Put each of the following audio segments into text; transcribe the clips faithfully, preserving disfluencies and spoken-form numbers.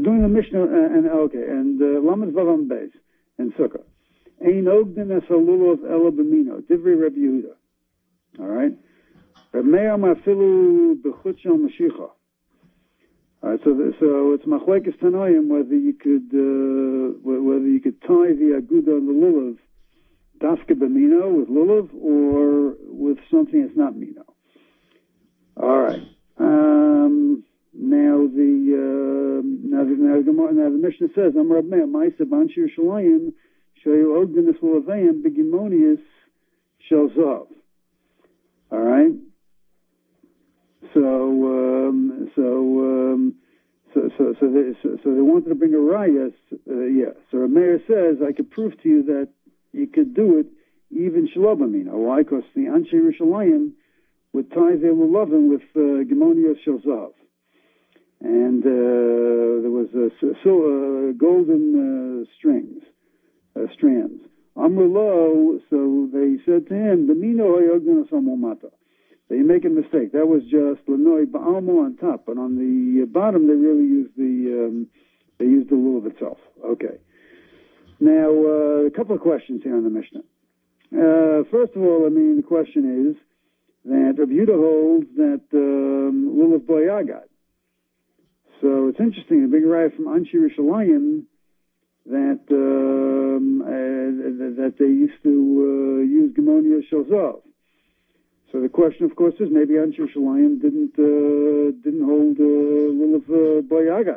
doing the Mishnah, uh, and okay, and Lamed Vavam Beis and Sukkah. Ein ogden es halulav ela b'mino. Divrei Reb Yehuda. All right. Reb Meir mafilu b'chut shel Mashicha. All right. So, the, so it's machlekes tanoim whether you could uh, whether you could tie the aguda and the lulav dafke b'mino with lulav or with something that's not mino. All right. Um, now the uh, now the now the, now the Mishnah says, "Amar Reb Meir ma'aseh b'anshi Yerushalayim shayu ogden es lulavayim b'gimonius shel zav." All right. So, um, so, um, so, so, so, they, so, so they wanted to bring a raya. Uh, yeah. So Reb Meir says, I could prove to you that you could do it even shalobamina. Why? Because the Anshe Yerushalayim would tie their lulavim with uh, Gemonios Shel Zav. And uh, there was uh, so, uh, golden uh, strings, uh, strands. Amr lo, so they said to him, B'mino hayogden asamo mata. They make a mistake. That was just Lanoi Ba'almo on top, but on the bottom they really used the um, they used the lulav itself. Okay. Now uh, a couple of questions here on the Mishnah. Uh, first of all, I mean the question is that Rabbi Yehuda holds that um, lulav boyagad. So it's interesting. The big raya from Anshe Yerushalayim that um, uh, that they used to uh, use Gemonia Shel Zav. So the question, of course, is maybe Anshe Yerushalayim didn't uh, didn't hold uh, lulav uh, boyagad.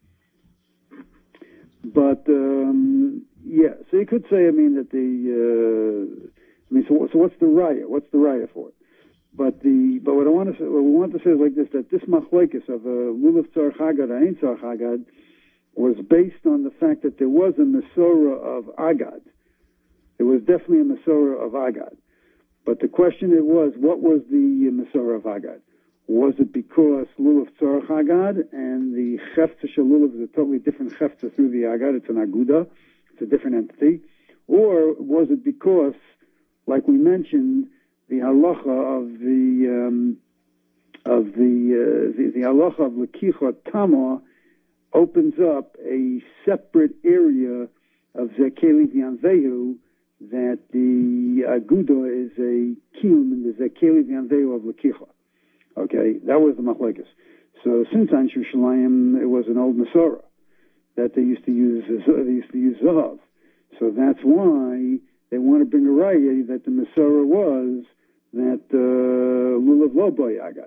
But um, yeah, so you could say, I mean, that the uh, I mean, so, so what's the raya? What's the raya for it? But the but what I want to say, what we want to say is like this: that this machlekes of uh, lulav tzar chagad or ain't tzar chagad was based on the fact that there was a Mesorah of Agad. There was definitely a Mesorah of Agad. But the question it was, what was the Mesorah of Agad? Was it because Lulav Tzarech Agad and the Chefza Shel Lulav is a totally different Chefza through the Agad, it's an Aguda, it's a different entity? Or was it because, like we mentioned, the halacha of the, um, of the, uh, the, the halacha of Lekicha Tamah opens up a separate area of Zekeli V'Yanvehu that the Aguda is a kiyum in the Zekeli V'Yanvehu of Lekicha. Okay, that was the machlekes. So since Anshe Yerushalayim, it was an old Mesorah that they used to use. They used to use zahav. So that's why they want to bring a raya that the Mesorah was that uh, lulav lo boyagad.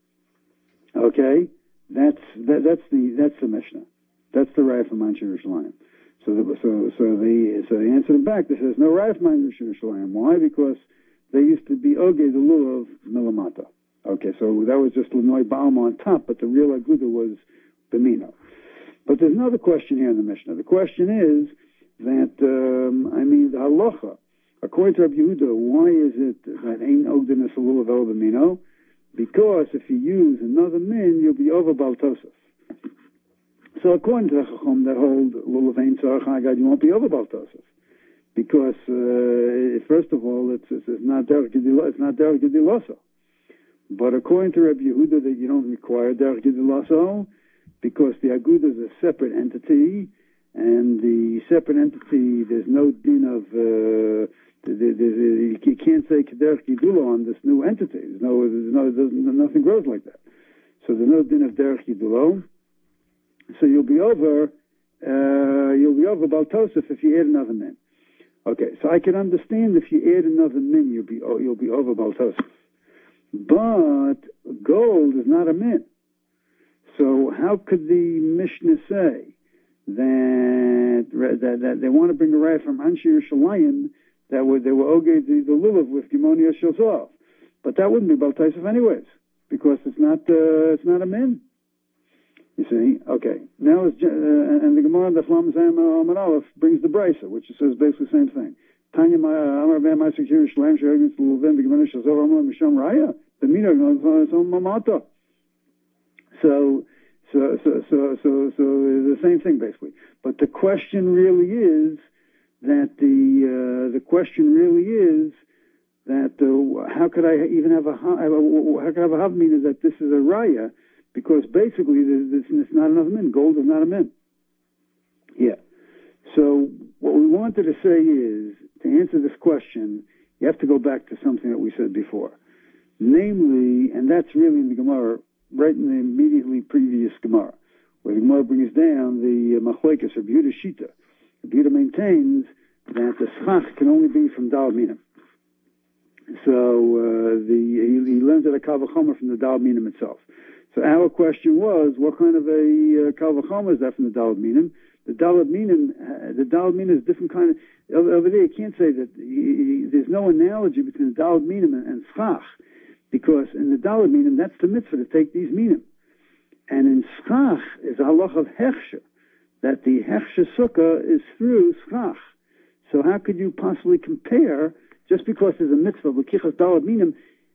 Okay. That's that, that's the that's the Mishnah. That's the raya from Anshe Yerushalayim. So the, so so the so they answered him back. They says no raya from Anshe Yerushalayim. Why? Because they used to be ogei the lulav milamata. Okay, so that was just Lanoi Ba'alma on top, but the real aguda was b'mino. But there's another question here in the Mishnah. The question is that um, I mean the halacha according to Rabbi Yehuda. Why is it that ain't ogden es lulav el b'mino? Because if you use another min, you'll be over Baal Tosef. So according to the Chacham that hold lulav ein tzarech agad, you won't be over Baal Tosef. Because uh, first of all, it's, it's, it's not derech gedila, it's not derech gedilasa. But according to Rabbi Yehuda, that you don't require derech gedilasa because the aguda is a separate entity, and the separate entity there's no din of. Uh, You can't say Kederech Yidula on this new entity. There's no, there's no, there's nothing grows like that. So there's no din of Derech Yidula. So you'll be over, uh, you'll be over Baal Tosef if you add another min. Okay, so I can understand if you add another min, you'll be, you'll be over Baal Tosef. But gold is not a min. So how could the Mishnah say that, that, that they want to bring a raya from Anshe Yerushalayim that were, they were ogei the, the lulav with Gemonia Shel Zav, but that wouldn't be Baal Tosef anyways, because it's not uh, it's not a min. You see, okay. Now it's uh, and the Gemara the Flam Zayim Amar Aleph brings the brisa, which says basically the same thing. Tanya Amar Ben Ma'aseh Yerushalayim She'ogin Lulav Gemonia Shel Zav Amar Misham Raya the Mina Mamata. So. So, so, so, so, so the same thing basically. But the question really is that the uh, the question really is that uh, how could I even have a how could I have a havmina that this is a raya, because basically this is not another min. Gold is not a min. Yeah. So what we wanted to say is, to answer this question, you have to go back to something that we said before. Namely, and that's really in the Gemara, right in the immediately previous Gemara, where the Gemara brings down the uh, Machlekes of Yehuda Shita. Yehuda maintains that the schach can only be from Dal Minim. So uh, the he, he learns that a Kal V'chomer from the Dal Minim itself. So our question was, what kind of a uh, Kal V'chomer is that from the Dal Minim? The Dal Minim, uh, the Dal Minim is a different kind of. Over, over there, you can't say that he, he, there's no analogy between the Dal Minim and, and schach, because in the Dal Minim, that's the mitzvah to take these minim. And in schach is a halach of hechsher, that the hechsher sukkah is through schach. So how could you possibly compare, just because there's a mitzvah, l'kichas Dal Minim,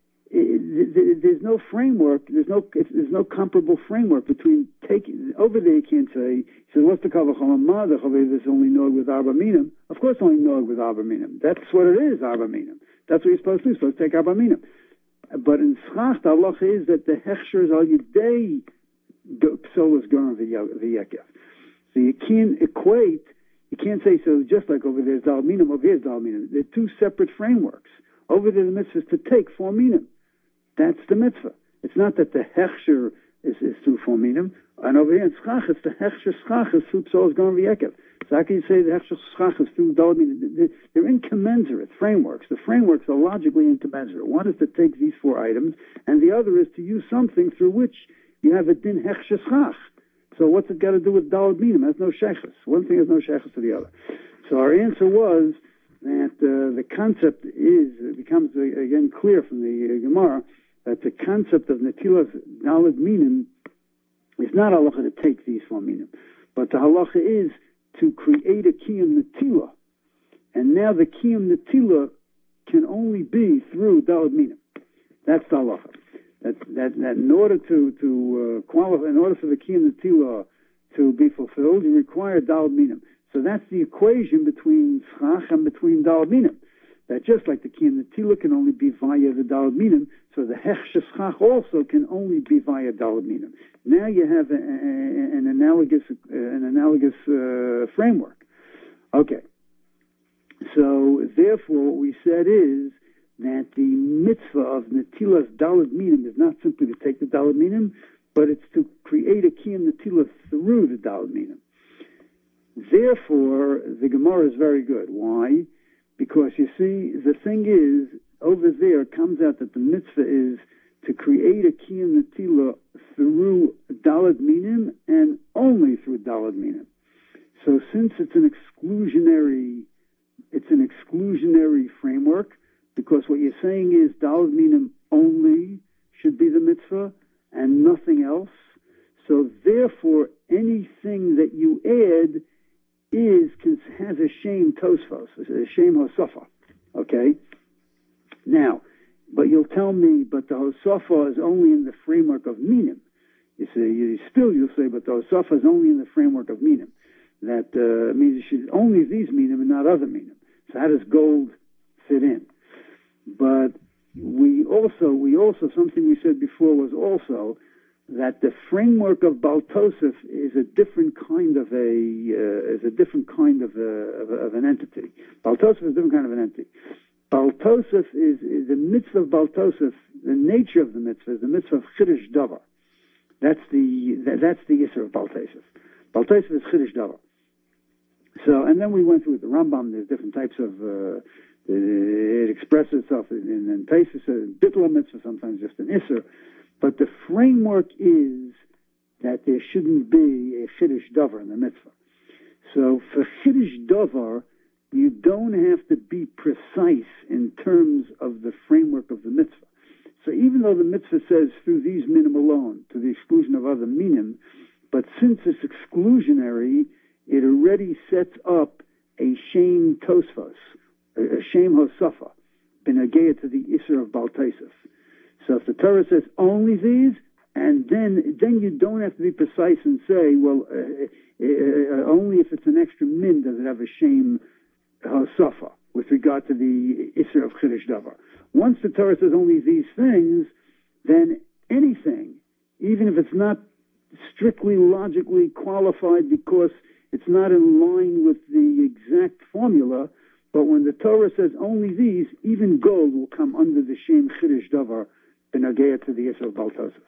there's no framework, there's no there's no comparable framework between taking, over there you can't say, he says, what's the Kal V'chomer ma, the chaver is only nog with arba minim. Of course only nog with arba minim. That's what it is, arba minim. That's what you're supposed to do, you're supposed to take arba minim. But in schach, the halacha is that the hechsher is al yidei psolas garam v'yekef. So you can't equate, you can't say, so just like over there's Dal Minim, over here's Dal Minim. They're two separate frameworks. Over there the mitzvah is to take four minim. That's the mitzvah. It's not that the hechsher is, is through four minim. And over here in schach, it's the hechsher schach is through psolas garam v'yekef. So how can you say the hechsher schach is through Dal Minim? They're incommensurate frameworks. The frameworks are logically incommensurate. One is to take these four items, and the other is to use something through which you have a din hechsher schach. So what's it got to do with Dal Minim? It has no sheikhus. One thing has no sheikhus to the other. So our answer was that uh, the concept is, it becomes uh, again clear from the uh, Gemara, that the concept of Netilas Dal Minim is not halacha to take these four minim, but the halacha is to create a kiyum netila. And now the kiyum netila can only be through Dal Minim. That's the halacha. That, that, that in order to, to uh, qualify, in order for the kiyum netila to be fulfilled, you require Dal Minim. So that's the equation between schach and between Dal Minim. That just like the kiyum netila can only be via the Dal Minim, so the hechsher schach also can only be via Dal Minim. Now you have a, a, an analogous uh, an analogous uh, framework. Okay. So therefore, what we said is that the mitzvah of netilas Dal Minim is not simply to take the Dal Minim, but it's to create a kiyum netila through the Dal Minim. Therefore, the Gemara is very good. Why? Because you see, the thing is, over there it comes out that the mitzvah is to create a kiyum netila through Daled Minim and only through Daled Minim. So since it's an exclusionary, it's an exclusionary framework, because what you're saying is Daled Minim only should be the mitzvah and nothing else. So therefore, anything that you add is has a shame tosfos, a shame hosafa. Okay? Now, but you'll tell me, but the hosafa is only in the framework of minim. You say, you, still you'll say, but the hosafa is only in the framework of minim. That uh, means you should only these minim and not other minim. So how does gold fit in? But we also, we also, something we said before was also that the framework of Baal Tosef is a different kind of a uh, is a different kind of, a, of, a, of an entity. Baal Tosef is a different kind of an entity. Baal Tosef is, is the mitzvah of Baal Tosef. The nature of the mitzvah is the mitzvah of Chiddush Davar. That's the that, that's the Yisr of Baal Tosef. Baal Tosef is Chiddush Davar. So, and then we went through with the Rambam. There's different types of. Uh, it expresses itself in, in, in Tosef, in Bittul mitzvah, sometimes just an Isser. But the framework is that there shouldn't be a Chiddush Davar in the mitzvah. So for Chiddush Davar, you don't have to be precise in terms of the framework of the mitzvah. So even though the mitzvah says through these minim alone, to the exclusion of other minim, but since it's exclusionary, it already sets up a shame tosfos, a shame hosafa, benagea to the Isser of Baal Tosef. So if the Torah says only these, and then then you don't have to be precise and say, well, uh, uh, only if it's an extra min does it have a shame hasafa with regard to the Isser of Chiddush Davar. Once the Torah says only these things, then anything, even if it's not strictly logically qualified because it's not in line with the exact formula. But when the Torah says only these, even gold will come under the Shem Chiddush Davar B'Nagea to the Yisrael of Baal Tosef.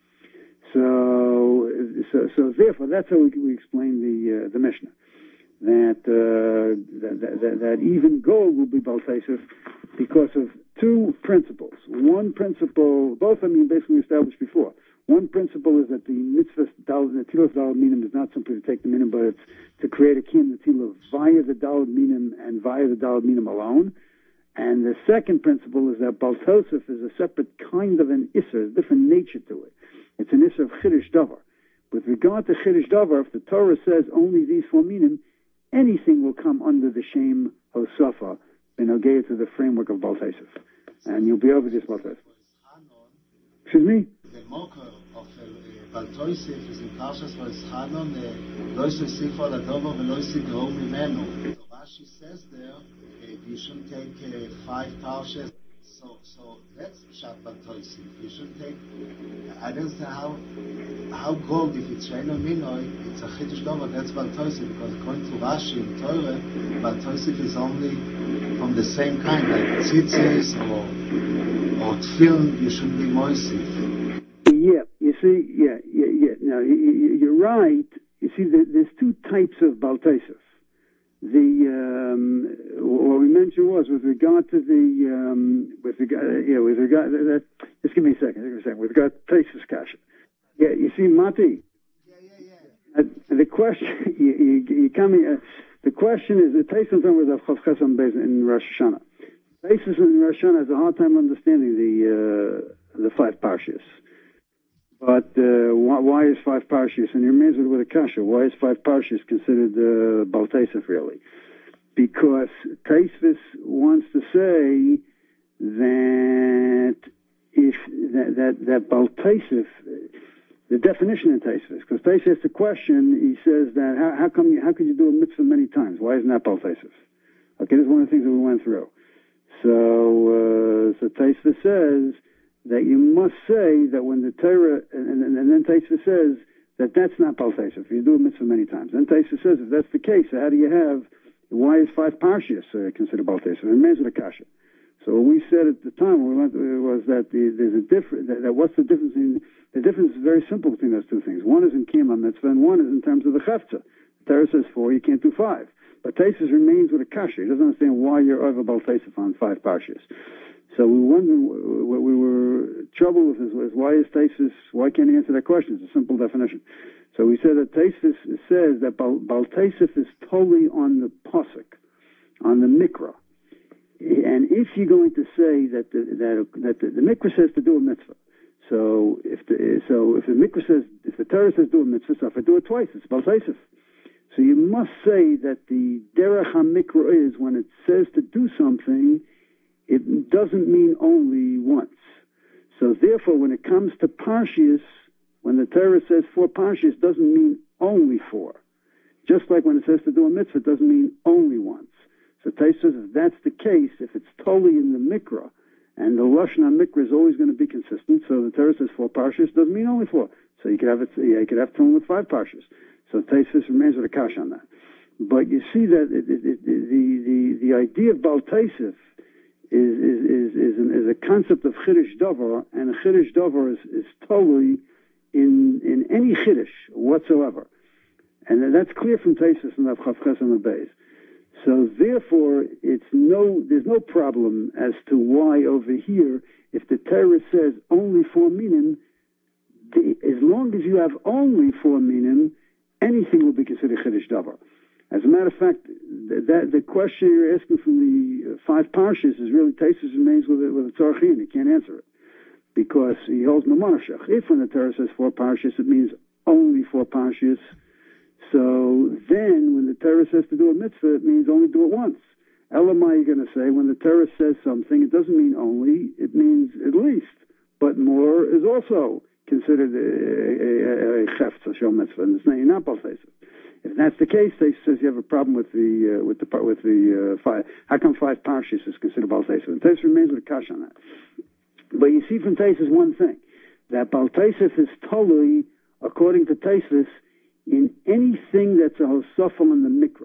So, so, so therefore, that's how we, we explain the uh, the Mishnah. That, uh, that, that that even gold will be Baal Tosef because of two principles. One principle, both I mean basically established before. One principle is that the mitzvah Netilas Daled Minim is not simply to take the minim, but it's to create a kiyum Netilah via the Daled Minim and via the Daled Minim alone. And the second principle is that Baal Tosef is a separate kind of an Isser, a different nature to it. It's an Isser of Chiddush Davar. With regard to Chiddush Davar, if the Torah says only these four minim, anything will come under the Shem Hosafa and Ogea to the framework of Baal Tosef. And you'll be over this Baal Tosef. Excuse me? The mocker of Baal Tosef is in Parshas Vayischanon, lo yisif al adovo v'lo yisigro mimenu. So Rashi says there, you should take uh, five parshas. So, so that's Pshat Baal Tosef. You should take. I don't know how how gold if it's Sheino Minoi, it's a Chiddush Davar. That's Baal Tosef because according to Rashi in Torah, Baal Tosef is only from the same kind, like tzitzis or or tefillin. You should be moisif. Yeah, you see, yeah, yeah, yeah. Now you, you're right. You see, there's two types of Baal Tosef. The um, what we mentioned was with regard to the um, with regard yeah with regard to that. Just give me a second. Give me a second. With regard to Tosef's kasha. Yeah, you see, Mati. Yeah, yeah, yeah. Uh, the question you you, you coming. Uh, the question is the Tosef's on with the Chav Chesam in Rosh Hashanah. Tosef's in Rosh Hashanah has a hard time understanding the uh, the five parshas. But uh, why, why is five parshas? And you're amazed with a kasha. Why is five parshas considered uh, Baal Tosef really? Because Tosefus wants to say that if that that, that Baal Tosef, the definition in Tosefus, because Tosefus asks the question, he says that how, how come you, how could you do a mitzvah many times? Why isn't that Baal Tosef? Okay, this is one of the things that we went through. So uh, so Tosefus says that you must say that when the Torah, and, and, and then Tosefus says that that's not Baal Tosef. You do a mitzvah many times. Then Tosefus says if that's the case, how do you have, why is five parshas uh, considered Baal Tosef? And Mezra Kasha. So what we said at the time we went, was that the, there's a difference, that, that what's the difference in, the difference is very simple between those two things. One is in Kiyam mitzvah and one is in terms of the Chefza. The Torah says four, you can't do five. But Tosefus remains with a Kasha. He doesn't understand why you're over Baal Tosef on five parshas. So we wondered, what we were troubled with is, was why is Tosefus, why can't he answer that question? It's a simple definition. So we said that Tosefus says that Baal, Baal Tosef is totally on the Pasuk, on the Mikra. And if you're going to say that the, that, that the, the Mikra says to do a mitzvah, so if the, so if the Mikra says, if the Torah says do a mitzvah, so if I do it twice, it's Baal Tosef. So you must say that the Derech HaMikra is when it says to do something, it doesn't mean only once. So therefore, when it comes to parshas, when the Torah says four parshas, doesn't mean only four. Just like when it says to do a mitzvah, it doesn't mean only once. So Tosefus says if that's the case, if it's totally in the mikra, and the lashon mikra is always going to be consistent, so the Torah says four parshas, doesn't mean only four. So you could have it, yeah, you could have two with five parshas. So Tosefus remains with a kash on that. But you see that it, it, it, the the the idea of Baal Tosef Is is is is, an, is a concept of Chiddush Davar, and a Chiddush Davar is, is totally in in any Chiddush whatsoever, and that's clear from Tosefus and Chav Chesam Beis. So therefore, it's no there's no problem as to why over here, if the Torah says only four minim, the, as long as you have only four minim, anything will be considered Chiddush Davar. As a matter of fact, that the question you're asking from the five parshas is really Tosefus remains with it with a tzarchin. He can't answer it because he holds mamanashach. If when the Torah says four parshas, it means only four parshas. So then, when the Torah says to do a mitzvah, it means only do it once. Elamai, you're going to say when the Torah says something, it doesn't mean only; it means at least. But more is also considered a chefz, a shel mitzvah, and it's not Baal Tosef. If that's the case, they says you have a problem with the uh, with the with the uh, five. How come five parshas is considered Baal Tosef? And Tosefus remains with a kash on that. But you see from Tosefus one thing, that Baal Tosef is totally, according to Tosefus, in anything that's a hosafah in the mikra.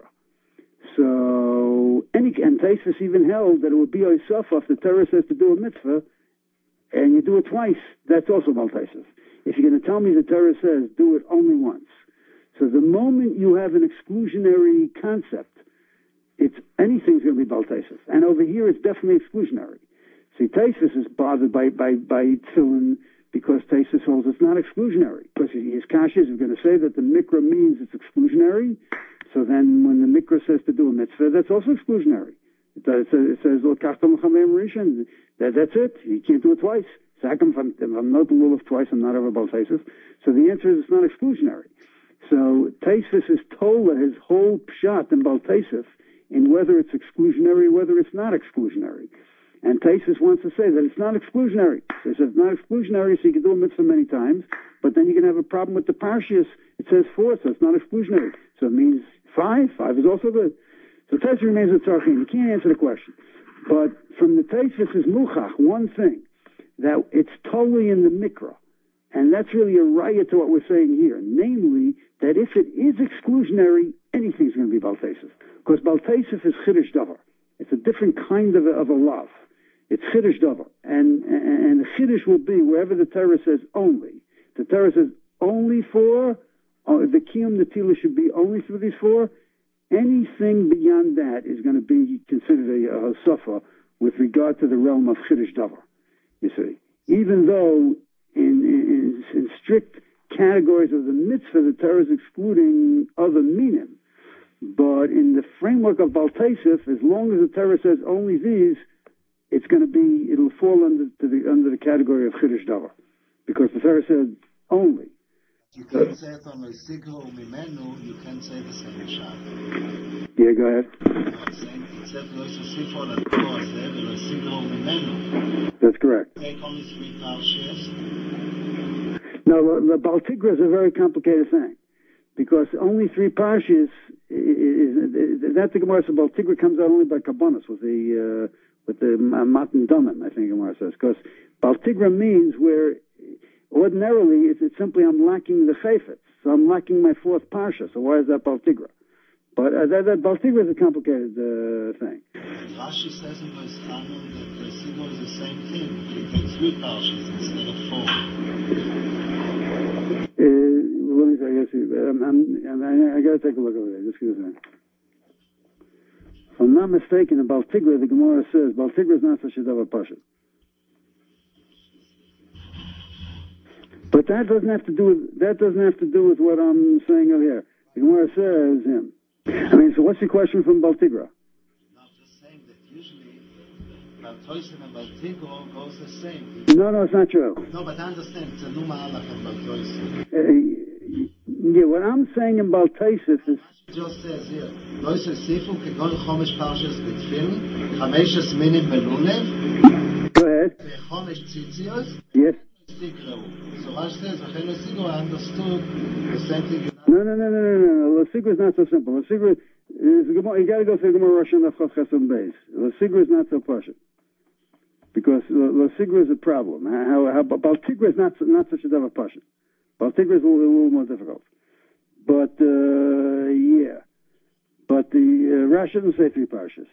So, any, and Taisus even held that it would be a hosafah if the Torah says to do a mitzvah, and you do it twice, that's also baltaisus. If you're going to tell me the Torah says do it only once. So the moment you have an exclusionary concept, it's anything's going to be baltaisus. And over here it's definitely exclusionary. See, Taisus is bothered by, by, by tefillin because Taisus holds it's not exclusionary. Because his kashas is going to say that the mikra means it's exclusionary. So then when the mikra says to do a mitzvah, that's also exclusionary. It says, that, that's it. You can't do it twice. If I'm, if I'm not the rule of twice, I'm not over baltaisus. So the answer is it's not exclusionary. So Taisus is told his whole pshat in baltaisus in whether it's exclusionary or whether it's not exclusionary. And Taisus wants to say that it's not exclusionary. So he says it's not exclusionary, so you can do a mitzvah many times, but then you can have a problem with the parshas. It says four, so it's not exclusionary. So it means five. Five is also good. So Taisus remains with tzarchim. You can't answer the question. But from the Taisus is muchach, one thing, that it's totally in the mikra. And that's really a raya to what we're saying here. Namely, that if it is exclusionary, anything's going to be baltaisus. Because baltaisus is chiddush davar. It's a different kind of a, of a love. It's chiddush davar. And, and, and the chiddush will be wherever the Torah says only. The Torah says only for, uh, the kiyum netila should be only for these four. Anything beyond that is going to be considered a, a hosafah with regard to the realm of chiddush davar. You see, even though in, in, in strict categories of the mitzvah, the Torah is excluding other minim. But in the framework of baltaisus, as long as the Torah says only these, it's going to be, it'll fall under to the under the category of chiddush davar, because the Torah said only. You can't say it on Sigro Mimenu, you can't say the same Shabbat. Yeah, go ahead. Except Lo Yosefo Lador Azeh Lo Sigro Mimenu. That's correct. Take only three parshas. No, the Baltigra is a very complicated thing, because only three parshas is, is, is that the Gemara says Baltigra comes out only by Kabbanas with the uh, with the Matan Damim, I think Gemara says, because Baltigra means where ordinarily it's, it's simply I'm lacking the chayfetz, so I'm lacking my fourth parsha. So why is that Baltigra? But uh, that, that Baltigra is a complicated uh, thing. Rashi says in Beis Chanon that the Sigro is the same thing. You take three parshas instead of four. Uh, let me see, I guess um, I'm, I'm, I, I got to take a look over there. Just give us a minute. If I'm not mistaken, in Baltigra, the Gemara says Baltigra is not such a davar pasha. But that doesn't have to do with that doesn't have to do with what I'm saying over here. The Gemara says him. I mean, so what's the question from Baltigra? No, I'm just saying that usually Baltoisen and Baltigro goes the same. No, no, it's not true. No, but I understand. It's a Numa Alach and Baltoisen. Uh, yeah, what I'm saying in Baltaisis is. It just says here, Lo Yosefo Kegon Chomesh Parshas B'Tfilin, Chameshes Minim Belulev. Go ahead. Chomesh Tzitzios. Yes. So Rashi says, V'chein Sigro, I understood the same thing. No, no, no, no, no, no. The Sigro is not so simple. The Sigro is, you got to go through Gemara Rosh Hashanah Chav Chesed Beis. The Sigro is not so partial. Because the Sigro is a problem. How, how, Baltigra is not, not such a davar partial. Baltigra is a little, a little more difficult. But, uh, yeah. But the, uh, Rashi doesn't say three parshas.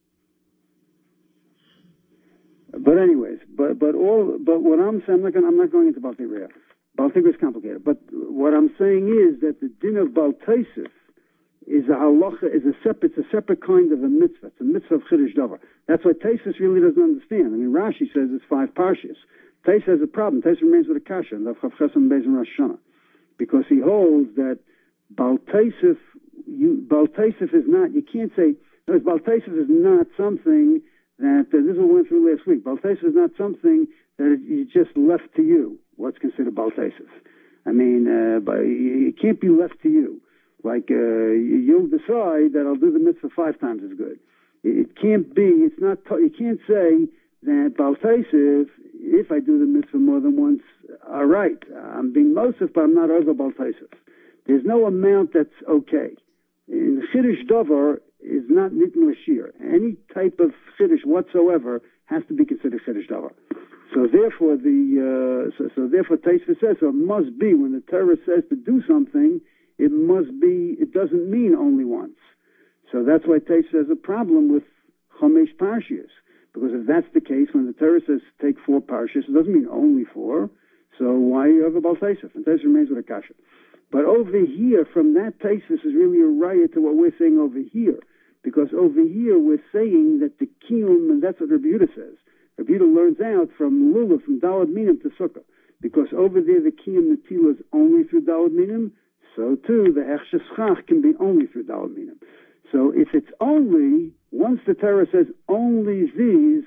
But anyways, but but all but what I'm saying, I'm not going, I'm not going into Baltigra. Baltigra is complicated. But what I'm saying is that the din of Baltaisis is a halacha, is a separate, it's a separate kind of a mitzvah. It's a mitzvah of chiddush davar. That's why Taisus really doesn't understand. I mean, Rashi says it's five parshas. Taisus has a problem. Taisus remains with a kasha and Chav Chesed Beis and Rosh Hashanah, because he holds that Baltaisis, you Baltaisis is not. You can't say Baltaisis is not something. That uh, this is what we went through last week. Baltaisus is not something that is just left to you. What's considered Baltaisus? I mean, uh, but it can't be left to you. Like uh, you'll decide that I'll do the mitzvah five times as good. It can't be. It's not. You can't say that Baltaisus. If I do the mitzvah more than once, all right, I'm being Mosif, but I'm not over Baltaisus. There's no amount that's okay. In Chiddush Davar is not Nitin Lashir. Any type of Chiddush whatsoever has to be considered Chiddush Davar. So therefore, the uh, so, so therefore Taisva says, so it must be when the Torah says to do something, it must be, it doesn't mean only once. So that's why Teish has a problem with Chomesh Parshias. Because if that's the case, when the Torah says take four Parshias, it doesn't mean only four. So why you have a Baal Teisef? And Teisef remains with a Kasha. But over here, from that Teisef is really a riot to what we're saying over here. Because over here, we're saying that the Kiyum, and that's what Rabbi Yehuda says. Rabbi Yehuda learns out from Lulav, from Dalad Minim to Sukkah. Because over there, the Kiyum Netila is only through Dalad Minim. So too, the Echshes Chach can be only through Dalad Minim. So if it's only, once the Torah says only these,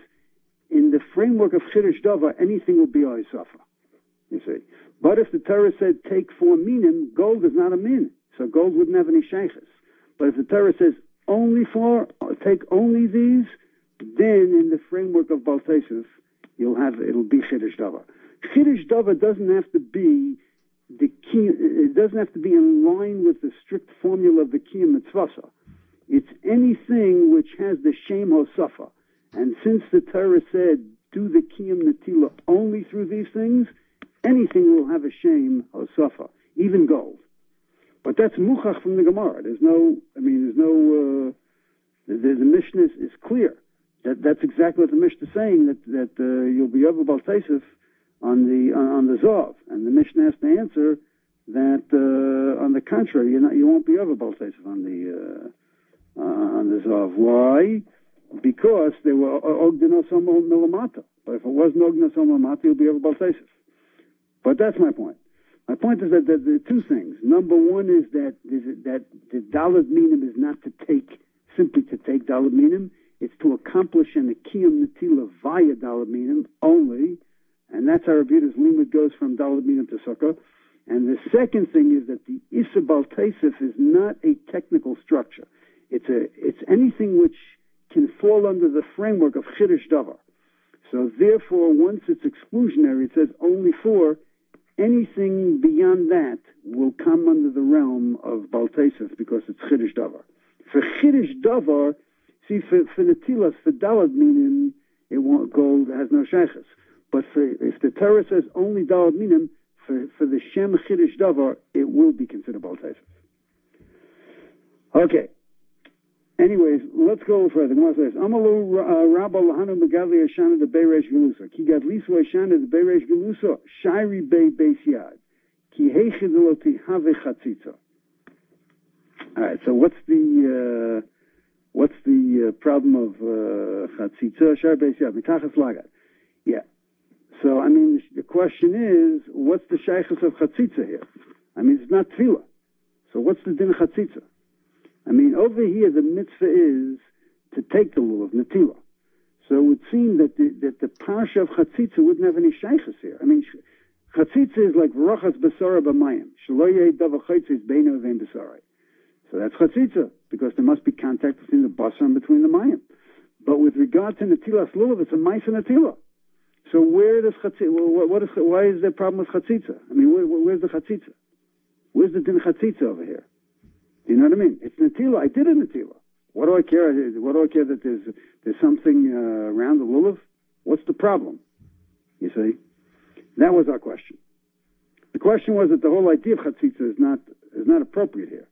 in the framework of Chiddush Davar, anything will be Oisafa. You see. But if the Torah said take four minim, gold is not a min. So gold wouldn't have any shaykhs. But if the Torah says only four, or take only these, then in the framework of Baal Teisef, you'll have, it'll be Chiddush Davar. Chiddush Davar doesn't have to be the key, it doesn't have to be in line with the strict formula of the Kiyum Mitzvasa. It's anything which has the Shem Hosafa. And since the Torah said, do the Kiyum Netila only through these things, anything will have a Shem Hosafa, even gold. But that's Muchach from the Gemara. There's no, I mean, there's no, uh, the, the Mishnah is, is clear. That That's exactly what the Mishnah is saying, that, that uh, you'll be over Baal Teisef on the, on, on the Zav. And the Mishnah has to answer that, uh, on the contrary, you're not, you won't be over Baal Teisef on the, uh, Uh, on the Zav. Why? Because they were Ogdinos Milamata. But if it wasn't Ogdinos Milamata, you'll be over Baal Teisef. But that's my point. My point is that there are two things. Number one is that that the Dalad Minim is not to take, simply to take Dalad Minim. It's to accomplish an Akiyam Netila via Dalad Minim only. And that's how Rabbi Yehuda's limud goes from Dalad Minim to Sukkah. And the second thing is that the Issa Baal Teisef is not a technical structure. It's a, it's anything which can fall under the framework of Chiddush Davar. So therefore, once it's exclusionary, it says only four, anything beyond that will come under the realm of Baal Teisef because it's Chiddush Davar. For Chiddush Davar, see, for, for Netilas, for Dalad Minim, it won't, gold has no shaykhs. But for, if the Torah says only Dalad Minim, for, for the Shem Chiddush Davar, it will be considered Baal Teisef. Okay. Anyways, let's go further. Gemara says, Amalu Rabba Lahanu Megadli Ashana de Beiresh Gelusa. Ki Gadlisu Ashana de Beiresh Gelusa. Shairi Bei Beis Yad. Ki Heichiduloti Have Chatzitza. All right. So what's the uh, what's the uh, problem of uh, Chatzitza? Shairi Beis Yad. Mitachas Lagat. Yeah. So I mean, the question is, what's the shaykhus of Chatzitza here? I mean, it's not tefillah. So what's the din of Chatzitza? I mean, over here, the mitzvah is to take the lulav, netila. So it would seem that the, that the parsha of Chatzitza wouldn't have any shaykhus here. I mean, Chatzitza is like Rachas Basara B'mayim. Shaloyeh Dava Chatzitza is Beino Vein Basara. So that's Chatzitza, because there must be contact between the basar and between the mayim. But with regard to netilas lulav, it's a ma'isa netila. So where does Chatzitza, what, what is, why is there a problem with Chatzitza? I mean, where, where's the Chatzitza? Where's the din Chatzitza over here? You know what I mean? It's Netila. I did a Netila. What do I care? What do I care that there's there's something uh, around the lulav? What's the problem? You see? That was our question. The question was that the whole idea of Chatzitza is not is not appropriate here.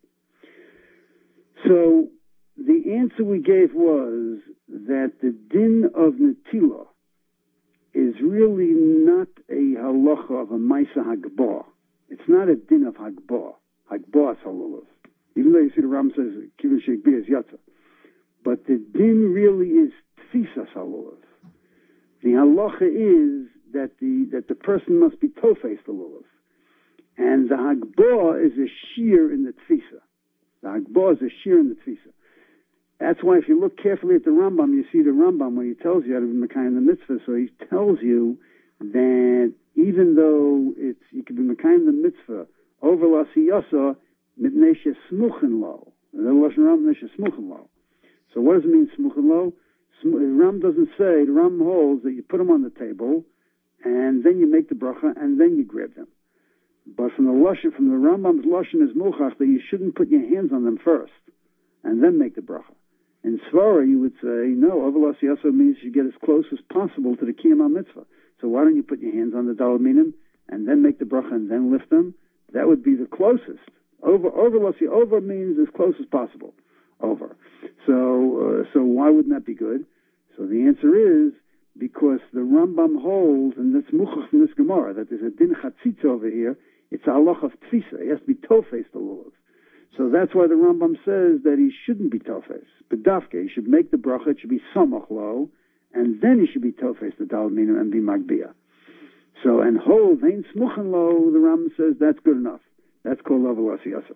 So the answer we gave was that the din of Netila is really not a halacha of a Maisa Hagbah. It's not a din of Hagbah. Hagbah is halulav. Even though you see the Ram says Kivin Sheikh B is Yatza. But the din really is Tfisas halulav. The halacha is that the that the person must be tofes the lulav. And the Hagbah is a shear in the Tfisa. The Hagbah is a shear in the Tfisa. That's why if you look carefully at the Rambam, you see the Rambam when he tells you how to be Mekayim the mitzvah. So he tells you that even though it's you can be Mekayim the mitzvah over Lasiyasa, mitneshe smuchen lo. The Lashon Ram mitneshe smuchen lo. So what does it mean smuchen lo? Ram doesn't say, the Ram holds that you put them on the table, and then you make the bracha, and then you grab them. But from the Lashon, from the Rambam's Lashon is muchach that you shouldn't put your hands on them first, and then make the bracha. In Svara, you would say, no, Avalas Yasa means you get as close as possible to the Kiyam mitzvah. So why don't you put your hands on the Dalad Minim, and then make the bracha, and then lift them? That would be the closest. Over, over, let's see, over means as close as possible. Over. So, uh, so why wouldn't that be good? So the answer is because the Rambam holds, and that's muchach from this Gemara, that there's a din chatzitza over here. It's a halach of tfisa. He has to be tofes the lulav. So that's why the Rambam says that he shouldn't be tofes. But dafke, he should make the bracha. It should be samach lo, and then he should be tofes the dalmina and be magbia. So, and hold vein smuchen lo, the Rambam says that's good enough. That's called laval asiyasa.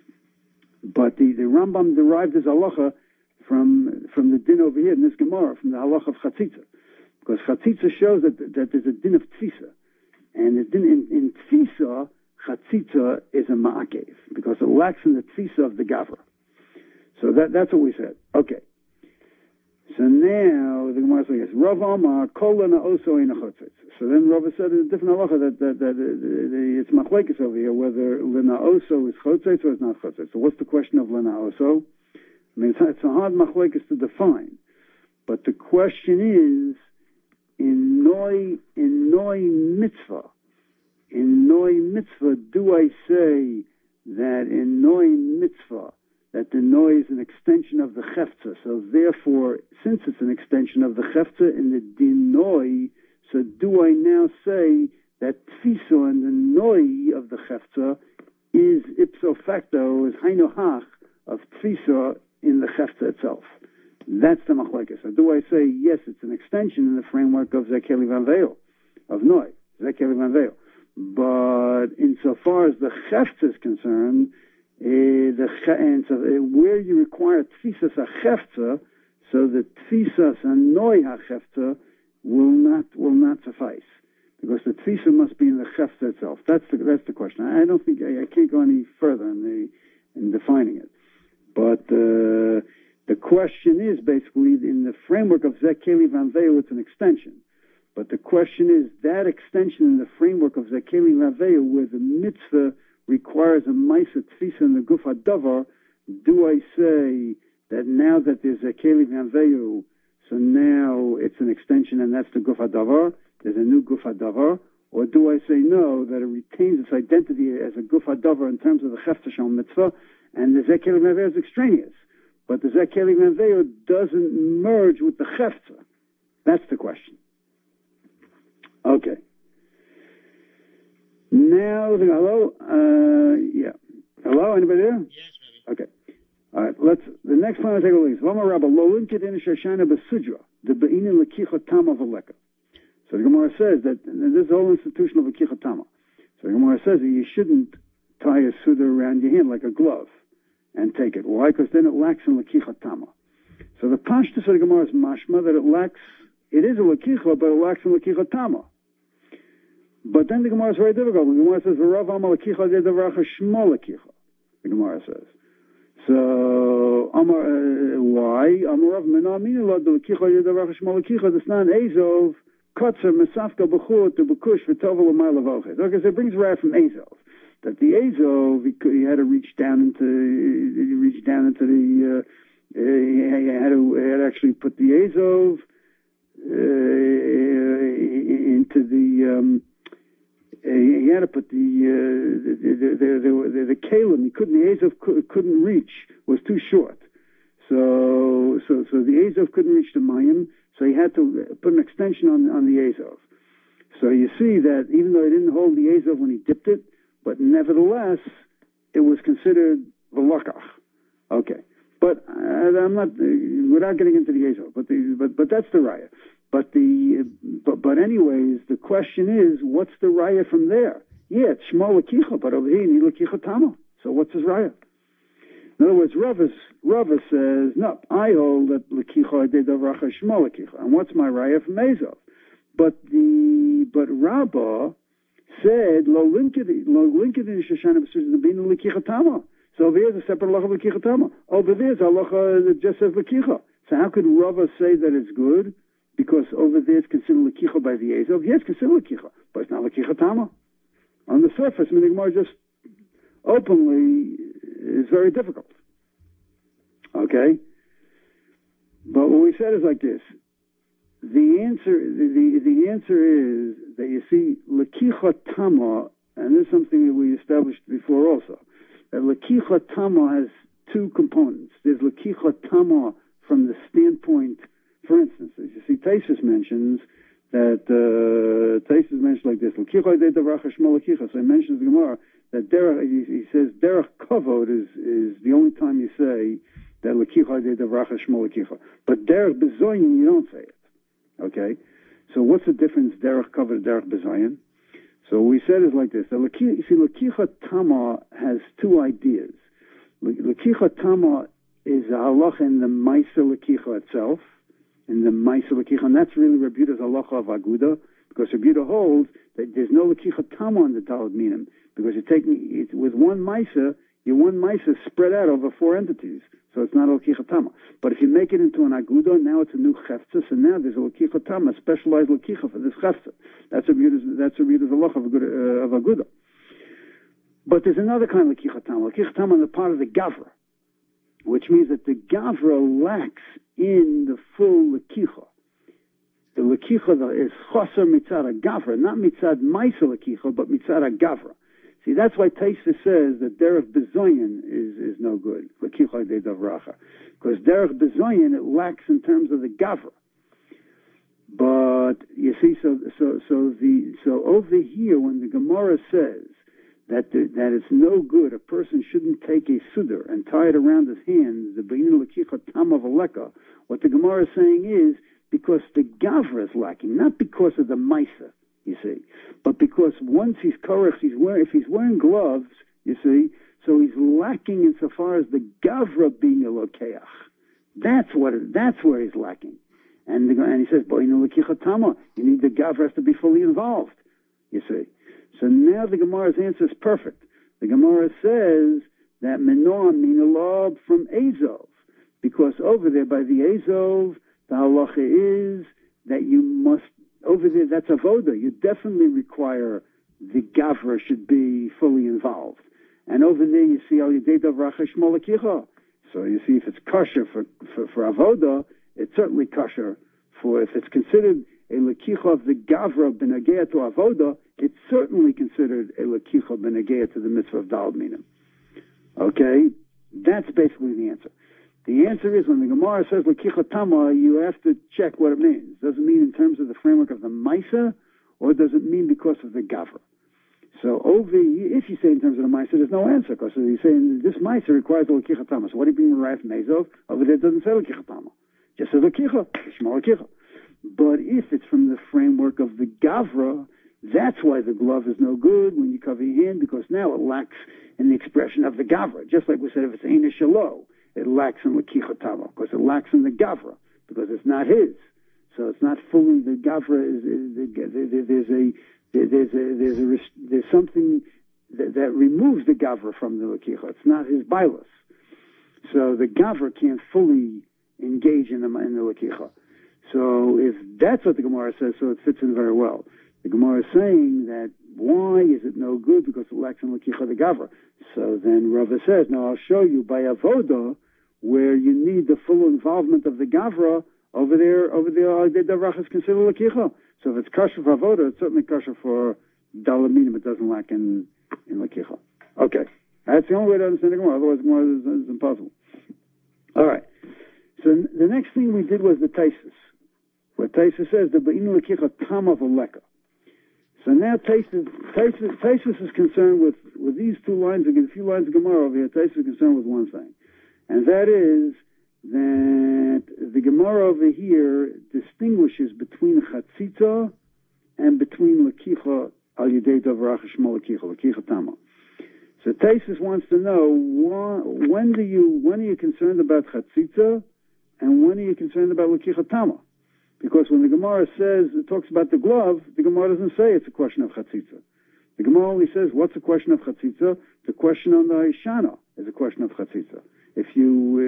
But the, the Rambam derived his halacha from from the din over here in this Gemara, from the halacha of chatzitza, because chatzitza shows that that there's a din of tfisa, and the din in, in tfisa, chatzitza is a ma'akev because it lacks in the tfisa of the gavra. So that that's what we said. Okay. So now the Gemara says, Rav Amar kol lena oso ein chotzitz. So then Rav said a different halacha that that, that, that uh, it's machlekes over here whether lena oso is chotzitz or it's not chotzitz. So what's the question of lena oso? I mean, it's, it's a hard machlekes to define, but the question is in noi in noi mitzvah in noi mitzvah do I say that in noi mitzvah that the noi is an extension of the chefza. So therefore, since it's an extension of the chefza in the din noi, so do I now say that tfisa and the noi of the chefza is ipso facto, is haino hach of tfisa in the chefza itself? That's the machlekes. So do I say, yes, it's an extension in the framework of Zekeli Van Veil, of noi, Zekeli Van Veil. But insofar as the chefza is concerned, Uh, the and so uh, where you require tfisas hachefza, so the tfisas hanoi hachefza will not will not suffice because the tfisa must be in the chefza itself. That's the that's the question. I don't think I, I can't go any further in the in defining it. But uh, the question is basically in the framework of Zekeli Van Veil, it's an extension. But the question is that extension in the framework of Zekeli Van Veil, where the mitzvah requires a ma'isa tfisa in the guf hadavar, do I say that now that there's a keli v'anveyu, so now it's an extension and that's the guf hadavar, there's a new guf hadavar, or do I say no, that it retains its identity as a guf hadavar in terms of the chefza shal mitzvah, and the zekeli v'anveyu is extraneous, but the zekeli v'anveyu doesn't merge with the chefza? That's the question. Okay. Now, the, hello, uh, yeah, hello, anybody there? Yes, maybe. Okay, all right. Let's. The next one I take a look. Vama Rabba lo linket in shashana besudra the beinin lekicha tama v'leka. So the Gemara says that this whole institution of lekicha tama. So the Gemara says that you shouldn't tie a suda around your hand like a glove and take it. Why? Because then it lacks in lekicha tama. So the pashtus of the Gemara is mashma that it lacks. It is a lekicha, but it lacks in lekicha tama. But then the Gemara is very difficult. The Gemara says, "V'rav amal lekicha de davracha shmo lekicha." The Gemara says. So, Amar, uh, why? Amar Rav Mena Aminu lo de lekicha de davracha shmo lekicha. The Snan Ezov kotzer mesafka b'chur to b'kush v'tovel l'may lavoches. Okay, so it brings right from Ezov that the Ezov he, he had to reach down into he reached down into the uh, he had to he had to actually put the Ezov uh, into the um, he had to put the uh, the the the, the, the kalim. He couldn't. The Azov couldn't reach. Was too short. So so so the Azov couldn't reach the Mayim. So he had to put an extension on on the Azov. So you see that even though he didn't hold the Azov when he dipped it, but nevertheless it was considered v'lakach. Okay, but uh, I'm not uh, without getting into the Azov. But the, but but that's the raya. But the but, but anyways, the question is, what's the raya from there? Yeah, it's shmo lekicha, but over here you need lekicha tama. So what's his raya? In other words, Rava Rava says, no, I hold that lekicha de davracha shmo lekicha, and what's my raya from Ezov? But the but Rabbah said lo linked lo linked in Shoshana b'sudas the bin lekicha tama. So over here is a separate halacha of lekicha tama. Over there is a halacha that just says lekicha. So how could Rava say that it's good? Because over there it's considered lekicha by the Azov. Yes, considered lekicha, but it's not lekicha tama. On the surface, I mean, the Gemara just openly is very difficult. Okay? But what we said is like this. The answer, the, the, the answer is that you see, lekicha tama, and this is something that we established before also, that Lakicha Tama has two components. There's Lakicha Tama from the standpoint, for instance, as you see, Taisus mentions that, uh, Taisus mentions like this, Lakicha de Daracha Shmo Lakicha. So he mentions the Gemara that Derech, he, he says, Derech Kavod is, is the only time you say that Lakicha de Daracha Shmo Lakicha. But Derech Bezoyin, you don't say it. Okay? So what's the difference, Derech Kavod, Derech Bezoyin? So what we said is like this. The Laki, you see, Lakicha Tama has two ideas. Lakicha Tama is a halacha in the Maisa Lakicha itself, in the Maisa Lakicha, and that's really Rabbi Yehuda's halacha of Aguda, because Rabbi Yehuda holds that there's no Lakicha Tama on the Talad Minim, because you're taking it with one Maisa, your one Maisa spread out over four entities, so it's not a Lakicha Tama. But if you make it into an Aguda, now it's a new Chefza, so now there's a Lakicha Tama, a specialized Lakicha for this Chefza. That's Rabbi Yehuda's, that's Rabbi Yehuda's halacha of Aguda. Uh, of Aguda. But there's another kind of Lakicha Tama. Lakicha Tama on the part of the Gavra, which means that the Gavra lacks in the full Lakicha. The Lakicha is Choser Mitzad Gavra, not Mitzad Maisa Lakicha, but Mitzad Gavra. See, that's why Taisa says that Derech Bezoyin is, is no good, Lakicha de Davracha. Because Derech Bezoyin, it lacks in terms of the Gavra. But, you see, so, so, so the, so over here, when the Gemara says that the, that it's no good, a person shouldn't take a sudar and tie it around his hands, the Beinu Lakicha Tam of Aleka, what the Gemara is saying is because the Gavra is lacking, not because of the Maisa, you see, but because once he's korach, he's wearing, if he's wearing gloves, you see, so he's lacking insofar as the Gavra being a Lokeach. That's what, that's where he's lacking. And, the, and he says, Beinu Lakicha Tama, you need the Gavra has to be fully involved, you see. So now the Gemara's answer is perfect. The Gemara says that Menon mean a lob from Azov, because over there by the Azov, the halacha is that you must, over there, that's avoda. You definitely require the Gavra should be fully involved. And over there you see Al Yedei Davracha Shmo Lakicha. So you see if it's kosher for, for, for avoda, it's certainly kosher for, if it's considered a Lakicha of the Gavra Benagea to avoda, it's certainly considered a Lakicha Benagea to the mitzvah of Dalad Minim. Okay? That's basically the answer. The answer is when the Gemara says Lakicha Tama, you have to check what it means. Does it mean in terms of the framework of the Maisa, or does it mean because of the Gavra? So over, if you say in terms of the Maisa, there's no answer, because you're saying this Maisa requires a Lakicha Tama. So what do you mean right from Azov? Over there it doesn't say Lakicha Tama. Just says Lakicha, Shema Lakicha. But if it's from the framework of the Gavra, that's why the glove is no good when you cover your hand, because now it lacks in the expression of the Gavra. Just like we said, if it's Eina Shalo, it lacks in Lakicha Tama, because it lacks in the Gavra, because it's not his. So it's not fully, the Gavra is, is, is there's a, there's a, there's a, there's something that, that removes the Gavra from the Lakicha. It's not his bilus. So the Gavra can't fully engage in the, in the Lakicha. So if that's what the Gemara says, so it fits in very well. The Gemara is saying that why is it no good? Because it lacks in Lakicha the Gavra. So then Rava says, now I'll show you by Avoda where you need the full involvement of the Gavra. Over there, over there, the Davrach is considered Lakicha. So if it's kosher for Avoda, it's certainly kosher for Dalad Minim. It doesn't lack in, in Lakicha. Okay. That's the only way to understand the Gemara. Otherwise, the Gemara is, is impossible. All right. So the next thing we did was the Taisus, where Taisus says the Beinu Lakicha Tam of Aleka. So now Taisus, Taisus, Taisus is concerned with, with these two lines, again, a few lines of Gemara over here. Taisus is concerned with one thing, and that is that the Gemara over here distinguishes between Chatzitza and between Lakicha Al Yedei Davrach Shmo Lakicha, Lakicha Tama. So Taisus wants to know why, when do you when are you concerned about Chatzitza and when are you concerned about Lakicha Tama? Because when the Gemara says, it talks about the glove, the Gemara doesn't say it's a question of Chatzitza. The Gemara only says, what's a question of Chatzitza? The question on the Ishana is a question of Chatzitza. If you,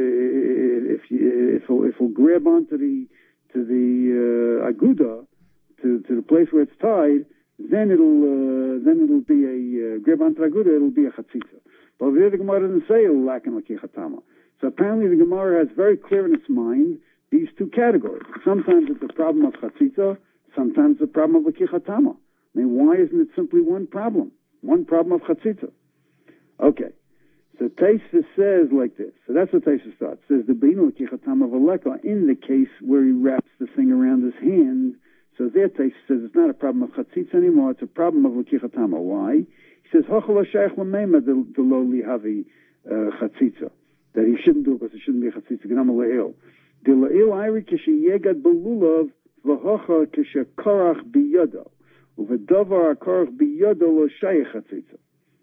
uh, if you, if we'll, if we'll grab onto the, to the, uh, Aguda, to, to the place where it's tied, then it'll, uh, then it'll be a, uh, grab onto the Aguda, it'll be a Chatzitza. But over there the Gemara doesn't say it'll lack in Lakicha Tama. So apparently the Gemara has very clear in its mind these two categories. Sometimes it's a problem of Chatzitza, sometimes it's a problem of Lakicha Tama. I mean, why isn't it simply one problem? One problem of Chatzitza. Okay. So Taisa says like this. So that's what Taisa starts. Says the Beinu Kichatama Valeka in the case where he wraps the thing around his hand. So there Taisa says it's not a problem of Chatzitza anymore, it's a problem of L'Kichatama. Why? He says, Hochel HaShaykh L'Meima the Lo Lihavi Chatzitza. That he shouldn't do it because it shouldn't be a Chatzitza. Gnam Le'il. The Le'il Ayri Kishi Yegad Belulav V'hocha Kisha Korach Biyodo. Uvedovar HaKorach Biyodo Lo Shaykh Chatzitza.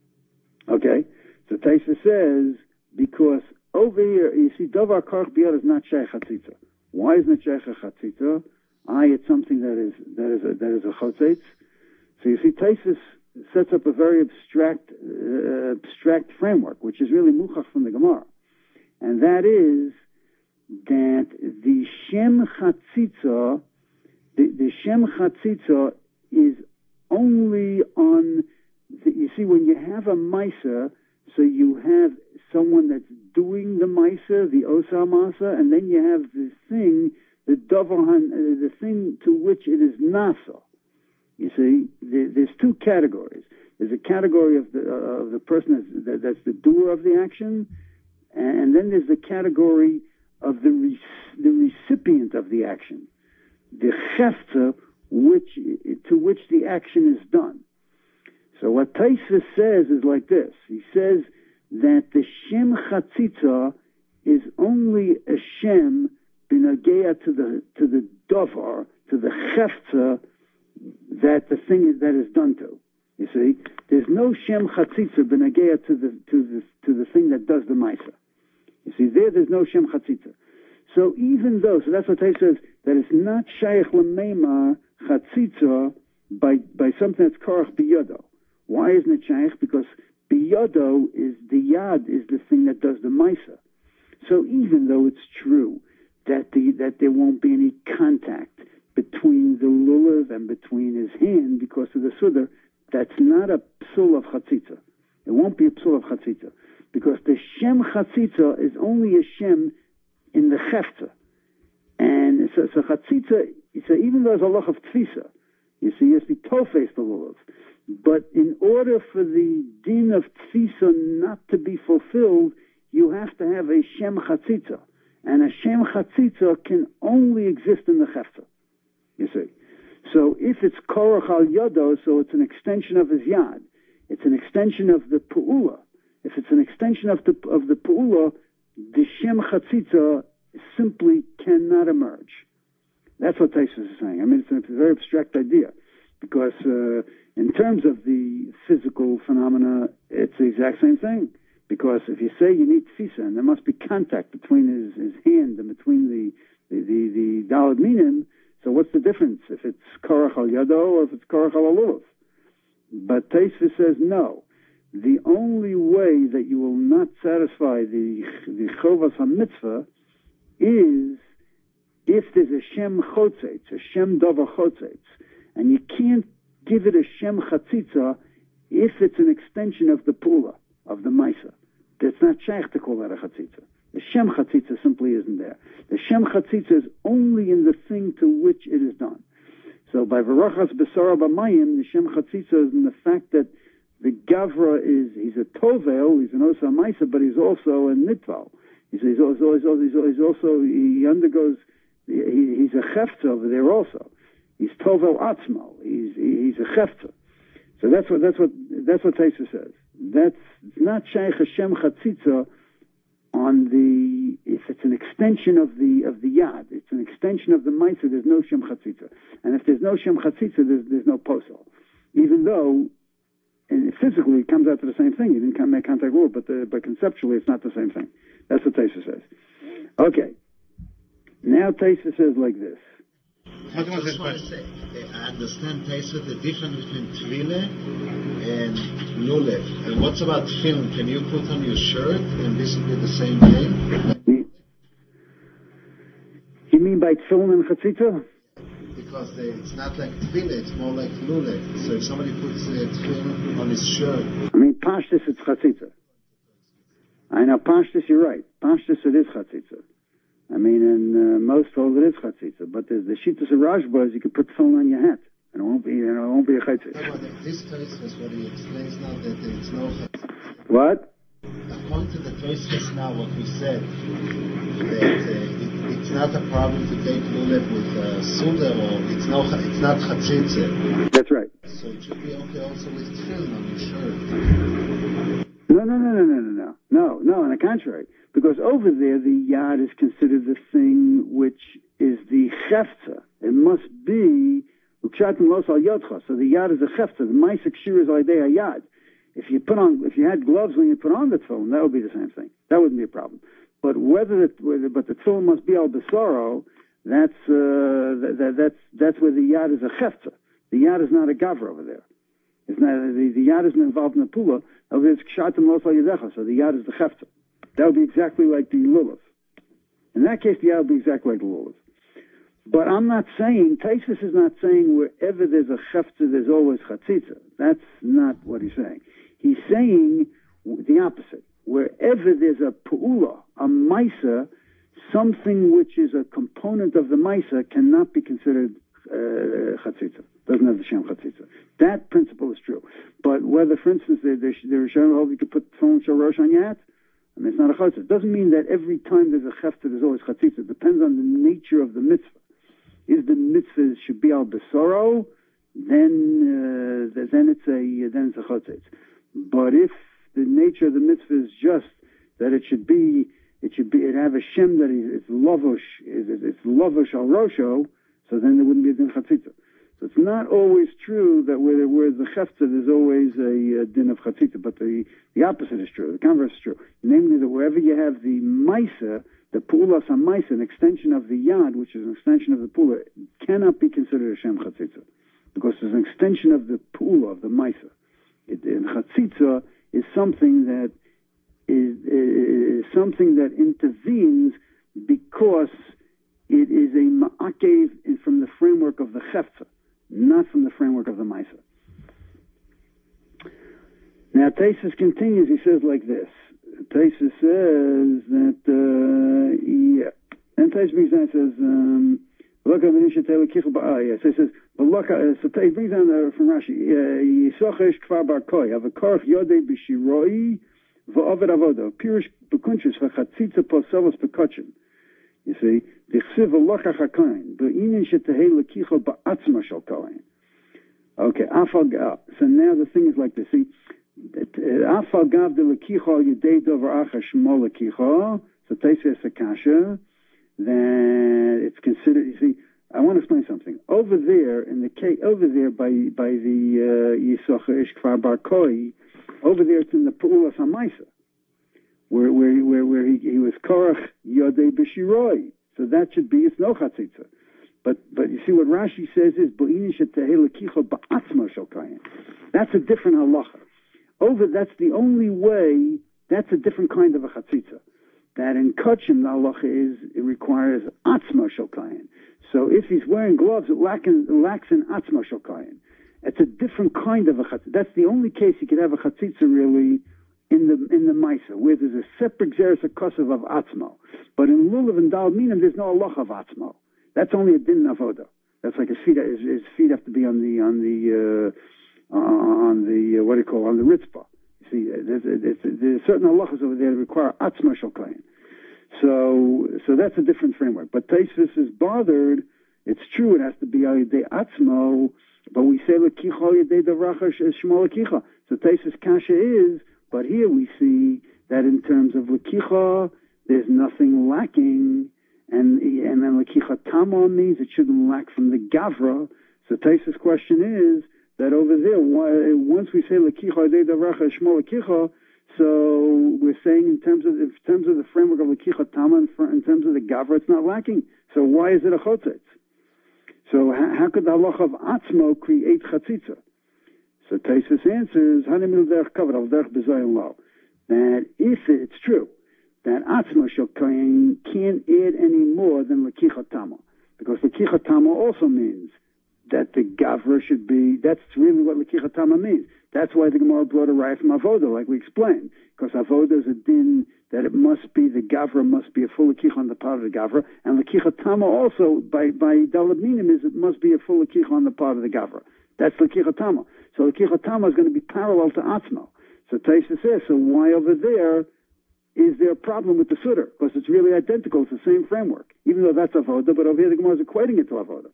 Okay? So Taisa says, because over here, you see, Dovar Korach Biyodo is not Shaykh Chatzitza. Why isn't it Shaykh Chatzitza? I, it's something that is that is a, that is a chotzetz. So you see, Taisus sets up a very abstract uh, abstract framework, which is really muchach from the Gemara, and that is that the Shem Chatzitza, the, the Shem Chatzitza is only on. The, you see, when you have a Maisa, so you have someone that's doing the Maisa, the Osa Masa, and then you have this thing. The Dovahan, uh, the thing to which it is nasa. You see, there, there's two categories. There's a category of the uh, of the person that's, that, that's the doer of the action, and then there's the category of the re- the recipient of the action, the chefta, which to which the action is done. So what Taisa says is like this. He says that the Shem Chatzitza is only a Shem Binagea to the to the dovar, to the chefza that the thing is, that is done to. You see, there's no Shem Chatzitza Binagea to the to the to the thing that does the Maisa. You see, there there's no Shem Chatzitza. So even though, so that's what Taisa says, that it's not Shaykh L'Meima Chatzitza by by something that's Korach Biyodo. Why isn't it Shaykh? Because Biyodo is the Yad, is the thing that does the Maisa. So even though it's true that the that there won't be any contact between the lulav and between his hand because of the sudar, that's not a psul of chatzitza. It won't be a psul of chatzitza because the shem chatzitza is only a shem in the chefta, and so, so chatzitza. So even though there's a loch of tfisa, you see, you have to be tofes the lulav, but in order for the din of tfisa not to be fulfilled, you have to have a shem chatzitza. And a Shem Chatzitza can only exist in the Chefta, you see. So if it's Korach al Yodo, so it's an extension of his Yad. It's an extension of the Pu'ula. If it's an extension of the of the Pu'ula, the Shem Chatzitza simply cannot emerge. That's what Taisus is saying. I mean, it's a very abstract idea, because uh, in terms of the physical phenomena, it's the exact same thing. Because if you say you need tfisa, and there must be contact between his, his hand and between the the the, the dalad minim, so what's the difference if it's korach al yado or if it's korach al alulav? But Taisva says no. The only way that you will not satisfy the the chovas hamitzvah is if there's a shem chotzetz, a shem dava chotzetz, and you can't give it a shem chatzitza if it's an extension of the pula, of the maisa. It's not shaykh to call that a chatzitza. The shem chatzitza simply isn't there. The shem chatzitza is only in the thing to which it is done. So by Varachas Besara B'mayim, the shem chatzitza is in the fact that the gavra is, he's a tovel, he's an osa maisa, but he's also a nitval. He's, he's, also, he's, also, he's also, he undergoes, he, he's a chefta over there also. He's tovel atzmo, he's, he's a chefta. So that's what, that's what, that's what Taisa says. That's not Shaykh Hashem Chatzitza on the, if it's an extension of the of the Yad, it's an extension of the Maisa, there's no Shem Chatzitza. And if there's no Shem Chatzitza, there's, there's no Posel. Even though, and physically, it comes out to the same thing. You didn't make contact with it, but, the, but conceptually, it's not the same thing. That's what Taisa says. Okay. Now Taisa says like this. I just want to say, I understand, Taisa, the difference between Tvile and Lulev. And what's about film? Can you put on your shirt and basically the same thing? You mean by Tfilin and Chatzitza? Because they, it's not like Tvile, it's more like Lulev. So if somebody puts uh, Tvile on his shirt... I mean, Pashtus, it's Chatzitza. I know, Pashtus, you're right. Pashtus, it is Chatzitza. I mean, and uh, most hold it is chatzitza, but there's the shittas of Rashba is you can put the phone on your hat, and it won't be, you know, it won't be a chatzitza. No, but this case is what he explains now that it's no chatzitza. What? According to the Tosfos now, what we said, that uh, it, it's not a problem to take lulav with uh, suda, or it's, no, it's not chatzitze. That's right. So it should be okay also with tefillin on your shirt. No, no, no, no, no, no, no. No, no, on the contrary. Because over there, the yad is considered the thing which is the chefza. It must be, so the yad is a chefza. The maisik shir is idea yad. If you put on, if you had gloves when you put on the tefillin, that would be the same thing. That wouldn't be a problem. But whether it, whether, but the tefillin must be al besoro, that's, uh, that, that, that's, that's where the yad is a chefza. The yad is not a gavra over there. It's not, the, the yad isn't involved in the pula. Over there, it's kshatim los al yadecha, so the yad is the chefza. That would be exactly like the lulav. In that case, the yad would be exactly like the lulav. But I'm not saying, Taisus is not saying wherever there's a chefza, there's always chatzitza. That's not what he's saying. He's saying the opposite. Wherever there's a pu'ula, a maisa, something which is a component of the maisa cannot be considered uh, chatzitza. Doesn't have the shem chatzitza. That principle is true. But whether, for instance, the Rishonim hold you could put phone shorosh on your hat, I mean, it's not a chatzitza. It doesn't mean that every time there's a chefza, there's always chatzitza. It depends on the nature of the mitzvah. If the mitzvah should be al besoro, then uh, then it's a then it's a chatzitz. But if the nature of the mitzvah is just that it should be it should be it have a shem that is it's lavush it's, it's lavush al rosho, so then there wouldn't be a din chatzitza. So it's not always true that where there where the chefza there's always a, a din of chatzitza, but the the opposite is true. The converse is true. Namely that wherever you have the maisa, the pu'ulas ha-maisa, an extension of the yad, which is an extension of the pu'ula, cannot be considered a shem chatzitza, because it's an extension of the pu'ula, of the maisa. It, and chatzitza is something that is, is something that intervenes because it is a ma'akev from the framework of the chefza, not from the framework of the maisa. Now Taisus continues, he says like this. Taisus says that, uh, yeah. And Taisus brings down, says, um, look at the Nisha Taylor Kichel Ba'a, yeah. So he says, but look, uh, so he brings down uh, from Rashi, Yisochesh Kfar Bar Koi, have a Korch Yodei B'Shiroi, V'Ovid Avoda, Pirush B'Kunchus, V'Chatzitza Posavos B'Kochin. You see, Dichsiv V'Locha HaKoin, B'Inin Shetehei L'Kichel Ba'atzma Shal Kohen. Okay, Afal, so now the thing is like this, see, Afal gav de lekicho yedei dover acha shmo lekicho. So Taisus Akasha. Then it's considered. You see, I want to explain something. Over there in the case, over there by by the Yisocha Ish Kfar Bar Koi, over there it's in the Pu'ulas HaMaisa, where where where where he, he was Korach Yodei B'Shiroi. So that should be it's no chatzitza. But but you see what Rashi says is Bo'inin Shetehei Lekicho Ba'atzma Shel Kayin. That's a different halacha. Over, that's the only way, that's a different kind of a chatzitza. That in kachim, the halacha is, it requires atzma shel kayin. So if he's wearing gloves, it lacks in, lacks in atzma shel kayin. It's a different kind of a chatzitza. That's the only case you could have a chatzitza really in the in the maisa, where there's a separate xeris akosov of atzmo. But in lulav and dal minim, there's no halacha of atzmo. That's only a din avoda. That's like his feet, his, his feet have to be on the, on the, uh, on the, uh, what do you call it, on the ritzpah. You see, there's, there's, there's certain halachas over there that require atzma shel kayin. So, so that's a different framework. But Taisus is bothered. It's true, it has to be ayidei atzmo, but we say lekicha ayidei davracha shmo lekicha. So Taisus kasha is, but here we see that in terms of lekicha, there's nothing lacking, and and then lekicha tama means it shouldn't lack from the gavra. So Taisus' question is that over there, once we say lekicha ayidei davracha shmo lekicha, so we're saying in terms of in terms of the framework of lekicha tama, in terms of the gavra, it's not lacking. So why is it a chotzitz? So how, how could the halacha of atzmo create chatzitza? So Taisus answers, that if it's true that atzmo shel kayin can't add any more than lekicha tama, because lekicha tama also means that the gavra should be, that's really what lekicha tama means. That's why the Gemara brought a raya from avoda, like we explained, because avoda is a din that it must be, the gavra must be a full lekicha on the part of the gavra, and lekicha tama also, by, by dalad minim, is it must be a full lekicha on the part of the gavra. That's lekicha tama. So lekicha tama is going to be parallel to atzmo. So Taisa says, so why over there is there a problem with the Sutter? Because it's really identical. It's the same framework. Even though that's Avoda, but over here the Gemara is equating it to Avoda.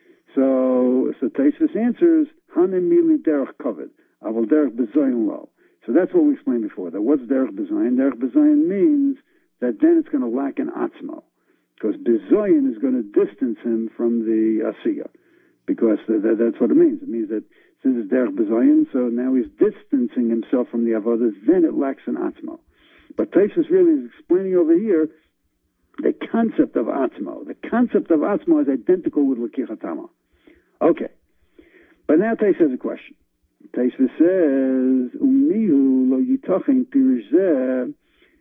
So, so Taisvis answers, Hanem mili derech kovid, aval derech bezoyin lo. So that's what we explained before. That what's derech bezoyin? Derech bezoyin means that then it's going to lack an atzmo. Because bezoyin is going to distance him from the asiya. Because th- th- that's what it means. It means that since it's derech bezoyin, so now he's distancing himself from the avodas, then it lacks an atzmo. But Taisvis really is explaining over here the concept of atzmo. The concept of atzmo is identical with l'kichatama. Okay. But now Taisvis has a question. Taisvis says, Umihu lo yitachin pirzeh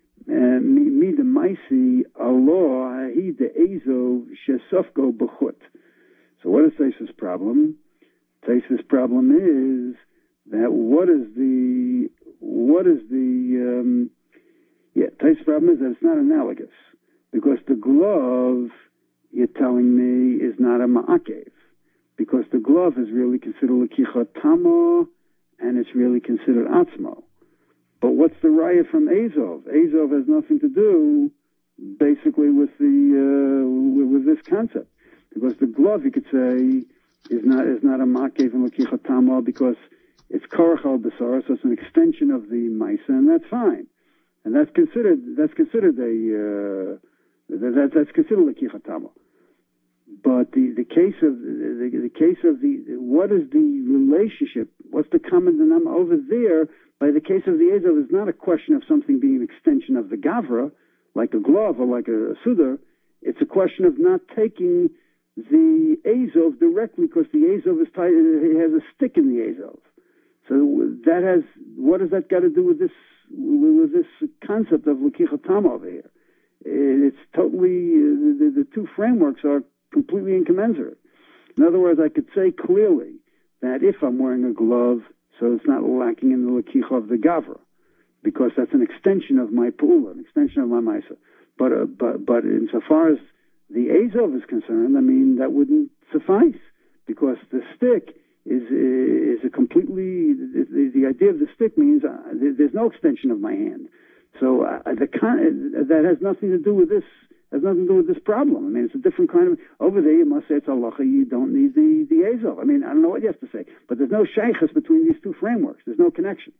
mi de maisi alo hahi de ezov shesofko b'chut. So what is Taisvis' problem? Taisvis' problem is that what is the, what is the, um, yeah, Taisvis' problem is that it's not analogous. Because the glove, you're telling me, is not a ma'akev. Because the glove is really considered l'kicha tama, and it's really considered atzmo. But what's the raya from Azov? Azov has nothing to do, basically, with the uh, with, with this concept. Because the glove, you could say, is not is not a ma'akev and l'kicha tama because it's korach al basara, so it's an extension of the maisa, and that's fine. And that's considered that's considered a uh, that, that's considered l'kicha tama. But the, the case of the, the case of the what is the relationship? What's the common denominator over there? By the case of the Azov, is not a question of something being an extension of the Gavra, like a glove or like a, a Sudar. It's a question of not taking the Azov directly because the Azov is tied. It has a stick in the Azov. So that has what has that got to do with this with this concept of l'kicha tama over here? It's totally the, the, the two frameworks are completely incommensurate. In other words, I could say clearly that if I'm wearing a glove, so it's not lacking in the lakicha of the gavra, because that's an extension of my pula, an extension of my maisa. But uh, but but insofar as the azov is concerned, I mean that wouldn't suffice because the stick is is a completely the, the idea of the stick means uh, there's no extension of my hand. So uh, the con- that has nothing to do with this. Has nothing to do with this problem. I mean, it's a different kind of... Over there, you must say it's halacha, you don't need the, the Azov. I mean, I don't know what you have to say. But there's no shaykhs between these two frameworks. There's no connection.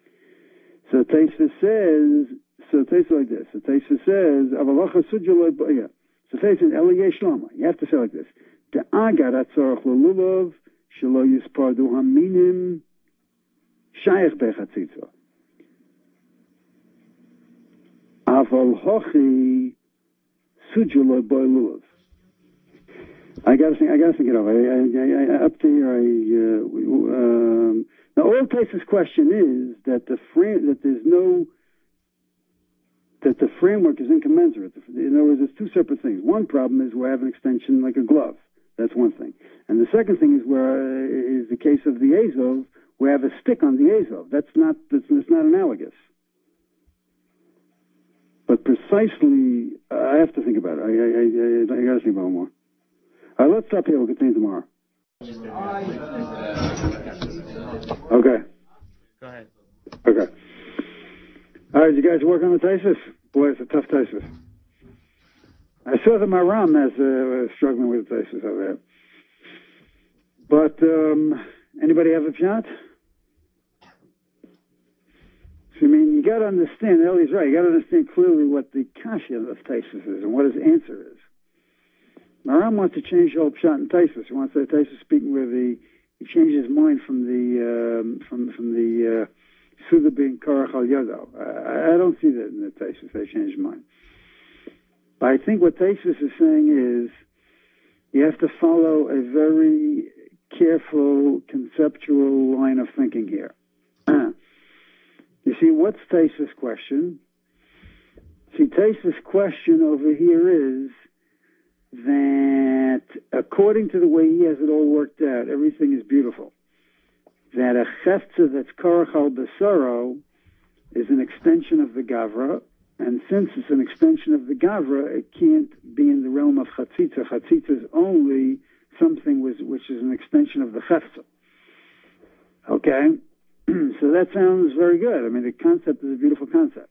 So Taisva says... So Taisva like this. So Taisva says... Avalacha sujjaloi b'ya. So Taisva says, Eliyeh shlama. You have to say like this. De'agar atzorach l'lulav shelo yispardu haminim shaykh bechatzitza. Aval hochi... I gotta think. I gotta think it over. I, I, I, up to here, I. Uh, um, now, all cases question is that the frame that there's no that the framework is incommensurate. In other words, there's two separate things. One problem is we have an extension like a glove. That's one thing, and the second thing is where uh, is the case of the Azov. We have a stick on the Azov. That's not. That's, that's not analogous. But precisely, uh, I have to think about it. I, I, I, I got to think about it more. All right, let's stop here. We'll continue tomorrow. Okay. Go ahead. Okay. All right, you guys work on the Taisus? Boy, it's a tough Taisus. I saw that my Ram is uh, struggling with the Taisus over there. But um, anybody have a shot? So, I mean, you got to understand, Ellie's right, you got to understand clearly what the kasha of Taisus is and what his answer is. Maram wants to change the whole pshat in Taisus. He wants to say Taisus speaking where the, he changed his mind from the, um, from, from the, uh, Suda being Korach al Yado. I, I don't see that in the Taisus, they changed his mind. But I think what Taisus is saying is, you have to follow a very careful, conceptual line of thinking here. You see, what's Taisus' question? See, Taisus' question over here is that according to the way he has it all worked out, everything is beautiful. That a cheftza that's korach al basaro is an extension of the gavra, and since it's an extension of the gavra, it can't be in the realm of chatzitza. Chatzitza is only something which, which is an extension of the cheftza. Okay? So that sounds very good. I mean, the concept is a beautiful concept.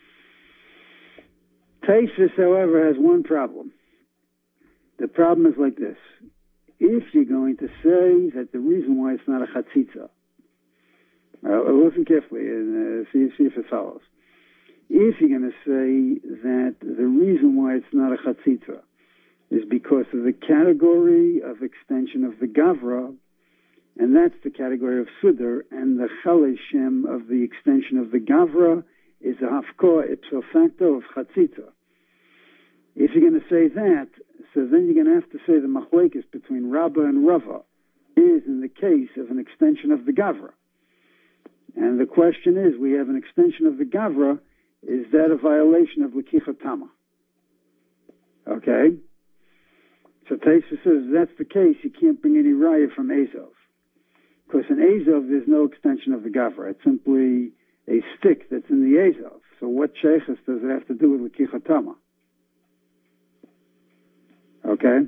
Taisus, however, has one problem. The problem is like this. If you're going to say that the reason why it's not a chatzitza, uh, listen carefully and uh, see, see if it follows. If you're going to say that the reason why it's not a chatzitza is because of the category of extension of the gavra, and that's the category of sudar, and the chaleshem of the extension of the gavra is a hafkoa ipso facto of chatzitza. If you're going to say that, so then you're going to have to say the machlekes between Rabbah and Rava is in the case of an extension of the gavra. And the question is, we have an extension of the gavra, is that a violation of Lekicha Tama? Okay? So Taisa says, if that's the case, you can't bring any raya from Azov. Because in Azov, there's no extension of the gavra. It's simply a stick that's in the Azov. So what sheikhus does it have to do with Lekicha Tama? Okay?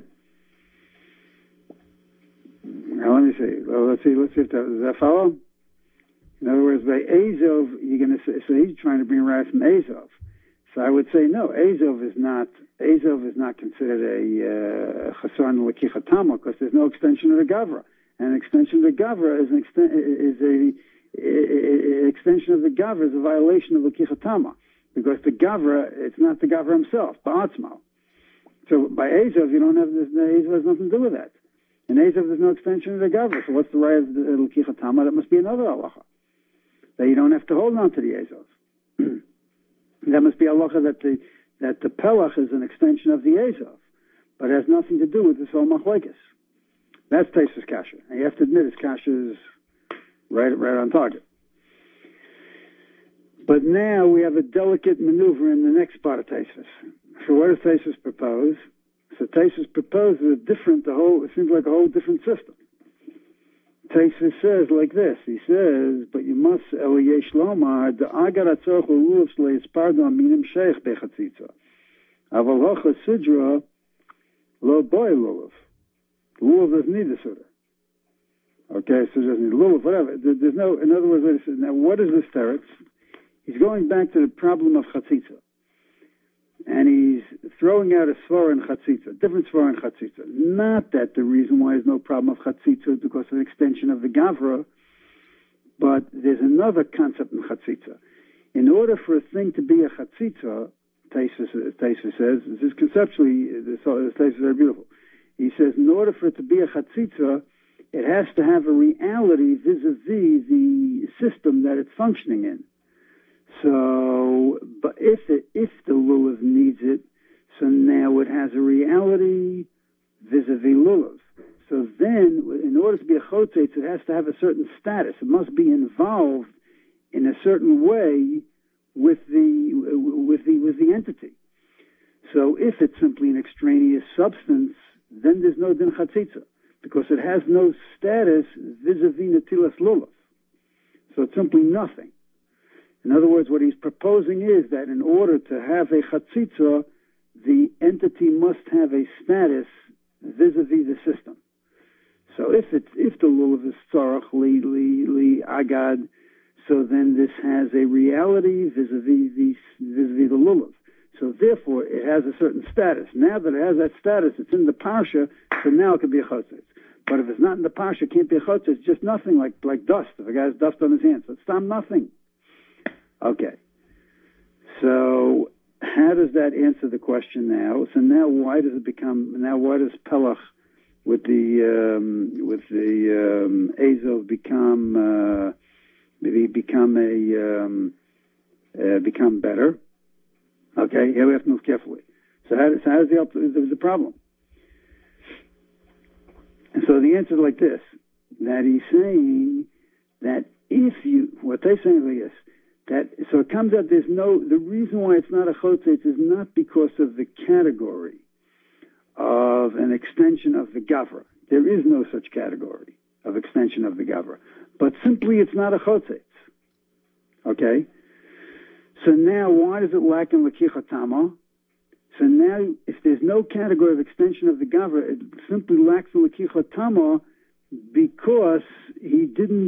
Now let me see. Well, let's see. Let's see if that, does that follow? In other words, by Azov, you're going to say, so he's trying to bring right from Azov. So I would say no. Azov is not. Azov is not considered a chasron lekicha tama because there's no extension of the gavra, and an extension of the gavra is an exten- is a, a, a extension of the gavra is a violation of lekicha tama because the gavra, it's not the gavra himself, ba'atzmo. So by Azov, you don't have this. Azov has nothing to do with that. In Azov, there's no extension of the gavra. So what's the right of the lekicha tama? That must be another halacha. That you don't have to hold on to the Azov. That must be halacha that the that the pelach is an extension of the Azov, but it has nothing to do with this whole machlekes. That's Taisus kasha, and you have to admit his kasha is right right on target. But now we have a delicate maneuver in the next part of Taisus. So what does Taisus propose? So Taisus proposes a different, the whole. It seems like a whole different system. Taisus says like this. He says, but you must eliyesh lomar the agar atzorch lulav shleis pardon minim sheich bechatzitza. Aval hocha sidra lo boy lulav. Lulav doesn't need the suda. Okay, so doesn't need lulav, whatever. There's no. In other words, now what is this teretz? He's going back to the problem of chatzitza, and he's throwing out a svara in chatzitza, different svara in chatzitza. Not that the reason why there's no problem of chatzitza is because of the extension of the gavra, but there's another concept in chatzitza. In order for a thing to be a chatzitza, Taisus says, this is conceptually, this, this Taisus is very beautiful. He says, in order for it to be a chatzitza, it has to have a reality vis-a-vis the system that it's functioning in. So, but if it, if the lulav needs it, so now it has a reality vis-a-vis lulav. So then, in order to be a chotzetz, it has to have a certain status. It must be involved in a certain way with the with the with the entity. So, if it's simply an extraneous substance, then there's no din chatzitza because it has no status vis-a-vis netilas lulav. So it's simply nothing. In other words, what he's proposing is that in order to have a chatzitza, the entity must have a status vis-a-vis the system. So if it's if the lulav is tzarach li li li agad, so then this has a reality vis-a-vis the vis-a-vis the lulav. So therefore, it has a certain status. Now that it has that status, it's in the parsha, so now it can be a chatzitz. But if it's not in the parsha, it can't be a chatzitz. It's just nothing, like like dust. If a guy has dust on his hands, so it's not nothing. Okay, so how does that answer the question now? So now why does it become, now why does Pelach with the, um, with the um, Azov become, uh, maybe become a, um, uh, become better? Okay, here we have to move carefully. So how, so how does the, the, the problem? And so the answer is like this, that he's saying that if you, what they're saying is this, that, so it comes out there's no, the reason why it's not a chotzetz is not because of the category of an extension of the gavra. There is no such category of extension of the gavra. But simply it's not a chotzetz. Okay? So now why does it lack in lekicha tama? So now if there's no category of extension of the gavra, it simply lacks in lekicha tama because he didn't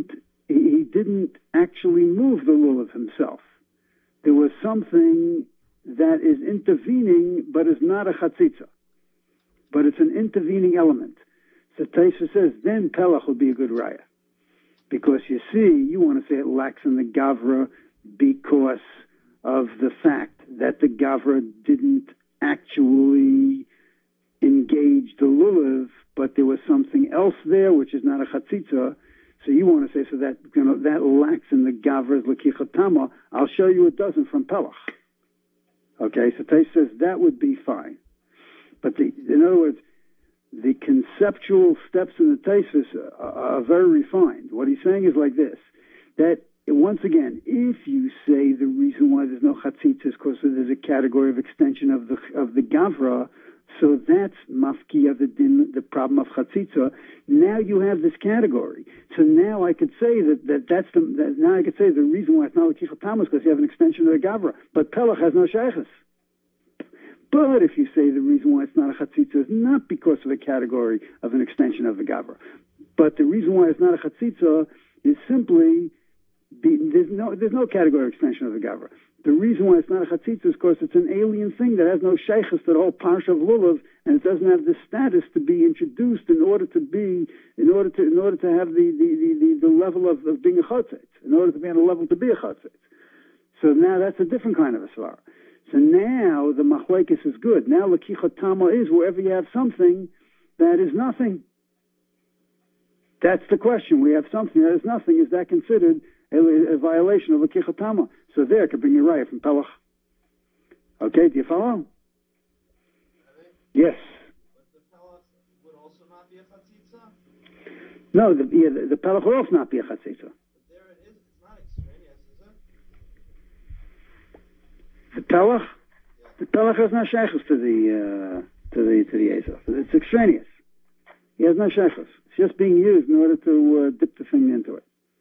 he, he didn't actually move the lulav himself. There was something that is intervening, but is not a chatzitza. But it's an intervening element. So Taisa says, then Pelach would be a good raya. Because you see, you want to say it lacks in the Gavra because of the fact that the Gavra didn't actually engage the lulav, but there was something else there, which is not a chatzitza. So you want to say, so that, you know, that lacks in the Gavra's lekichatama. I'll show you it doesn't from Pelach. Okay, so Taisa says that would be fine. But the, in other words, the conceptual steps in the Taisus are, are very refined. What he's saying is like this, that once again, if you say the reason why there's no chatzitza is because there's a category of extension of the of the Gavra, so that's mafki of the din, the problem of chatzitza. Now you have this category. So now I could say that, that that's the, that now I could say the reason why it's not lekichat tam is because you have an extension of the Gavra. But Pelach has no shaychus. But if you say the reason why it's not a chatzitza is not because of a category of an extension of the Gavra, but the reason why it's not a chatzitza is simply the, there's no there's no category of extension of the Gavra. The reason why it's not a chatzitza is because it's an alien thing that has no shaychus to the whole parsha of lulav, and it doesn't have the status to be introduced in order to be in order to in order to have the the, the, the, the level of, of being a chatzitz, in order to be on a level to be a chatzitz. So now that's a different kind of a svar. So now the machlekes is good. Now lekichat tama is wherever you have something that is nothing. That's the question. We have something that is nothing. Is that considered a, a violation of lekichat tama? So there could bring you right from Pelach. Okay, do you follow? Yes. But the Pelach would also not be a chatzitza? No, the, yeah, the, the Pelach would also not be a chatzitza. There it is. It's not extraneous, is it? The Pelach, Yeah. the Pelach has no shaychus to the uh, to the to the Esav. It's extraneous. He has no shaychus. It's just being used in order to uh, dip the finger into it.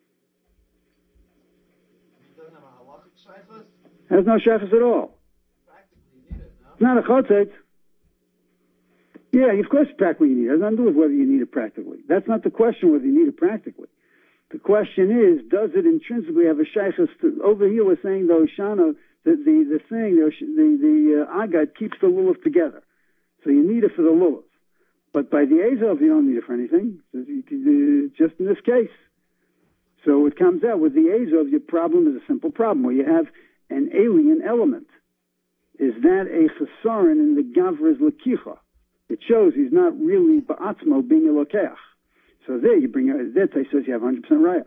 He doesn't have a halachic shaychus? Has no shaychus at all. Practically, you need it, no? It's not a chatzitz. Yeah, of course, practically you need it. It has nothing to do with whether you need it practically. That's not the question whether you need it practically. The question is, does it intrinsically have a shaychus? To, over here, we're saying the Oshana. The, the, the thing, the, the, the uh, agat keeps the lulav together. So you need it for the lulav. But by the Esav, you don't need it for anything. Just in this case. So it comes out with the Esav, your problem is a simple problem, where you have an alien element. Is that a chesaron in the Gavra's lekicha? It shows he's not really ba'atzmo being a lokeach. So there you bring it, there Tay says you have one hundred percent raya.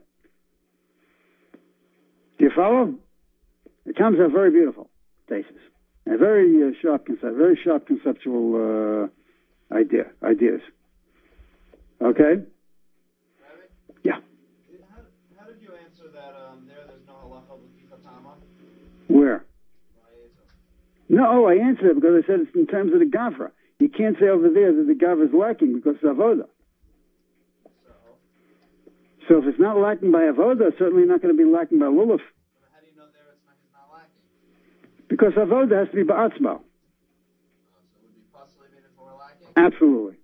Do you follow? It comes out very beautiful, thesis. A very uh, sharp concept, very sharp conceptual uh, idea, ideas. Okay? Rabbi? Yeah. How, how did you answer that um, there, there's no halacha of lekichat tama? Where? No, I answered it because I said it's in terms of the Gavra. You can't say over there that the Gavra is lacking because of Avoda. So? So if it's not lacking by Avoda, it's certainly not going to be lacking by Lulav. How do you know there it's not, it's not lacking? Because Avoda has to be Ba'atzma. Oh, so it would be possibly even if it were lacking? Absolutely.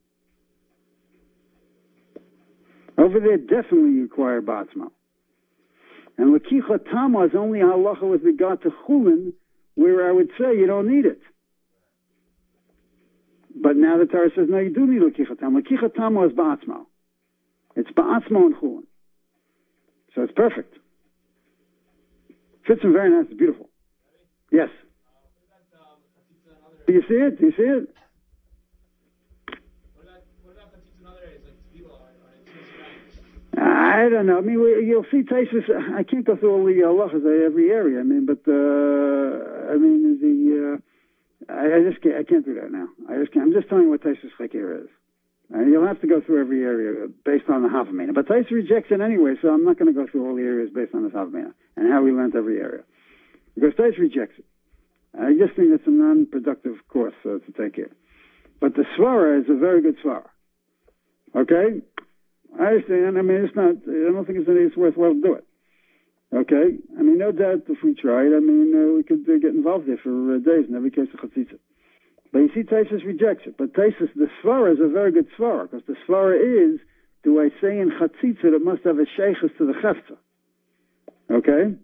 Over there, definitely you require Ba'atzma. And Lekicha Tama is only halacha with regard to Chulin, where I would say you don't need it. But now the Torah says, no, you do need Lekicha Tama. Lekicha Tama is Ba'atzma. It's Ba'atzma and Chulin. So it's perfect. Fits him very nice. It's beautiful. Yes. Do you see it? Do you see it? I don't know. I mean, we, you'll see Taisus. I can't go through all the halachas uh, every area. I mean, but uh, I mean the. Uh, I, I just can't. I can't do that now. I just can't. I'm just telling you what Taisus Chakir is. Uh, you'll have to go through every area based on the Havamina. But Taisus rejects it anyway, so I'm not going to go through all the areas based on the Havamina and how we learned every area, because Taisus rejects it. I just think it's a non-productive course uh, to take here. But the Svara is a very good Svara. Okay. I understand. I mean, it's not, I don't think it's, it's worthwhile to do it. Okay? I mean, no doubt if we tried, I mean, uh, we could uh, get involved there for uh, days in every case of Chatzitza. But you see, Taisus rejects it. But Taisus, the Svara is a very good Svara, because the Svara is do I say in chatzitza that must have a sheikhus to the chefza? Okay?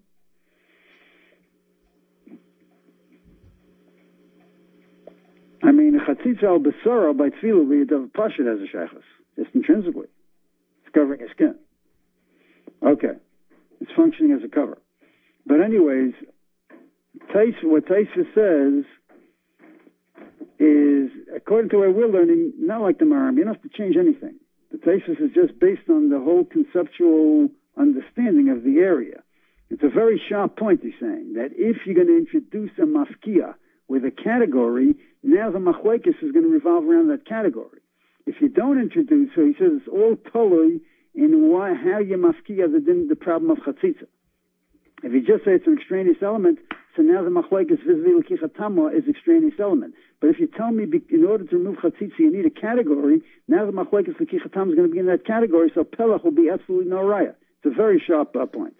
I mean, chatzitza al basara by tefillah v'yadav pashut has a sheikhus, just intrinsically. It's covering his skin. Okay. It's functioning as a cover. But anyways, Tais, what Taisa says is, according to what we're learning, not like the Maram, you don't have to change anything. The Taisus is just based on the whole conceptual understanding of the area. It's a very sharp point, he's saying, that if you're going to introduce a mafkia with a category, now the machlekes is going to revolve around that category. If you don't introduce, so he says it's all totally in why, how you mafkia the, the problem of chatzitza. If you just say it's an extraneous element, so now the machlekes vis-a-vis l'kichatama is extraneous element. But if you tell me in order to remove chatzitza you need a category, now the machlekes l'kichatama is going to be in that category, so pelach will be absolutely no raya. It's a very sharp uh, point.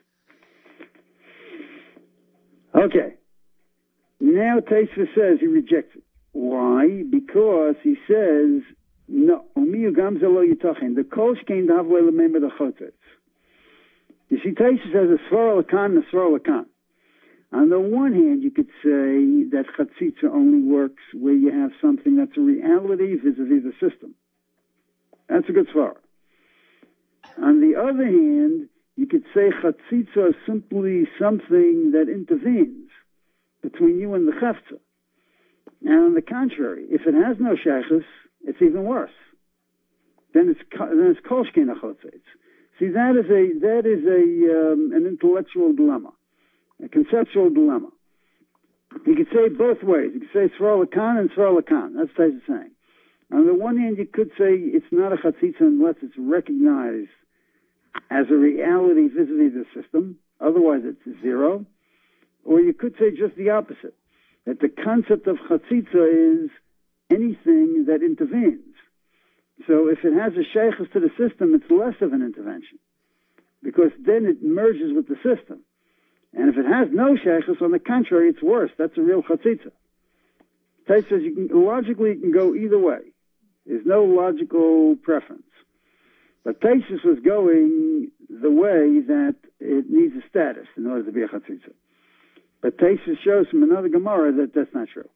Okay. Now Taisva says he rejects it. Why? Because he says, no, umiyu gamzelo yitachin, the kol shkein davle l'member the chotzitz. You see, Taisva says a svara lakan and a svara lakan. On the one hand, you could say that chatzitza only works where you have something that's a reality vis-a-vis the system. That's a good svara. On the other hand, you could say chatzitza is simply something that intervenes between you and the chefza. And on the contrary, if it has no sheikhus, it's even worse. Then it's then it's kol shkein achotzitz. See, that is a that is a um, an intellectual dilemma, a conceptual dilemma. You could say it both ways. You could say svara lakan and svara lakan. That's what he's saying. On the one hand, you could say it's not a chatzitza unless it's recognized as a reality vis-a-vis the system. Otherwise, it's zero. Or you could say just the opposite, that the concept of chatzitza is anything that intervenes. So if it has a sheikhus to the system, it's less of an intervention, because then it merges with the system. And if it has no sheikhus, on the contrary, it's worse. That's a real chatzitza. Tais says you can, logically it can go either way. There's no logical preference. But Taisus was going the way that it needs a status in order to be a chatzitza. But Taisus shows from another Gemara that that's not true.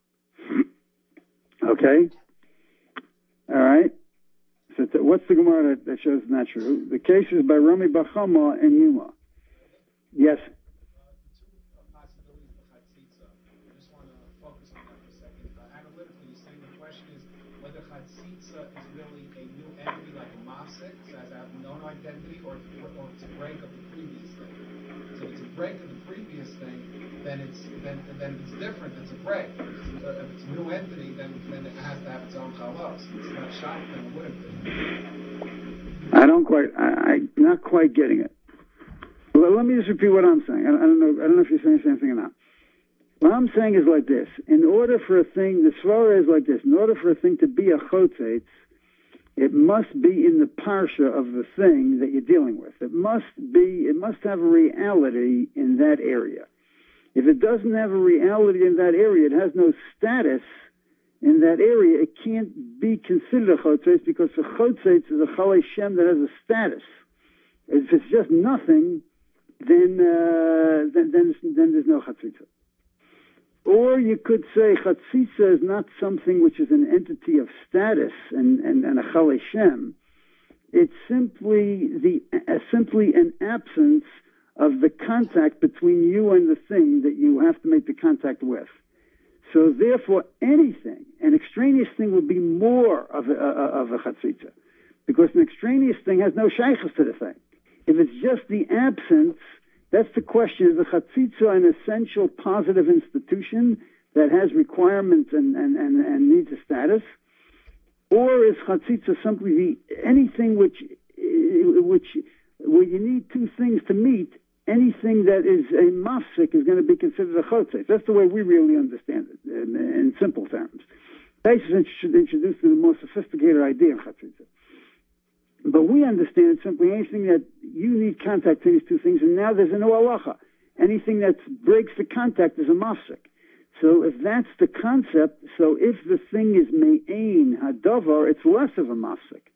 Okay? All right? So th- what's the Gemara that, that shows it's not true? The case is by Rami Bachama and Yuma. Yes? Identity or, or it's a break of the previous thing. So if it's a break of the previous thing, then it's then then it's different. It's a break. If it's a, if it's a new entity, then then it has to have its own chalos. It's not shot, then it wouldn't be. I don't quite. I, I'm not quite getting it. Well, let me just repeat what I'm saying. I, I don't know. I don't know if you're saying the same thing or not. What I'm saying is like this: in order for a thing, the svara is like this. In order for a thing to be a chotzetz, it must be in the parsha of the thing that you're dealing with. It must be, it must have a reality in that area. If it doesn't have a reality in that area, it has no status in that area, it can't be considered a chotzetz, because a chotzetz is a chalei shem that has a status. If it's just nothing, then, uh, then, then, then there's no chatzitza. Or you could say chatzitza is not something which is an entity of status and, and, and a chalei shem. It's simply the uh, simply an absence of the contact between you and the thing that you have to make the contact with. So therefore, anything, an extraneous thing would be more of a, a, of a chatzitza, because an extraneous thing has no shaykhs to the thing. If it's just the absence, that's the question. Is the chatzitza an essential positive institution that has requirements and, and, and, and needs a status? Or is chatzitza simply the, anything which, which, where you need two things to meet, anything that is a mafsik is going to be considered a chotzetz? That's the way we really understand it, in, in simple terms. Taisus should introduce the more sophisticated idea of chatzitza. But we understand it simply anything that you need contact to these two things, and now there's a no halacha. Anything that breaks the contact is a mafsik. So if that's the concept, so if the thing is me'ein hadavar, it's less of a mafsik.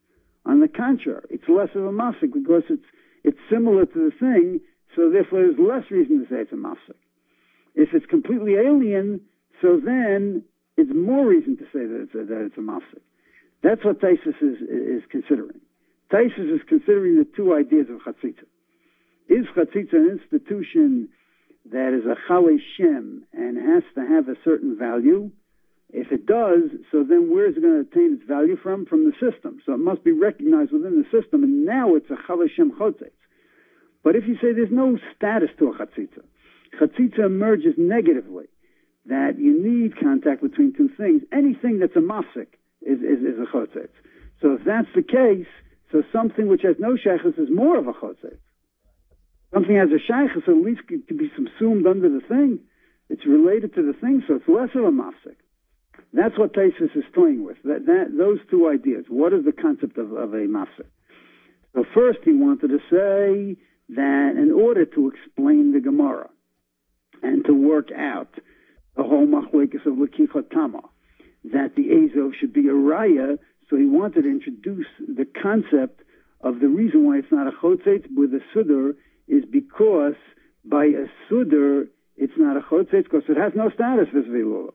On the contrary, it's less of a mafsik because it's it's similar to the thing, so therefore there's less reason to say it's a mafsik. If it's completely alien, so then it's more reason to say that it's a, that it's a mafsik. That's what Taisus is, is considering. Taisus is considering the two ideas of chatzitza. Is chatzitza an institution that is a chalei shem and has to have a certain value? If it does, so then where is it going to obtain its value from? From the system. So it must be recognized within the system, and now it's a chalei shem chotzitz. But if you say there's no status to a chatzitza, chatzitza emerges negatively, that you need contact between two things. Anything that's a mafsik is, is, is a chotzitz. So if that's the case, so something which has no shaykhus is more of a chotzitz. Something has a shaykhus, at least to be subsumed under the thing. It's related to the thing, so it's less of a mafsik. That's what Taisus is toying with. That, that those two ideas. What is the concept of, of a mafsik? So first, he wanted to say that in order to explain the Gemara and to work out the whole machlekes of Lekichot Tama, that the Azov should be a raya, so he wanted to introduce the concept of the reason why it's not a chotzetz with a sudar is because by a sudar it's not a chotzetz because it has no status vis-a-vis lulav.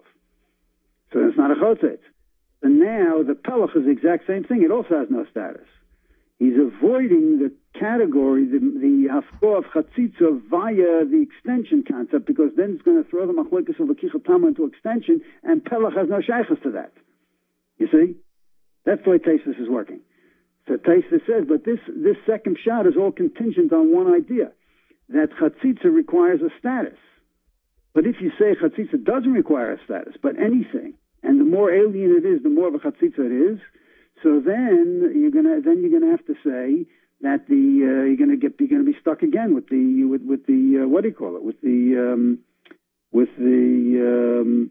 So it's not a chotzetz. And now the pelach is the exact same thing. It also has no status. He's avoiding the category, the, the hafko of chatzitza via the extension concept, because then it's going to throw the machlekes of Lekichot Tama into extension, and pelach has no shaykhus to that. You see? That's the way Taisus is working. So Taisus says, but this, this second shot is all contingent on one idea, that chatzitza requires a status. But if you say chatzitza doesn't require a status, but anything, and the more alien it is, the more of a chatzitza it is, so then you're gonna then you're gonna have to say that the uh, you're gonna get you're gonna be stuck again with the with with the uh, what do you call it with the um, with the um,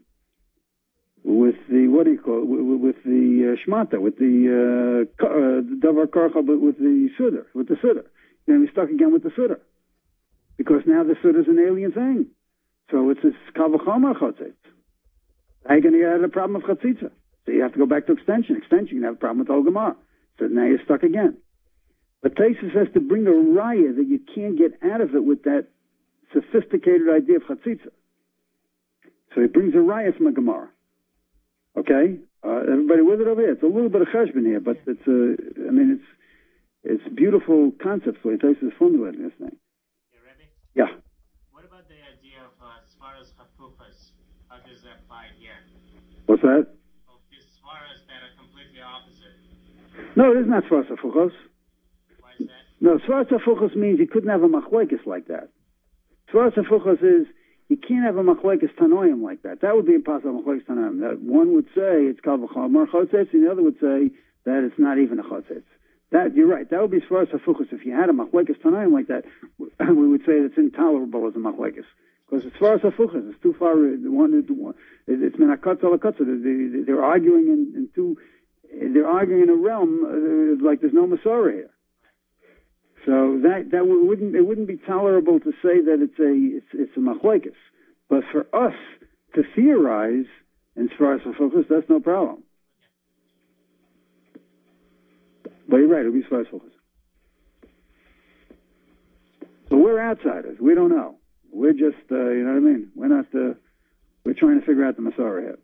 with the what do you call it with, with the uh, shmata with the uh, uh, davar karcha, but with the sudar with the sudar you're gonna be stuck again with the sudar because now the sudar is an alien thing. So it's this kavachama chatzitz. How are you going to get out of the problem of chatzitza? So you have to go back to extension. Extension, you have a problem with Ol Gemara. So now you're stuck again. But Taisus has to bring a raya that you can't get out of it with that sophisticated idea of chatzitza. So he brings a raya from a Gemara. Okay? Uh, everybody with it over here? It's a little bit of cheshbon here, but it's a, I mean, it's, it's beautiful concepts the way Taisus is formulating this thing. You ready? Yeah. What about the idea of uh, svaras hapuchas? How does that apply here? What's that? Of these svaras that are completely opposite. No, it is not svaras hapuchos. Why is that? No, svaras hapuchos means you couldn't have a machlekes like that. Svaras hapuchos is you can't have a machlekes tanoim like that. That would be impossible. Machlekes tanoim. That one would say it's kal v'chomer chotzets, and the other would say that it's not even a chotzets. That you're right. That would be svaras hapuchos. If you had a machlekes tanoim like that, we would say it's intolerable as a machlekes. Because as far as hafuchas, it's too far. One, one it's menakatz alakatz. They're arguing in, in two. They're arguing in a realm uh, like there's no Masora here. So that that wouldn't it wouldn't be tolerable to say that it's a it's, it's a machlekes. But for us to theorize as far as hafuchas, that's no problem. But you're right. It'll be as far as hafuchas. So we're outsiders. We don't know. We're just, uh, you know what I mean? We're not, uh, we're trying to figure out the Masara here.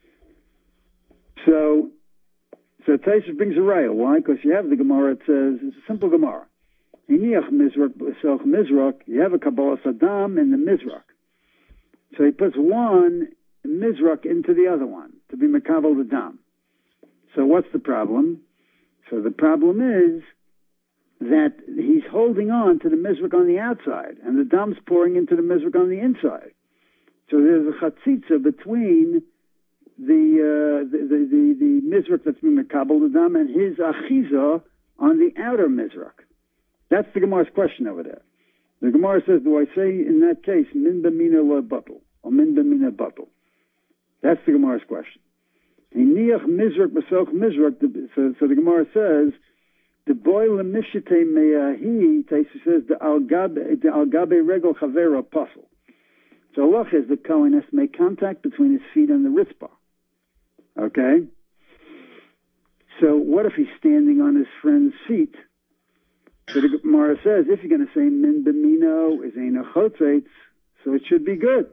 So, so Taisus brings a raya. Why? Because you have the Gemara, it says, it's a simple Gemara. Iniach Mizrak, Selch Mizrak, you have a Kabbalah Saddam in the Mizrak. So he puts one Mizrak into the other one to be Makabal the Dam. So what's the problem? So the problem is that he's holding on to the mizrak on the outside, and the dam's pouring into the mizrak on the inside. So there's a chatzitza between the uh, the, the, the, the mizrak that's being mekabel the dam and his achiza on the outer mizrak. That's the Gemara's question over there. The Gemara says, do I say in that case, min b'mina lo batel, or min b'mina batel? That's the Gemara's question. Iniach mizrak b'soch mizrak, so, so the Gemara says, the boy lemishite meyahi, Taisus says, the algabe, the algabe regel chavera apostle. So Allah is the Kohen has to make contact between his feet and the ritzpah. Okay? So what if he's standing on his friend's feet? So the Gemara says, if you're going to say min b'mino is eino chotzetz, so it should be good.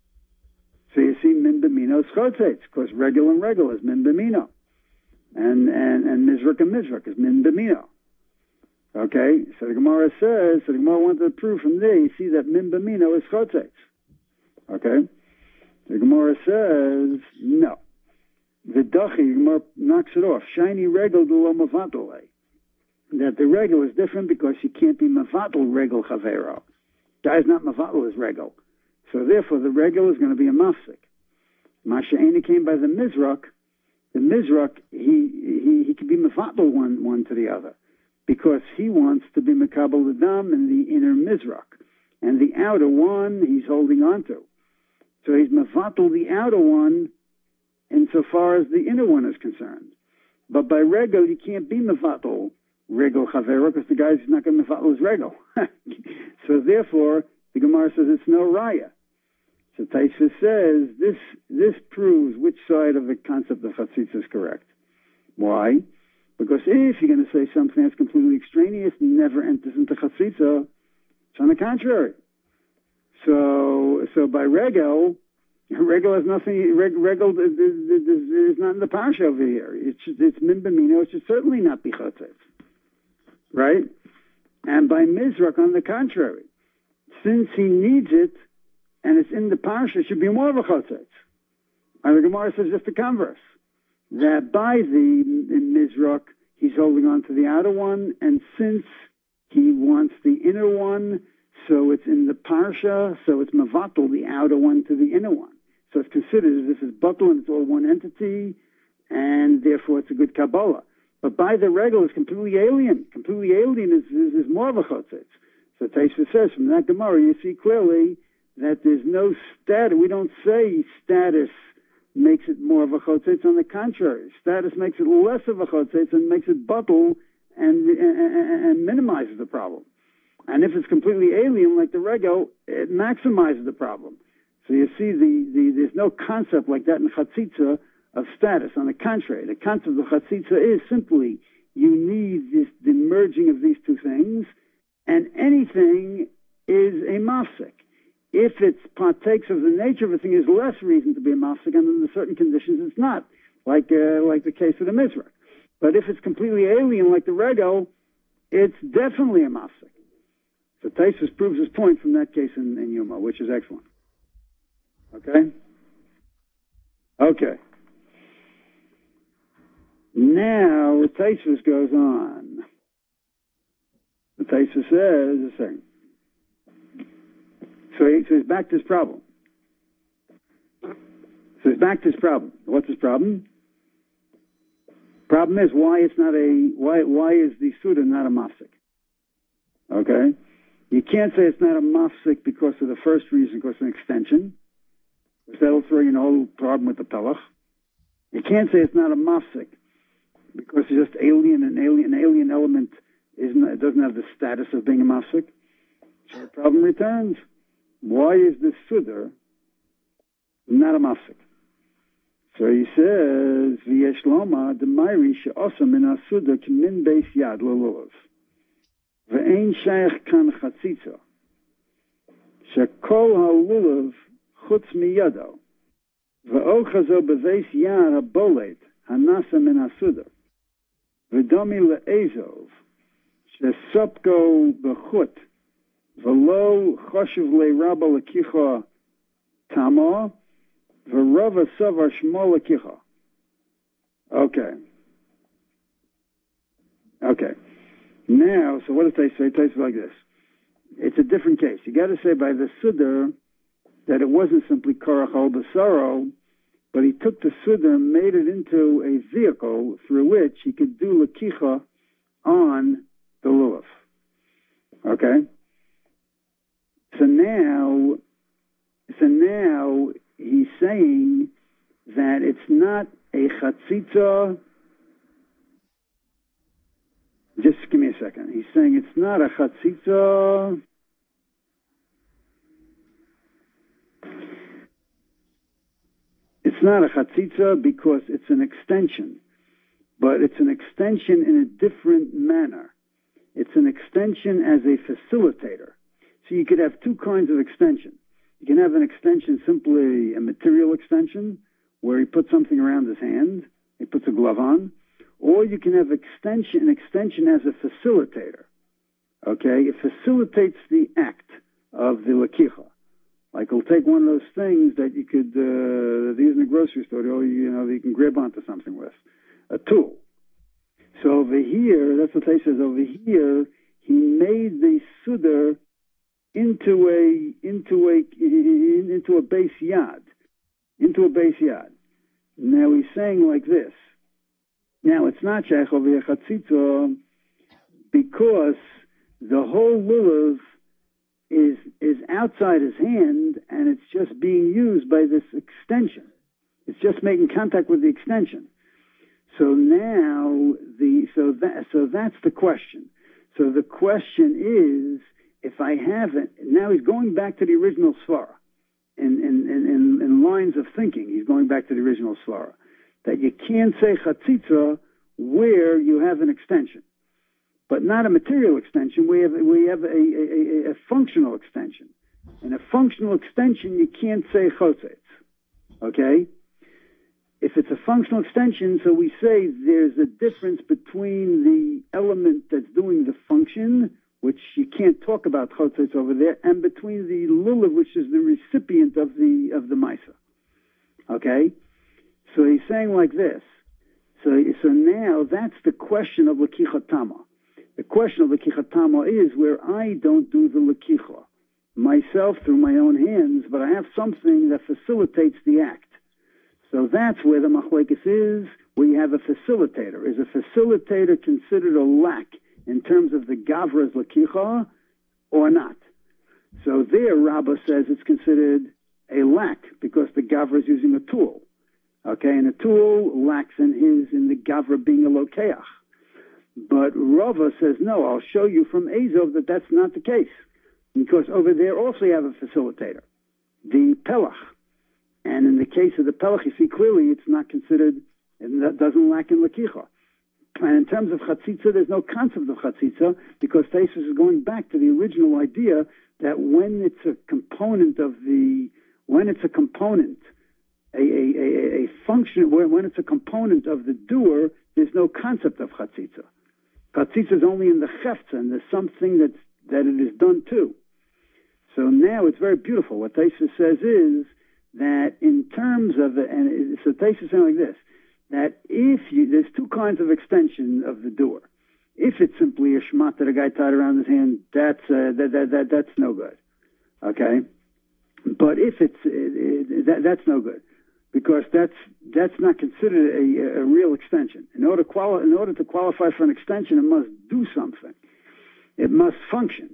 So you see min b'mino is chotzetz, because regel and regel is min b'mino. And, and, and mizrak and mizrak is min b'mino. Okay, so the Gemara says, so the Gemara wanted to prove from there, you see that min b'mino is chotzetz. Okay, the Gemara says, no. The dachi, the Gemara knocks it off. Shiny regel do lo mavatole. That the regel is different because you can't be mavatol regel chavero. Guy's not mavatol his regel. So therefore the regel is going to be a mafsik. Masha'ena came by the mizrak. The mizrak, he, he, he can be mavatol one, one to the other. Because he wants to be mekabel the dam in the inner mizrak. And the outer one he's holding on to. So he's mavatol the outer one insofar as the inner one is concerned. But by regel, you can't be mevatol regel chavera because the guy's not going to mevatol his regel. So therefore, the Gemara says it's no raya. So Taisha says this this proves which side of the concept of chatzitza is correct. Why? Because if you're going to say something that's completely extraneous and never enters into chatzitza, it's on the contrary. So so by regel, regel has nothing. Reg, regel is, is, is, is not in the parsha over here. It's it's min b'mino. It should certainly not be chotzetz, right? And by mizrak, on the contrary, since he needs it and it's in the parsha, it should be more of a chotzetz. And the Gemara says just the converse, that by the mizrak he's holding on to the outer one, and since he wants the inner one, so it's in the parsha, so it's mavatul, the outer one to the inner one. So it's considered as this is batul and it's all one entity, and therefore it's a good Kabbalah. But by the regel, it's completely alien. Completely alien is, is, is more of a chotzetz. So Taisha says from that Gemara, you see clearly that there's no status. We don't say status makes it more of a chotzetz. On the contrary, status makes it less of a chotzetz and makes it batul and, and, and minimizes the problem. And if it's completely alien, like the regel, it maximizes the problem. So you see, the, the there's no concept like that in chatzitza of status. On the contrary, the concept of chatzitza is simply you need this, the merging of these two things, and anything is a mafsik. If it partakes of the nature of a thing, is less reason to be a mafsik, and under certain conditions it's not, like uh, like the case of the mizrach. But if it's completely alien, like the regel, it's definitely a mafsik. So Taisus proves his point from that case in, in Yuma, which is excellent. Okay? Okay. Now, Taisus goes on. The Taisus says, the same. So, he, so he's back to his problem. So he's back to his problem. What's his problem? Problem is why it's not a, why, why is the Suda not a mafsik? Okay? You can't say it's not a mafsik because of the first reason, because of an extension. That'll throw you in a whole problem with the pelach. You can't say it's not a mafsik because it's just alien, and alien, an alien element isn't, it doesn't have the status of being a mafsik. So the problem returns. Why is this sudar not a mafsik? So he says, V'yesh loma d'mayri she'osa min ha-sudar k'min beis yad lo-lulav. Ve'ein shayach kan chatzitza. She'kol ha-lulav chutz miyado. Ve'ochazo beveis yad ha-bolet hanasa min ha-sudar. V'domi le'ezov. She'sopko b'chut. V'lo choshev le'raba l'kicha tamo. V'rava savar shmo l'kicha. Okay. Okay. Now, so what does they say? It says like this. It's a different case. You got to say by the Sudar that it wasn't simply Korach al Basaro, but he took the Sudar and made it into a vehicle through which he could do Lakicha on the Lulav. Okay? So now, so now he's saying that it's not a Chatzitza. Just give me a second. He's saying it's not a chatzitza. It's not a chatzitza because it's an extension. but it's an extension in a different manner. It's an extension as a facilitator. So you could have two kinds of extension. You can have an extension, simply a material extension, where he puts something around his hand, he puts a glove on, or you can have extension, an extension as a facilitator. Okay, it facilitates the act of the lakicha. Like he'll take one of those things that you could uh, use in a grocery store, or you know, that you can grab onto something with, a tool. So over here, that's what they says. Over here, he made the sudar into a into a into a base yad, into a base yad. Now he's saying like this. Now it's not shaykh over here chatzitza because the whole lulav is is outside his hand and it's just being used by this extension. It's just making contact with the extension. So now the so that so that's the question. So the question is, if I haven't, now he's going back to the original svara. In, in, in, in lines of thinking, he's going back to the original svara. That you can't say chatzitza where you have an extension. But not a material extension, we have, we have a, a, a, a functional extension. In a functional extension, you can't say chosetz. Okay? If it's a functional extension, so we say there's a difference between the element that's doing the function, which you can't talk about chosetz over there, and between the lulav, which is the recipient of the of the maisa. Okay, so he's saying like this. So so now that's the question of lakicha tama. The question of lakicha tama is where I don't do the lakicha myself through my own hands, but I have something that facilitates the act. So that's where the machlekes is. Where you have a facilitator. Is a facilitator considered a lack in terms of the gavra's lakicha, or not? So there, Rabbah says it's considered a lack because the gavra is using a tool. Okay, and a tool lacks in his in the gavra being a lokeach. But Rava says no. I'll show you from Azov that that's not the case because over there also you have a facilitator, the pelach, and in the case of the pelach, you see clearly it's not considered, and that doesn't lack in lakicha. And in terms of chatzitza, there's no concept of chatzitza because Taisus is going back to the original idea that when it's a component of the, when it's a component, a, a, a, a function, when, when it's a component of the doer, there's no concept of chatzitza. Chatzitza is only in the chefza, and there's something that's, that it is done to. So now it's very beautiful. What Taisus says is that in terms of the, and so Taisus is saying like this, that if you, there's two kinds of extension of the doer. If it's simply a shmat that a guy tied around his hand, that's uh, that, that that that's no good. Okay, but if it's uh, that that's no good because that's that's not considered a, a real extension. In order quali- in order to qualify for an extension, it must do something. It must function,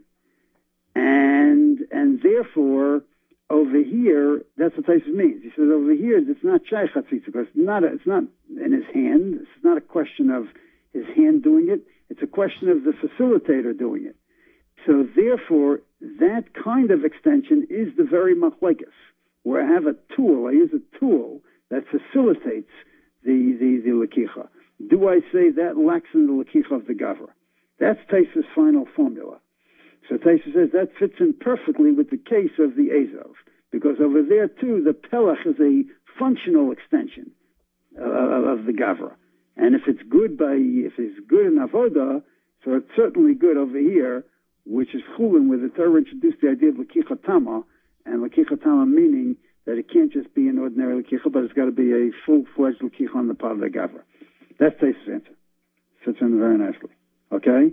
and and therefore. Over here, that's what Taisus means. He says over here, it's not shayach chatzitza because it's not, a, it's not in his hand. It's not a question of his hand doing it. It's a question of the facilitator doing it. So therefore, that kind of extension is the very machlekes, where I have a tool, I use a tool that facilitates the, the, the lakicha. Do I say that lacks in the lakicha of the gavra? That's Taisus' final formula. So Taisus says that fits in perfectly with the case of the Azov, because over there too the pelach is a functional extension uh, of the gavra, and if it's good by if it's good in avoda, so it's certainly good over here, which is chulin where the Torah introduced the idea of lakicha tama, and lakicha tama meaning that it can't just be an ordinary lakicha, but it's got to be a full-fledged lakicha on the part of the gavra. That's Taisus' answer. Fits in very nicely. Okay.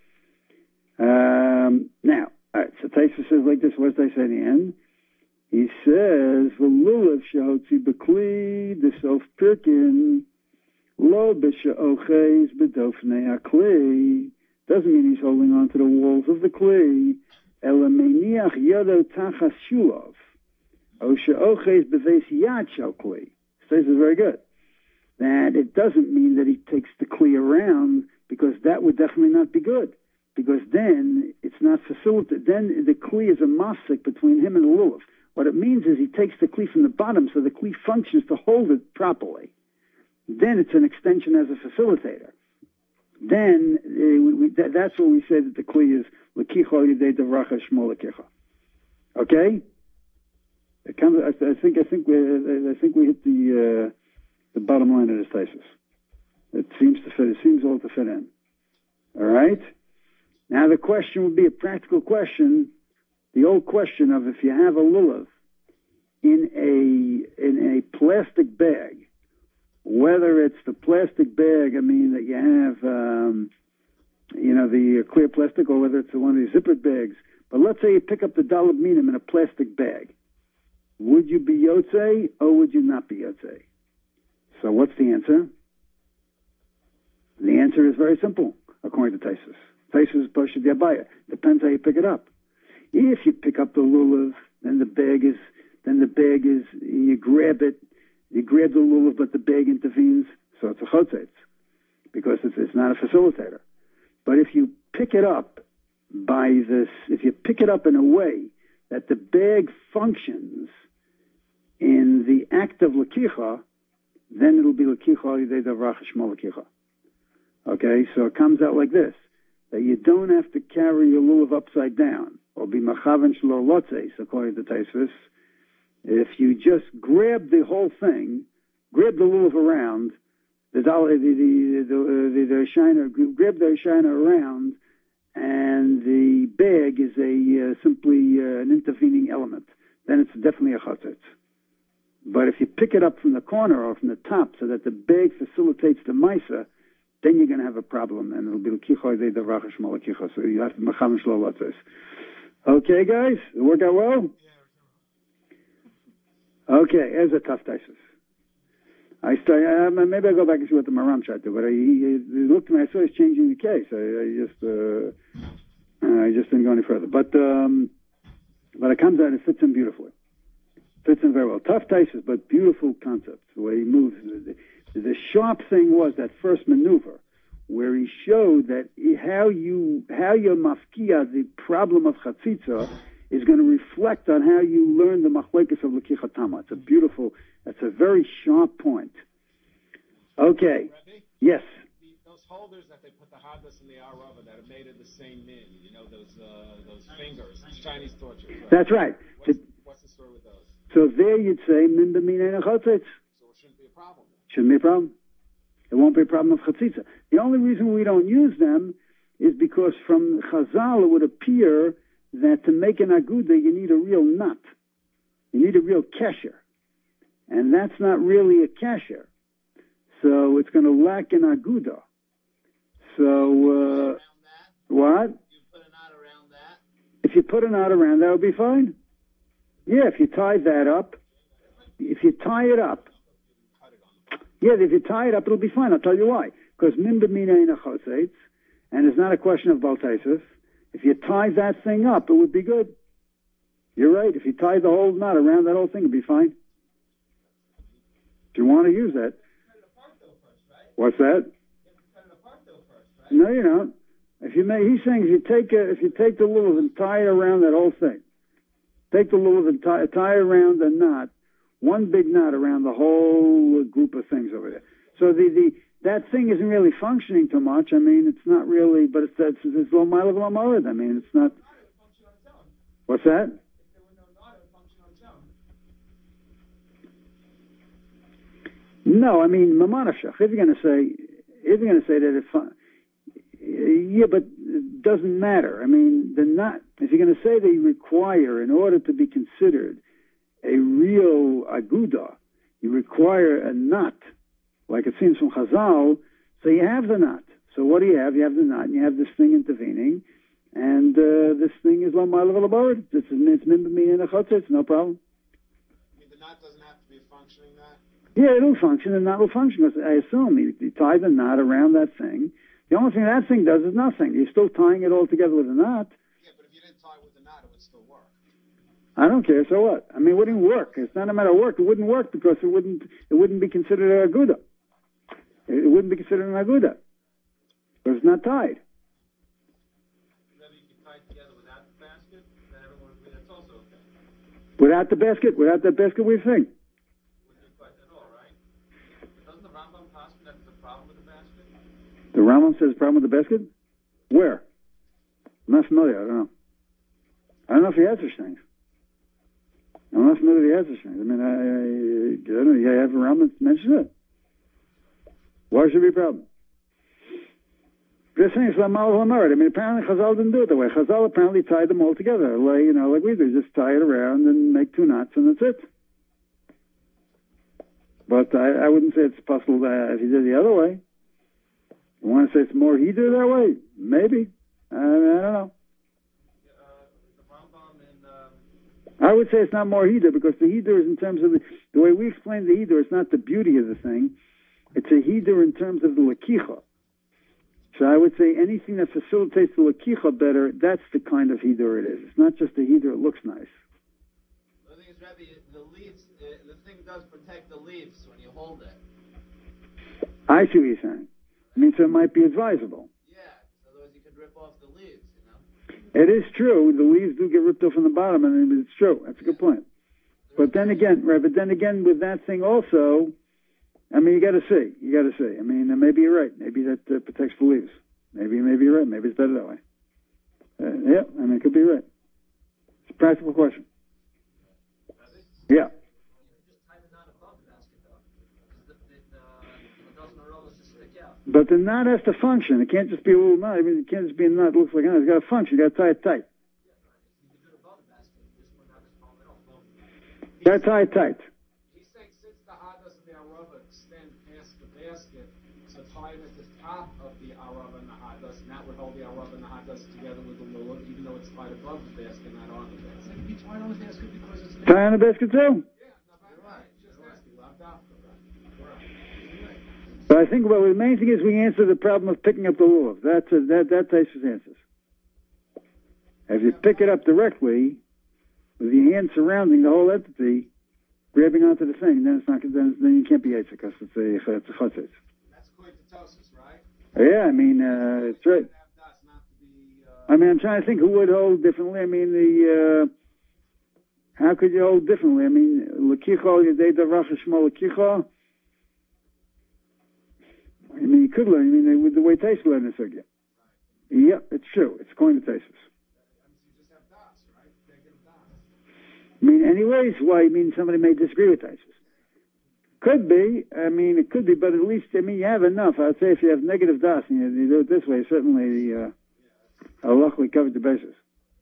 Um, now, all right, so Taisus says like this, what does they say in the end? He says, V'lulav shehotzi b'kli d'sof pirkin lo b'she'oches b'dofnei ha'kli. Doesn't mean he's holding on to the walls of the kli. Ela meiniach yado tachas shulov. O she'oches b'veis yad shel kli. Says is very good. That it doesn't mean that he takes the kli around, because that would definitely not be good. Because then it's not facilitated. Then the kli is a masik between him and the lulav. What it means is he takes the kli from the bottom, so the kli functions to hold it properly. then it's an extension as a facilitator. Then uh, we, we, that, that's what we say that the kli is l'kicha yidei davracha shmo l'kicha. Okay, it comes. I, I think. I think we. I think we hit the uh, the bottom line of this thesis. It seems to fit. It seems all to fit in. All right. Now the question would be a practical question. The old question of if you have a lulav in a in a plastic bag, whether it's the plastic bag, I mean that you have, um, you know, the clear plastic, or whether it's one of these zippered bags. But let's say you pick up the daled minim in a plastic bag. Would you be yotzei or would you not be yotzei? So what's the answer? The answer is very simple, according to Taisus. Taisus is Pashut Yabaya. Depends how you pick it up. If you pick up the lulav, then the bag is, then the bag is, you grab it, you grab the lulav, but the bag intervenes, so it's a chotzetz, because it's, it's not a facilitator. But if you pick it up by this, if you pick it up in a way that the bag functions in the act of lakicha, then it'll be lakicha yidei davracha shmo lakicha. Okay, so it comes out like this, that you don't have to carry your lulav upside down, or be machavan shlo lotzeis, according to Taisvis. If you just grab the whole thing, grab the lulav around, the the the the, the, the shiner, grab the shiner around, and the bag is a uh, simply uh, an intervening element, then it's definitely a chatzitz. But if you pick it up from the corner or from the top, so that the bag facilitates the maisa, then you're going to have a problem, and it'll be l'kicha yidei davracha shmo l'kicha. So you have to macham shlo latzos. Okay, guys, it worked out well. Okay, there's a tough thesis. I start, um, maybe I'll go back and see what the Maram tried to do, but I, he, he looked at me, I saw he's changing the case. I, I just, uh, I just didn't go any further. But, um, but it comes out and it fits in beautifully. Fits in very well. Tough thesis, but beautiful concept, the way he moves. The, the sharp thing was that first maneuver, where he showed that how you, how you mafkia the problem of chatzitza is going to reflect on how you learn the machlekes of l'kicha tama. It's a beautiful, that's a very sharp point. Okay. Rebbe? Yes. The, those holders that they put the haddas in the arava that are made of the same min, you know, those uh, those fingers, Chinese torture. Right? That's right. What's, So, what's the story with those? so there you'd say, min b'minei nechotzitz. So it shouldn't be a problem then. Shouldn't be a problem. It won't be a problem of chatzitza. The only reason we don't use them is because from Chazal it would appear that to make an aguda you need a real nut. You need a real kesher. And that's not really a kesher. So it's going to lack an aguda. So, uh, what? You put a knot around that. If you put a knot around, that would be fine. Yeah, if you tie that up, if you tie it up, yeah, if you tie it up, it'll be fine. I'll tell you why. Because min b'minei nechotzitz, and it's not a question of baltaisus. If you tie that thing up, it would be good. You're right. If you tie the whole knot around that whole thing, it'd be fine. If you want to use that. What's that? No, you don't. If you may, he's saying if you take a, if you take the lulav and tie it around that whole thing, take the lulav and tie, tie around the knot, one big knot around the whole group of things over there. So the, the that thing isn't really functioning too much. I mean, it's not really, but it's it's, it's low mile of low morid. I mean, it's not. What's that? No, I mean, mamanashach. If you're going to say, if you're going to say that it's, yeah, but it doesn't matter. I mean, the knot. If you're going to say they require, in order to be considered a real aguda, you require a knot, like it seems from Chazal. So you have the knot. So what do you have? You have the knot, and you have this thing intervening, and uh, this thing is lo ma'alav alabar. It's it's min b'minei nechotzitz. No problem. I mean, the knot doesn't have to be a functioning knot? Yeah, it'll function, and that will function. I assume you, you tie the knot around that thing. The only thing that thing does is nothing. You're still tying it all together with a knot. Yeah, but if you didn't tie it with the knot, it would still work. I don't care. So what? I mean, it wouldn't work. It's not a matter of work. It wouldn't work because it wouldn't. It wouldn't be considered a aguda. It wouldn't be considered an aguda because it's not tied. Maybe you can tie it together without the basket, then everyone would agree that's also okay. Without the basket, without the basket, we think. Wouldn't be quite at all, right? But doesn't the Rambam basket? The Rambam says problem with the basket? Where? I'm not familiar. I don't know. I don't know if he has such things. I'm not familiar if he has such things. I mean, I, I, I don't know. You have a Rambam mention it. Why should it be a problem? Just saying it's like Malav Lamard. I mean, apparently Chazal didn't do it that way. Chazal apparently tied them all together, like, you know, like we do. Just tie it around and make two knots, and that's it. But I, I wouldn't say it's possible that if you did it the other way. You want to say it's more he did it that way? Maybe. I, I don't know. Uh, the Rambam in, uh, I would say it's not more heder, because the heder is in terms of the, the way we explain the heder, it's not the beauty of the thing. It's a heder in terms of the lakicha. So I would say anything that facilitates the lakicha better, that's the kind of heder it is. It's not just the heder, it looks nice. The thing is, Rabbi, the leaves, uh, the thing does protect the leaves when you hold it. I see what you're saying. I mean, so it might be advisable. Yeah, otherwise you could rip off the leaves, you know? It is true. The leaves do get ripped off from the bottom, and it's true. That's a good point. But then again, right, but then again, with that thing also, I mean, you got to see. You got to see. I mean, maybe you're right. Maybe that uh, protects the leaves. Maybe, maybe you're right. Maybe it's better that way. Uh, yeah, I mean, it could be right. It's a practical question. Yeah. But the knot has to function. It can't just be a little knot. I mean, it can't just be a knot that looks like a knot. It's got to function. You got to tie it tight. You got to tie it tight. He's saying since the hadas of the arava extend past the basket, so tie it at the top of the arava and the hadas, and that would hold the arava and the hadas together with the lulav, even though it's tied above the basket, not on the basket. It could be tied on the basket because it's tie on the basket too. Yeah, no, but right. Just asking, left out. But I think, well, the main thing is we answer the problem of picking up the lulav. That's a, that that Taisus answers. If you pick it up directly, with your hand surrounding the whole entity, grabbing onto the thing, then it's not. Then, then you can't be Eitzah because it's a it's a chotzes. That's according to Tosis, right? Yeah, I mean, uh, it's right. I mean, I'm trying to think who would hold differently. I mean, the uh, how could you hold differently? I mean, lekicha yedei davach shmo lekicha. I mean, you could learn. I mean, with the way Taisus learned this again. Yeah, it's true. It's according to Taisus. I mean, anyways, why? I mean, somebody may disagree with Taisus. Could be. I mean, it could be, but at least, I mean, you have enough. I'd say if you have negative das and you, you do it this way, certainly uh, Allah will cover the basis.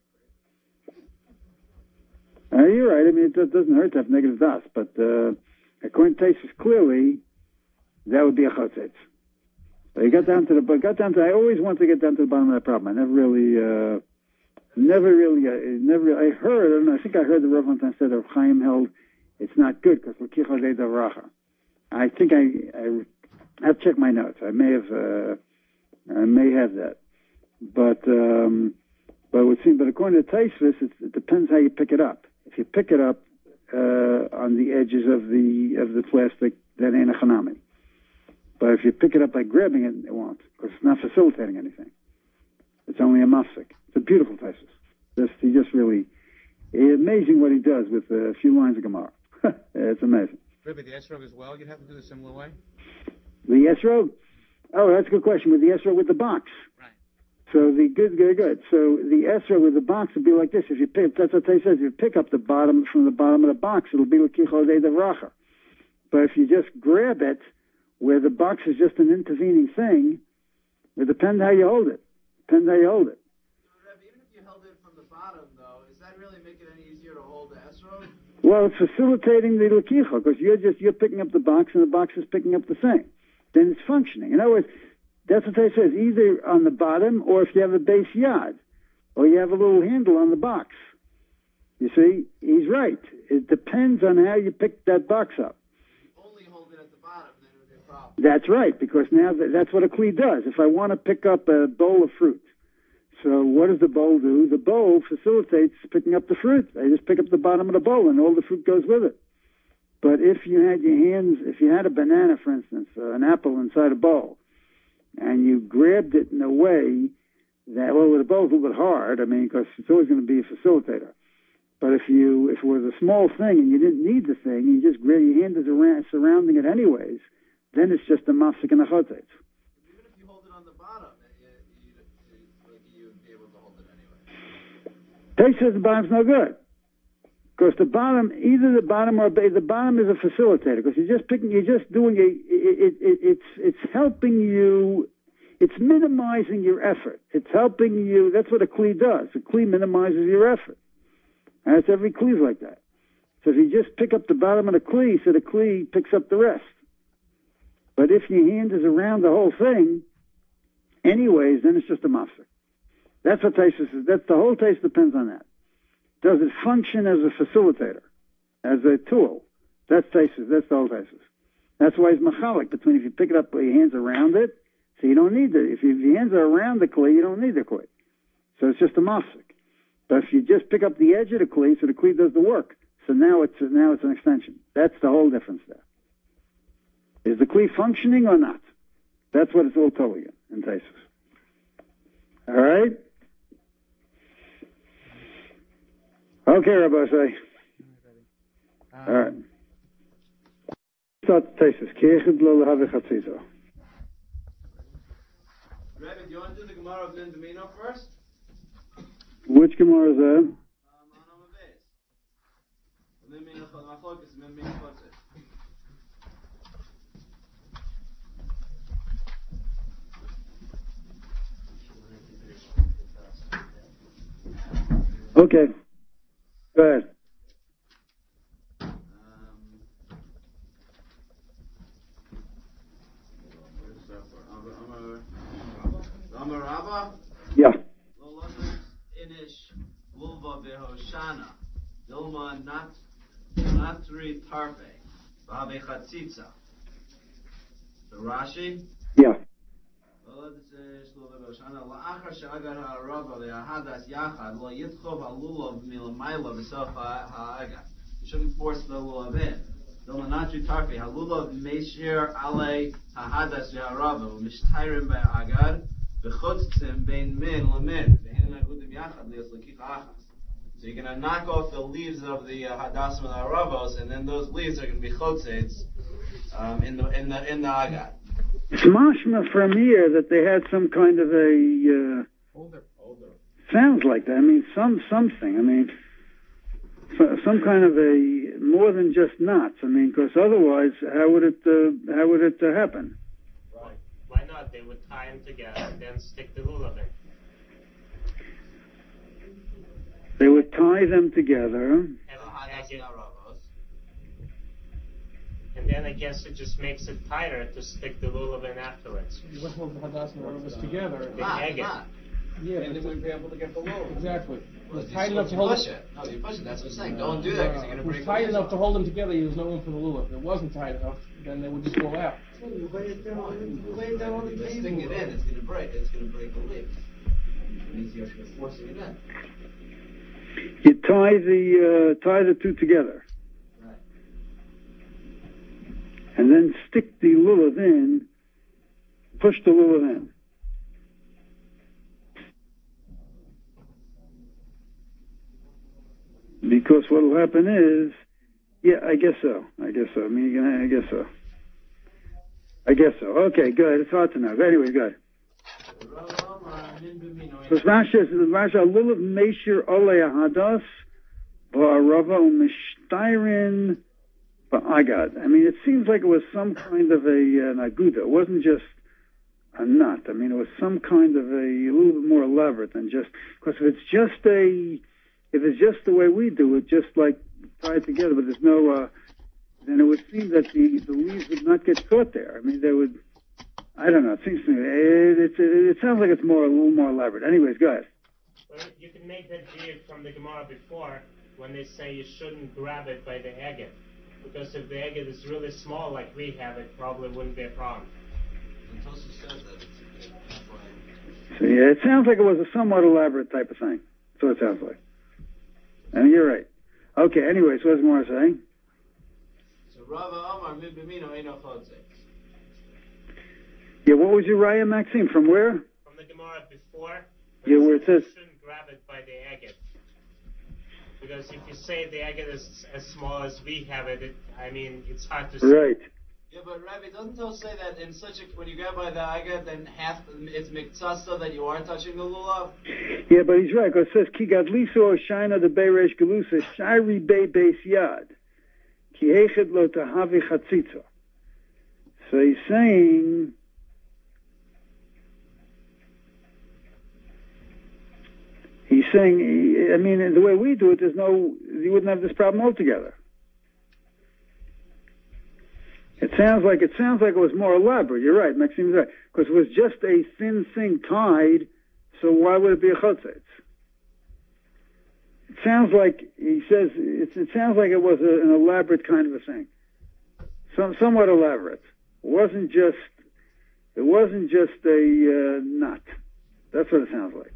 Uh, you're right. I mean, it doesn't hurt to have negative das, but uh, according to Taisus, clearly, that would be a chotzetz. So you got down to the, but got down to. I always want to get down to the bottom of that problem. I never really, uh, never really, uh, never. I heard. I don't know. I think I heard the Rav one time said that Chaim held it's not good because l'kicha de davracha. I think I, I, I have to check my notes. I may have, uh, I may have that, but, um, but it would seem. But according to Taisvis, it depends how you pick it up. If you pick it up uh, on the edges of the of the plastic, that ain't a chanami. But if you pick it up by grabbing it, it won't, because it's not facilitating anything. It's only a mafsik. It's a beautiful thesis. Just, he just really, it's amazing what he does with a few lines of Gemara. It's amazing. Rabbi, the esrog as well, you'd have to do the similar way? The esrog? Oh, that's a good question. With the esrog with the box. Right. So the good, good, good. So the esrog with the box would be like this. If you pick, that's what they says. If you pick up the bottom from the bottom of the box, it'll be like kichol de davracha. But if you just grab it, where the box is just an intervening thing, it depends how you hold it. Depends how you hold it. Rabbi, even if you held it from the bottom, though, does that really make it any easier to hold the esrog? Well, it's facilitating the lekicha, because you're just, you're picking up the box and the box is picking up the thing. Then it's functioning. In other words, that's what they says, either on the bottom or if you have a base yard, or you have a little handle on the box. You see, he's right. It depends on how you pick that box up. That's right, because now that's what a kli does. If I want to pick up a bowl of fruit, so what does the bowl do? The bowl facilitates picking up the fruit. I just pick up the bottom of the bowl, and all the fruit goes with it. But if you had your hands, if you had a banana, for instance, uh, an apple inside a bowl, and you grabbed it in a way that, well, the bowl's a little bit hard, I mean, because it's always going to be a facilitator. But if you, if it was a small thing and you didn't need the thing, you just grab your hand is around, surrounding it anyways, then it's just a mafsik and a chotzetz. bottom, you, you, you, like you would be able to hold it anyway. They says the bottom's no good. Because the bottom, either the bottom or the bottom is a facilitator. Because you're just picking, you're just doing a, it, it, it's, it's helping you, it's minimizing your effort. It's helping you, that's what a kli does. A kli minimizes your effort. And that's every kli's like that. So if you just pick up the bottom of the kli, so the kli picks up the rest. But if your hand is around the whole thing, anyways, then it's just a mafsek. That's what Taisus is. That's the whole taste depends on that. Does it function as a facilitator, as a tool? That's Taisus. That's the whole Taisus. That's why it's machalik between if you pick it up with your hands around it, so you don't need it. If your hands are around the kli, you don't need the kli. So it's just a mafsek. But if you just pick up the edge of the kli, so the kli does the work. So now it's now it's an extension. That's the whole difference there. Is the kli functioning or not? That's what it's all telling you in Taisus. All right? Okay, Rabbi say. Um, All right. Start Taisus. Kiechid lo lehavi chatzizo. Rebbe, do you want to do the Gemara of Min B'mino first? Which Gemara is that? Um, on Oma Beis. Min B'mino Machlokes, Min B'mino Chotzer. Okay. Go ahead. Um, where's that for? Amar Amar Rabba? Yeah. Lo losas inish vulva behoshana. Dilma nat natri tarfe. Bave chatzitza. So Rashi? Yeah. לאחר שאגר הרבה וההדס יחד לא ידחוב הלולוב מלמעלה בסוף האגר. You shouldn't force the lulav in. Doma natri tarfi halulav meishir ale hahadas v'harava u'mishtayrim ba'agar v'chutzim bein min lamin v'hen agudim yachad lias l'kicha achas. So you're going to knock off the leaves of the uh, hadas and the haravos, and then those leaves are going to be chotzets um, in the in the in the agar. It's mashma from here that they had some kind of a, uh, Older, older. sounds like that. I mean, some, something. I mean, so, some kind of a, more than just knots. I mean, because otherwise, how would it, uh, how would it uh, happen? Right. Why not? They would tie them together and then stick the lulav in. They would tie them together. And then I guess it just makes it tighter to stick the lulav in afterwards. You wouldn't hold the hadas and arabas together. They egg it. Yeah, and they wouldn't be able to get the lulav. Exactly. It Well, was you, tight so enough you to hold push it. it. No, you push it. That's what I'm saying. Don't do that because you're going to It was break tight the enough to leaves hold them together. There was no room for the lulav. If it wasn't tight enough, then they would just fall out. You lay it down, you lay it down on the You're table. sticking it in. It's going to break. It's going to break the leaves. It means you're forcing it in. You tie the, uh, tie the two together. Right. And then stick the lulav in, push the lulav in. Because what will happen is, yeah, I guess so. I guess so. I mean, you're gonna, I guess so. I guess so. Okay, good. It's hard to know. Anyway, good. So Rashi says, Rashi, lulav meishir olei hadas, v'arava u'mishtayrin ba'agad. I mean, it seems like it was some kind of a, an aguda. It wasn't just a nut. I mean, it was some kind of a, a little bit more elaborate than just, because if it's just a, if it's just the way we do it, just like tie it together, but there's no, uh, then it would seem that the, the leaves would not get caught there. I mean, they would, I don't know, it seems to me, it, it, it, it sounds like it's more, a little more elaborate. Anyways, go ahead. Well, you can make that view from the Gemara before when they say you shouldn't grab it by the agate. Because if the agate is really small like we have, it probably wouldn't be a problem. And Tosa says that it's, that's why. So yeah, it sounds like it was a somewhat elaborate type of thing. That's what it sounds like. And you're right. Okay, anyways, what does Gemara say? So Rava Amar min b'mino eino chotze. Yeah, what was your raya, Maxime? From where? From the Gemara before, Yeah, where it says- you shouldn't grab it by the agate. Because if you say the agate is as small as we have it, it I mean, it's hard to see. Right. Yeah, but Rabbi, doesn't Tos say that in such a, when you grab by the Aga, then half, it's miktsasa that you are touching the lulav? Yeah, but he's right, because it says, Ki gadliso shina de beiresh gelusa, shari be beis yad, ki hechet lo tahavi chatzitza. So he's saying, he's saying, I mean, the way we do it, there's no, you wouldn't have this problem altogether. It sounds like it sounds like it was more elaborate. You're right, Maxime's right, because it was just a thin thing tied. So why would it be a chotzetz? It sounds like he says. It, it sounds like it was a, an elaborate kind of a thing, some somewhat elaborate. It wasn't just. It wasn't just a uh, knot. That's what it sounds like.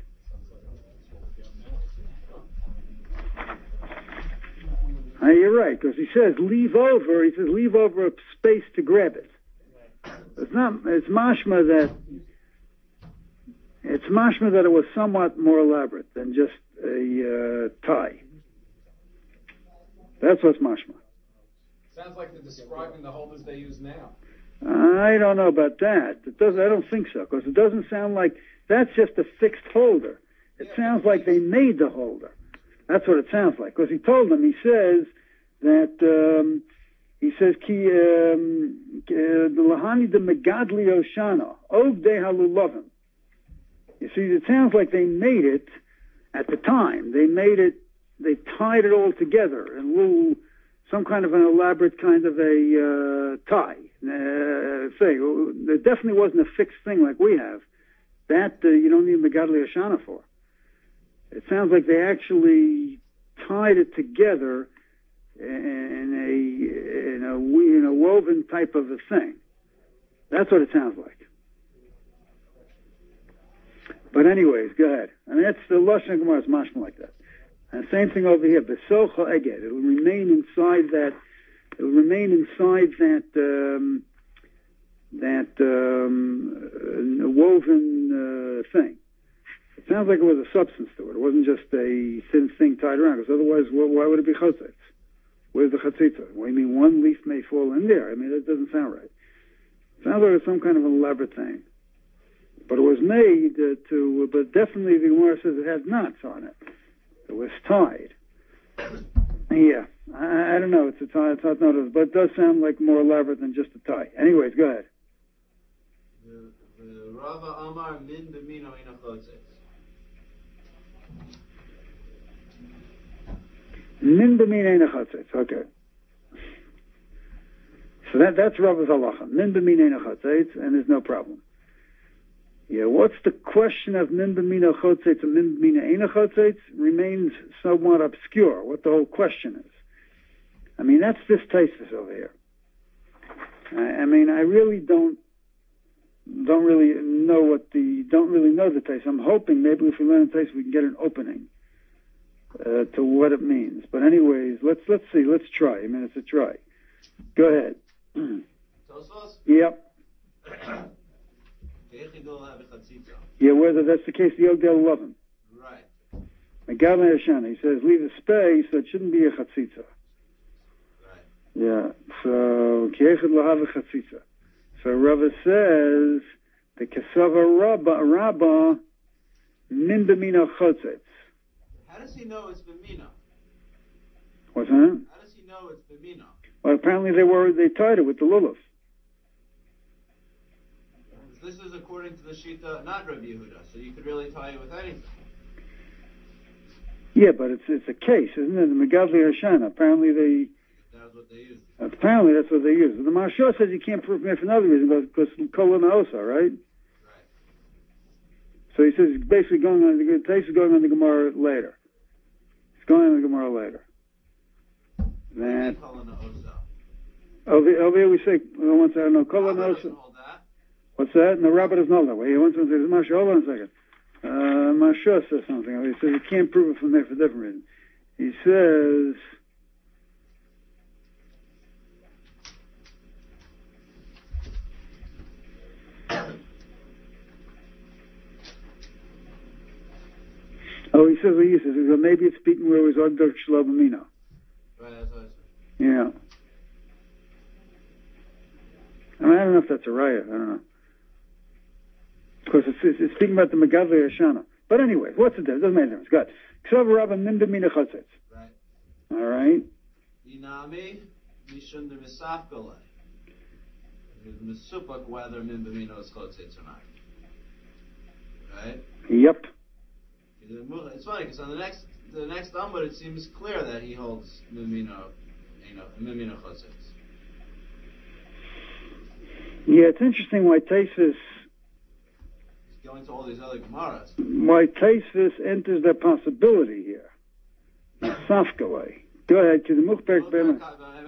Uh, you're right, because he says leave over. He says leave over a space to grab it. It's not. It's mashma that. It's mashma that it was somewhat more elaborate than just a uh, tie. That's what's mashma. Sounds like they're describing the holders they use now. I don't know about that. It does. I don't think so, because it doesn't sound like that's just a fixed holder. It yeah, sounds like they made the holder. That's what it sounds like. Because he told them, he says that, um, he says, Ki, the lahani de megadli oshana, og de halulavim. You see, it sounds like they made it at the time. They made it, they tied it all together in little, some kind of an elaborate kind of a, uh, tie. Uh, say, there definitely wasn't a fixed thing like we have. That, uh, you don't need megadli oshana for. It sounds like they actually tied it together in a in a in a woven type of a thing. That's what it sounds like. But anyways, go ahead. I mean, that's the Lashon Gemara is mashma like that. And same thing over here. Besocha eged. It'll remain inside that. It'll remain inside that um, that um, uh, woven uh, thing. It sounds like it was a substance to it. It wasn't just a thin thing tied around, because otherwise, why would it be chotzetz? Where's the chatzitza? Well, you mean one leaf may fall in there? I mean, that doesn't sound right. It sounds like it's some kind of an elaborate thing. But it was made uh, to, but definitely the Gemara says it had knots on it. It was tied. Yeah, I, I don't know. It's a tie. It's not noticed, but it does sound like more elaborate than just a tie. Anyways, go ahead. The, the Rava Amar min b'mino ina chotzetz. Min b'min eina chatzitz. Okay. So that that's Rava's halacha. Min b'min eina chatzitz, and there's no problem. Yeah. What's the question of min b'mina chatzitz and min b'mina eina chatzitz remains somewhat obscure. What the whole question is. I mean, that's this Taisus over here. I, I mean, I really don't don't really know what the don't really know the Taisus. I'm hoping maybe if we learn the Taisus, we can get an opening. Uh, to what it means, but anyways, let's let's see, let's try. I mean, it's a try. Go ahead. Yep. Yeah, whether that's the case, the Ogdel love him. Right. Megadli Hashanah, he says, leave a space, so it shouldn't be a chatzitza. Right. Yeah. So kiechad lahav chatzitza. So Rava says the kasava rabba rabba min b'mina chotzitz. How does he know it's b'mina? What's that? How does he know it's b'mina? Well, apparently they were they tied it with the lulav. This is according to the Shita, not Rabbi Yehuda, so you could really tie it with anything. Yeah, but it's it's a case, isn't it? The Megadli Hashanah. Apparently they. That's what they use. Apparently that's what they use. The Maharsha says you can't prove it for another reason, because Kol Naosa, right? Right. So he says he's basically going on the Tais is going on the Gemara later. He's going on the Gemara later. That. Over, over here we say, well, once I don't know, Kol Naosa. What's that? And the rabbi doesn't know that way. He wants to say, Masha, hold on a second. Uh, Masha says something. He says you can't prove it from there for different reasons. He says, oh, he says what he says. He says, maybe it's speaking where it was Ogdor Shalom Amino. Right, that's what I said. Yeah. I mean, I don't know if that's a raya. I don't know. Of course, it's, it's, it's speaking about the Megadli Yashana. But anyway, what's the difference? Doesn't make a difference. Good. Ksav Rabba Min B'Mina Chotzitz. Right. All right. Inami Mishun de Misafkole. Misupak whether Min B'Mina is Chotzitz or not. Right? Yep. It's funny because on the next the next Amud it seems clear that he holds Min B'Mina, you know, Min B'Mina Chotzitz. Yeah, it's interesting why Taisus going to all these other Gemaras. why Taisus enters that possibility here. Safkalei. Go ahead to the Mukhberg Bema.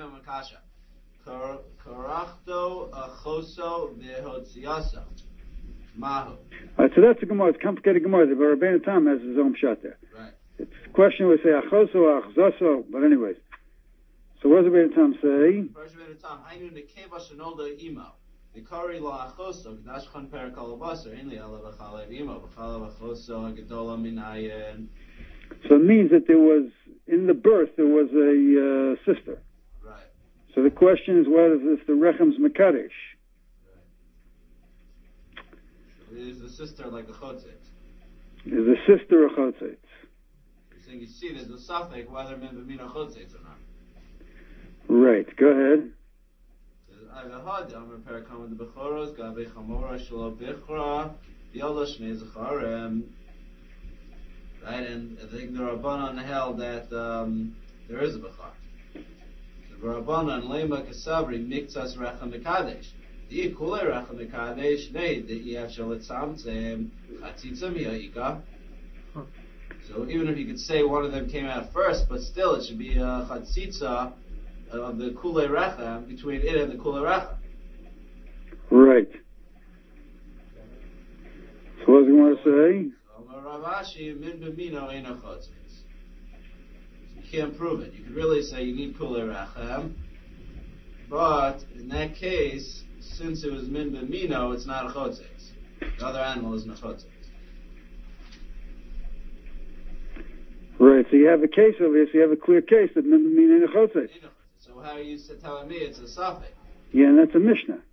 Karachto achoso v'hotziasa. Mahu. All right, so that's a Gemara. It's a complicated Gemara. The Rabbeinu Tam has his own shot there. Right. It's a question we say achoso or achzoso, but anyways. So what does the Rabbeinu Tam say? First Rabbeinu Tam, Hainu nekeva shenolda imo. Ikari lo achoso, g'dashchan per kalabasar, in li ala v'chalev imo, v'chalev achoso, ha'gedola minayin. So it means that there was, in the birth, there was a uh, sister. Right. So the question is whether if the Rechem's Mekadesh. Right. Is the sister like a chotzit? Is the sister a chotzit? You're saying you see there's a suffix whether min b'mina chotzit or not. Right, go ahead. Right, and I think the Rabbanan held that um, there is a Bechar. The Rabbanan Lema Kasabri Miktsas Rechem Mekadesh. The Kule Rechem Mekadesh Nei the Yev Shalit Samtzem Chatzitza Miyaika. So even if you could say one of them came out first, but still it should be a Chatzitza of the Kule Rechem between it and the Kule Rechem. Right. So what does he want to say? Ravashi min b'mino ein achotzitz. You can't prove it. You could really say you need kulei rachem, but in that case, since it was min b'mino, it's not a chotzitz. The other animal isn't a chotzitz. Right. So you have a case over here. So you have a clear case that min b'mino ain't a chotzitz. So how are you telling me it's a suffix? Yeah, and that's a Mishnah. Right.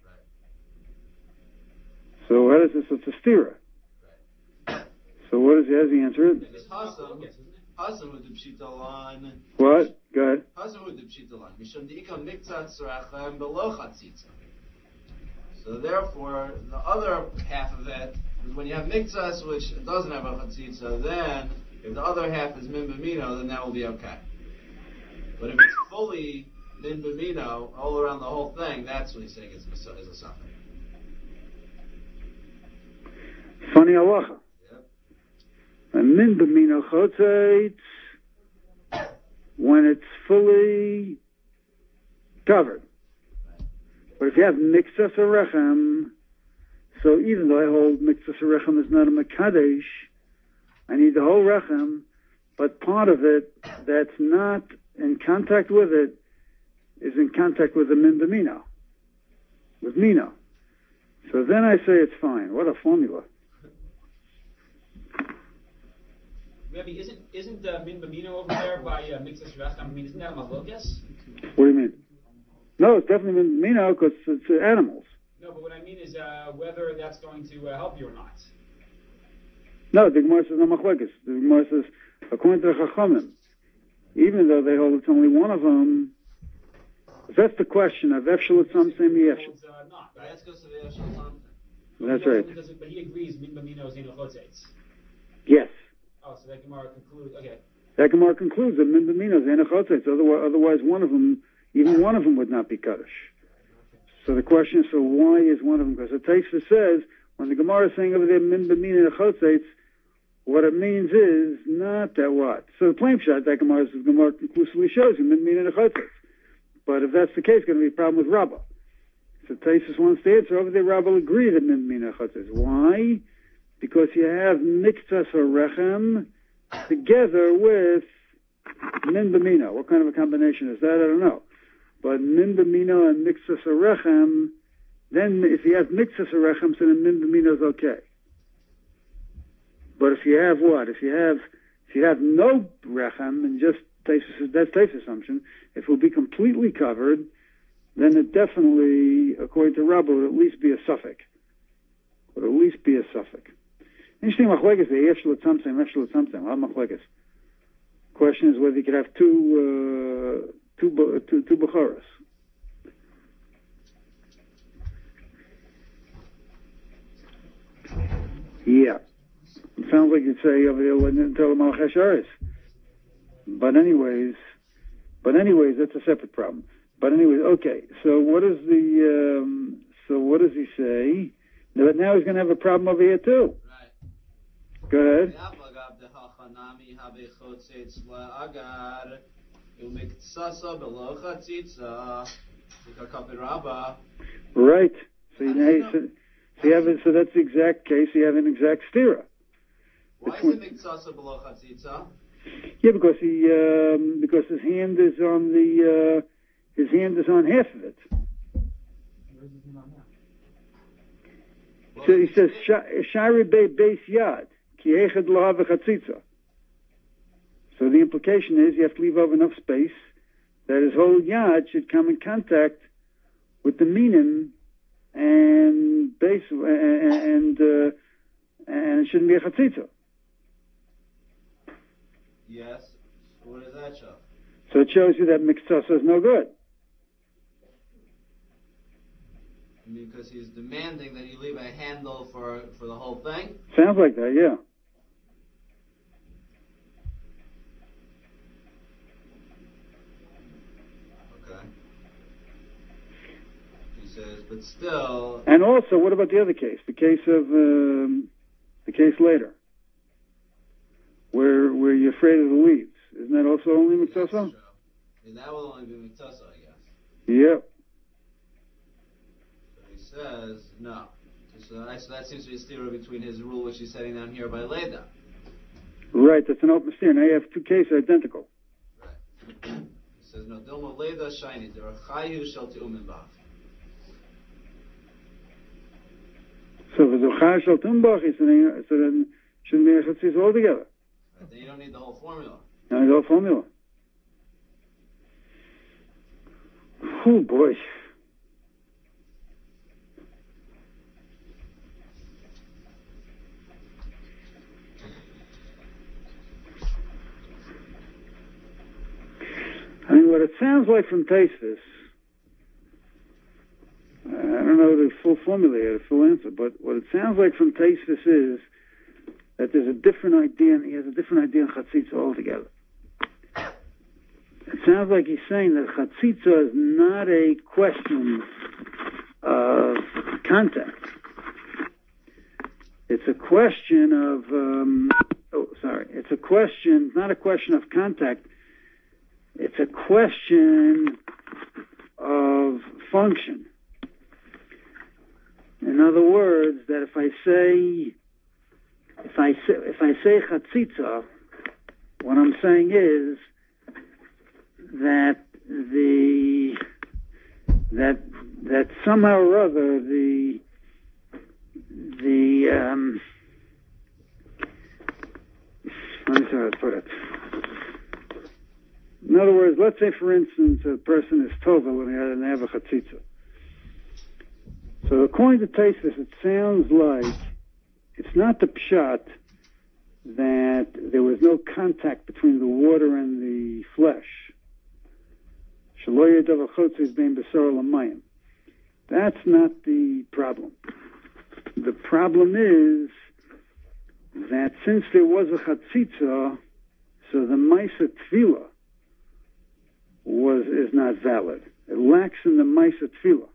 So what is this? It's a stira. So what is, how does he answer it? Because Hasam, Hasam with the Pshita line. What? Go ahead. Hasam with the Pshita line. Mishum de'ika miktzat tzrachem below chatzitza. So therefore, the other half of it is when you have miktzas which doesn't have a chatzitza, then if the other half is min b'mino, then that will be okay. But if it's fully min b'mino, all around the whole thing, that's what he's saying is a, is a suffix. Funny halacha. And min b'mino chotzeit, when it's fully covered. But if you have mixas rechem, so even though I hold mixas rechem is not a mekadesh, I need the whole rechem, but part of it that's not in contact with it is in contact with the min b'mino, with mino. So then I say it's fine. What a formula. Rabbi, isn't isn't uh, min b'mino over there by uh, mixas rechem? I mean, isn't that a machlokas? What do you mean? No, it's definitely min b'mino because it's uh, animals. No, but what I mean is uh, whether that's going to uh, help you or not. No, the Gemara says no machlokes. The Gemara says according to the Chachamim, even though they hold it's only one of them. That's the question of efshel tzam same efshel. Uh, not right. That's because of the Yeshua Tom. That's He right. also doesn't- But he agrees min b'mino is in chotzets. Yes. Oh, so that Gemara concludes. Okay. That Gemara concludes that min b'mino is enachotzetz. Otherwise, otherwise, one of them, even one of them, would not be kaddish. So the question is, so why is one of them? Because the Taisa says when the Gemara is saying over there min b'mino enachotzetz, what it means is not that what. So the plain shot that Gemara, the Gemara conclusively shows you min b'mino enachotzetz. But if that's the case, it's going to be a problem with Rabbah. So Taisus wants to answer over there. Rabbah will agree that min b'mino enachotzetz. Why? Because you have miktsas or rechem together with min b'mino. What kind of a combination is that? I don't know. But min b'mino and miktsas or rechem, then if you have miktsas or rechem, so then min b'mino is okay. But if you have what? If you have if you have no rechem and just Taisus, that's Taisus' assumption. If it will be completely covered, then it definitely, according to Rabba, would at least be a suffix. Would at least be a suffix. Interesting machlekes, the yesh l'tzamtzem, yesh l'tzamtzem, how machlekes. Question is whether you could have two, uh, two, two, two Bechoros. Yeah. It sounds like you'd say over there, until the Malach HaSharis. But anyways, but anyways, that's a separate problem. But anyways, okay. So what is the? Um, so what does he say? Now, now he's going to have a problem over here too. Right. Go ahead. Right. So you, now, so, so, you have, so that's the exact case. You have an exact stira. Why is it miktsasa below chatzitza? Yeah, because he um, because his hand is on the uh, his hand is on half of it. So he says shari beis yad ki echad lahav chatzitza. So the implication is you have to leave over enough space that his whole yad should come in contact with the minim and base and and, uh, and it shouldn't be a chatzitza. Yes. What does that show? So it shows you that miktsasa is no good. I mean, because he's demanding that you leave a handle for for the whole thing? Sounds like that, yeah. Okay. He says, but still... And also, what about the other case? The case of, um, the case later? Where where you're afraid of the leaves. Isn't that also only miktasa? Yeah, that will only be miktasa, I guess. Yep. So he says, no. So that, so that seems to be a stira between his rule, which he's setting down here by Leda. Right, that's an open stira. Now you have two cases identical. Right. He says, no, Dilma Leda shiny. There are chayu shel te'umin bach. So if it's a chayu shel te'umin bach, so then shouldn't be a chatzis altogether. Right, then you don't need the whole formula. No, the whole formula. Oh boy. I mean, what it sounds like from Tosfos, I don't know the full formula here, the full answer, but what it sounds like from Tosfos is that there's a different idea, and he has a different idea in chatzitza altogether. It sounds like he's saying that chatzitza is not a question of contact. It's a question of, um, oh, sorry, it's a question, not a question of contact, it's a question of function. In other words, that if I say, if I say, if I say chatzitza, what I'm saying is that the, that, that somehow or other the, the, um, let me see how to put it. In other words, let's say, for instance, a person is tovel and they have a chatzitza. So according to Tosfos, it sounds like it's not the pshat that there was no contact between the water and the flesh. That's not the problem. The problem is that since there was a chatzitza, so the Maisa Tefillah was is not valid. It lacks in the Maisa Tefillah.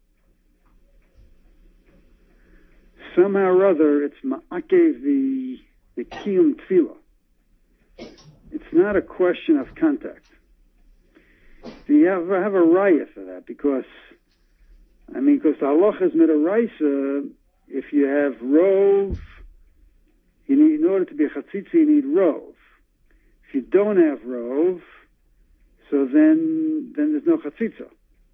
Somehow or other, it's ma'akev the the kiyum Tefillah. It's not a question of contact. Do you have, have a raya for that? Because, I mean, because the halacha is midaraisa, if you have rov, you need, in order to be a chatzitza, you need rov. If you don't have rov, so then then there's no chatzitza.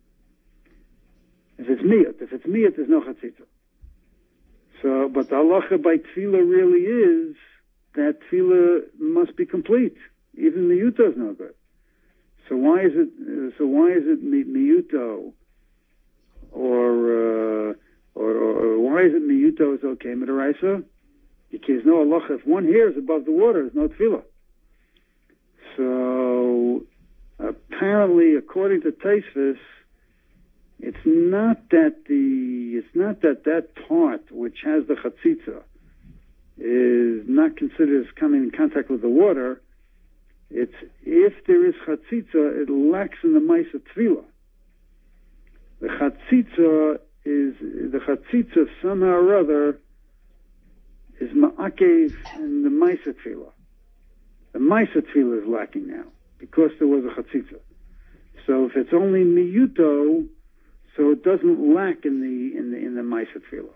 If it's miyat, if it's miyat, there's no chatzitza. So, but the halacha by tefillah really is that tefillah must be complete. Even miyuto is no good. So why is it? Uh, so why is it miyuto or, uh, or, or, or why is it miyuto is okay midaraisa? Because no halacha, if one hair is above the water, there's no tefillah. So, apparently, according to Tosfos, it's not that the, it's not that that part which has the chatzitza is not considered as coming in contact with the water. It's, if there is chatzitza, it lacks in the ma'isa tefillah. The chatzitza is, the chatzitza somehow or other is ma'akev in the ma'isa tefillah. The ma'isa tefillah is lacking now because there was a chatzitza. So if it's only miyuto, so it doesn't lack in the in the in the ma'isa tefillah.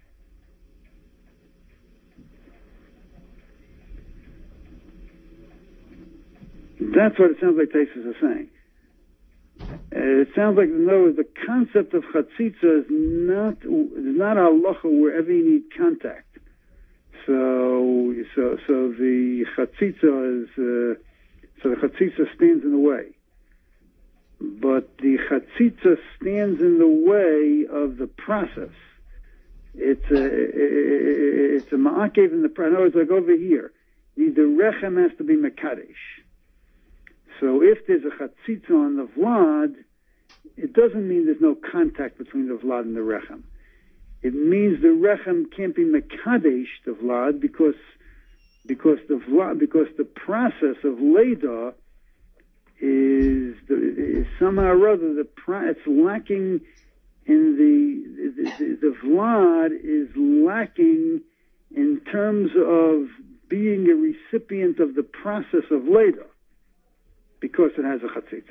That's what it sounds like Tosfos is saying. Uh, it sounds like no, the concept of chatzitza is not is not a halacha wherever you need contact. So so so the chatzitza is uh, so the chatzitza stands in the way. But the chatzitza stands in the way of the process. It's a, it's a ma'akev in the process. In other words, like over here, the, the rechem has to be mekadesh. So if there's a chatzitza on the vlad, it doesn't mean there's no contact between the vlad and the rechem. It means the rechem can't be mekadesh the vlad because because the vlad because the process of leda is, the, is somehow or other the it's lacking in the the, the the vlad is lacking in terms of being a recipient of the process of leda because it has a chatzitza.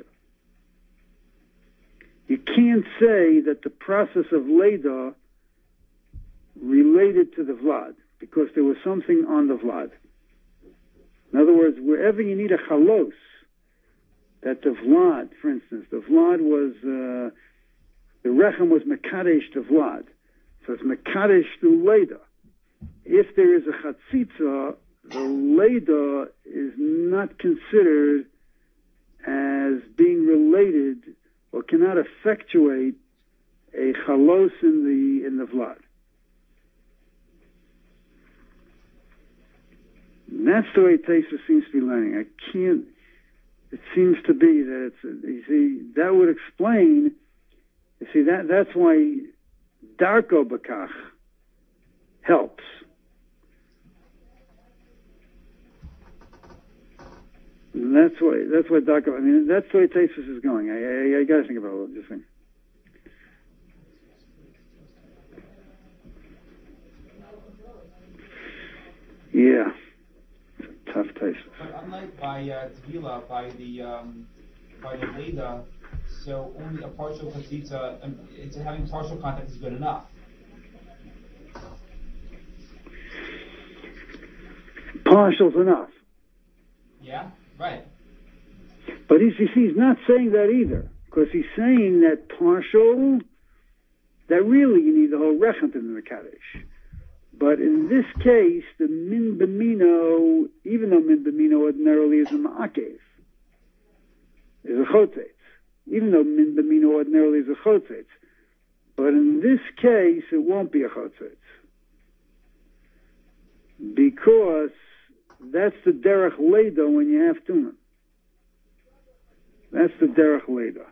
You can't say that the process of leda related to the vlad because there was something on the vlad. In other words, wherever you need a chalos, that the vlad, for instance, the vlad was, uh, the rechem was mekadesh to vlad. So it's mekadesh to leda. If there is a chatzitza, the leda is not considered as being related or cannot effectuate a chalos in the, in the vlad. And that's the way Tosfos seems to be learning. I can't, it seems to be that it's, you see, that would explain, you see, that that's why Darko Bakach helps. And that's why, that's why Darko, I mean, that's the way Tosfos is going. I, I, I gotta think about it, just think. Yeah. Tough Tosfos. But unlike by uh, Tvila, by the um, by the Leda, so only a partial chatzitza, um, it's having partial contact is good enough. Partial's enough. Yeah, right. But he's, he's he's not saying that either, because he's saying that partial, that really you need the whole rechem in the Mekadesh. But in this case, the min b'mino, even though min b'mino ordinarily is a ma'akev, is a chotzetz. Even though min b'mino ordinarily is a chotzetz. But in this case, it won't be a chotzetz. Because that's the derech leda when you have tuna. That's the derech leda.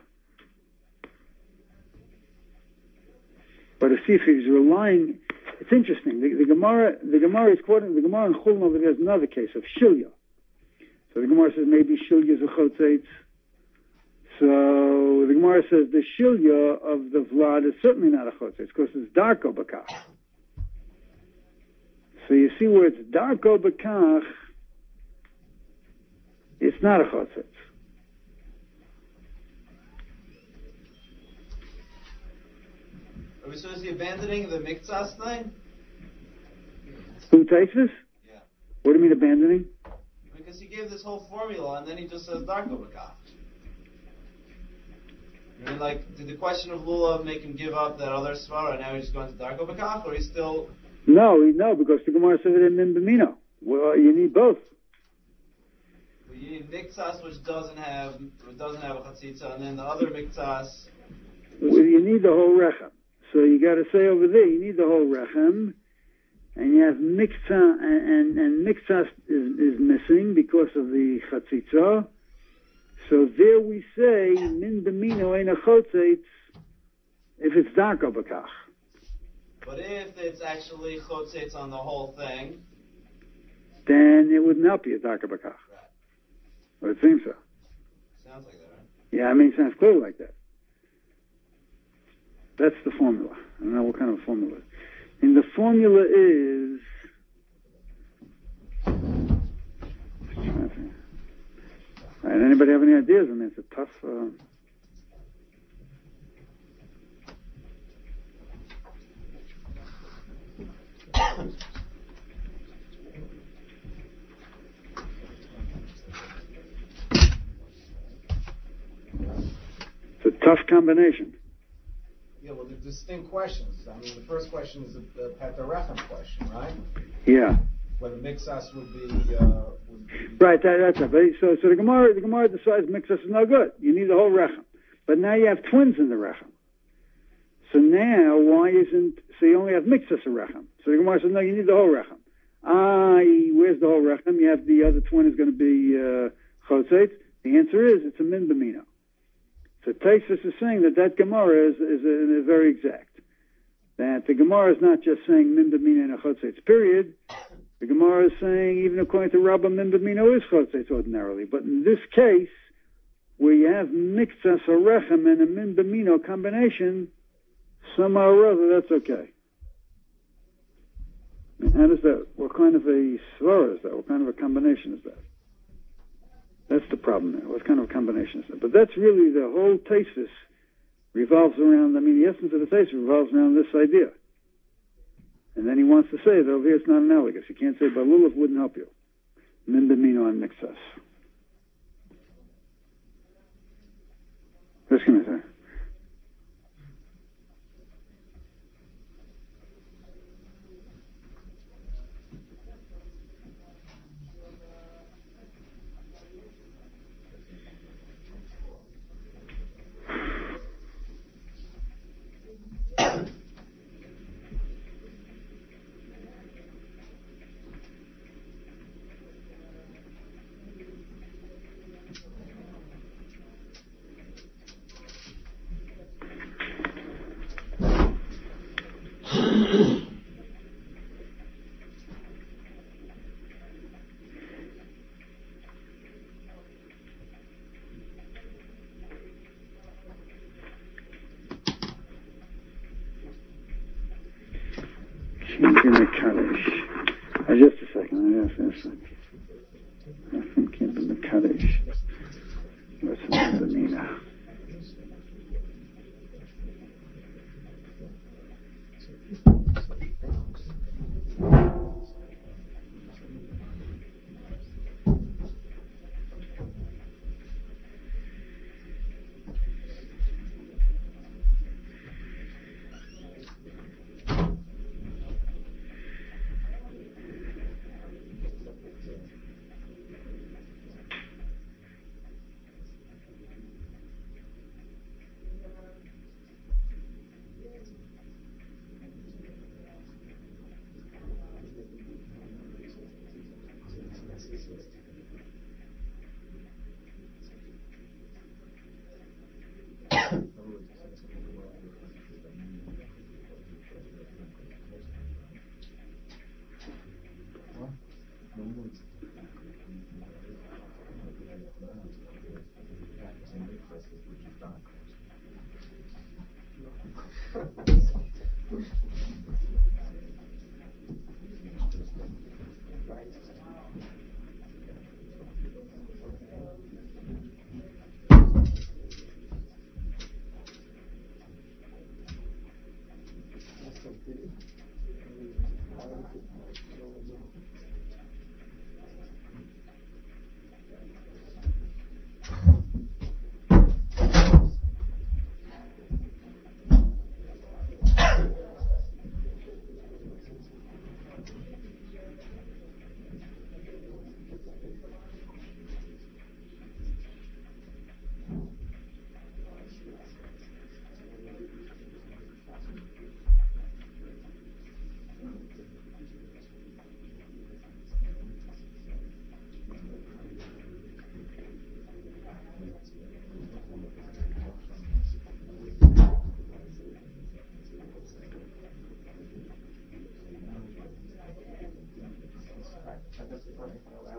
But if he's relying, it's interesting. The, the Gemara, the Gemara is quoting the Gemara in Chulin over there is another case of Shilya. So the Gemara says maybe Shilya is a chotzetz. So the Gemara says the Shilya of the Vlad is certainly not a chotzetz because it's Darko Bakach. So you see where it's Darko Bakach, it's not a chotzetz. Are we supposed to be abandoning the miktsas thing? Who Tosfos? Yeah. What do you mean abandoning? Because he gave this whole formula and then he just says Darko Bakach. I mean, like, did the question of Lulav make him give up that other svara and now he's going to Darko Bakach, or he's still... No, no, because the Gemara says it in Min B'mino. Well, you need both. You need miktsas which doesn't have which doesn't have a chatzitza, and then the other miktsas well, you need the whole rechem. So you got to say over there, you need the whole rechem, and you have mikzah, and, and, and mikzah is, is missing because of the chatzitza. So there we say, min b'mino ein achotzetz, if it's darko b'kach. But if it's actually chotzetz on the whole thing, then it wouldn't help you, darko b'kach. right. Well, it seems so. Sounds like that, right? Yeah, I mean, it sounds clear like that. That's the formula. I don't know what kind of formula. And the formula is... All right, anybody have any ideas? I mean, it's a tough... Uh... it's a tough combination. Yeah, well, they're distinct questions. I mean, the first question is the Petarechem question, right? Yeah. Whether Mixas would be... Uh, would be right, that, that's it. But so, so the Gemara, the Gemara decides Mixas is no good. You need the whole Rechem. But now you have twins in the Rechem. So now, why isn't... So you only have Mixas of Rechem. So the Gemara says, no, you need the whole Rechem. Ah, where's the whole Rechem? You have the other twin is going to be uh, Chotzetz. The answer is, it's a Min B'mino. So Taisus is saying that that Gemara is, is, is very exact. That the Gemara is not just saying Min B'mino and a Chotzetz, period. The Gemara is saying, even according to Rabbah, Min B'mino is Chotzetz ordinarily. But in this case, where you have Mikzas Harechem and a Min B'mino combination, somehow or other, that's okay. And how does that, what kind of a svara is that? What kind of a combination is that? That's the problem there. What kind of a combination is that? But that's really the whole thesis revolves around, I mean, the essence of the thesis revolves around this idea. And then he wants to say that over here it's not analogous. You can't say, but Lulav wouldn't help you. Min b'mino and mixas. Just give me a second. Uh, just a second. I ask this. I think in the Kaddish. What's the Nina?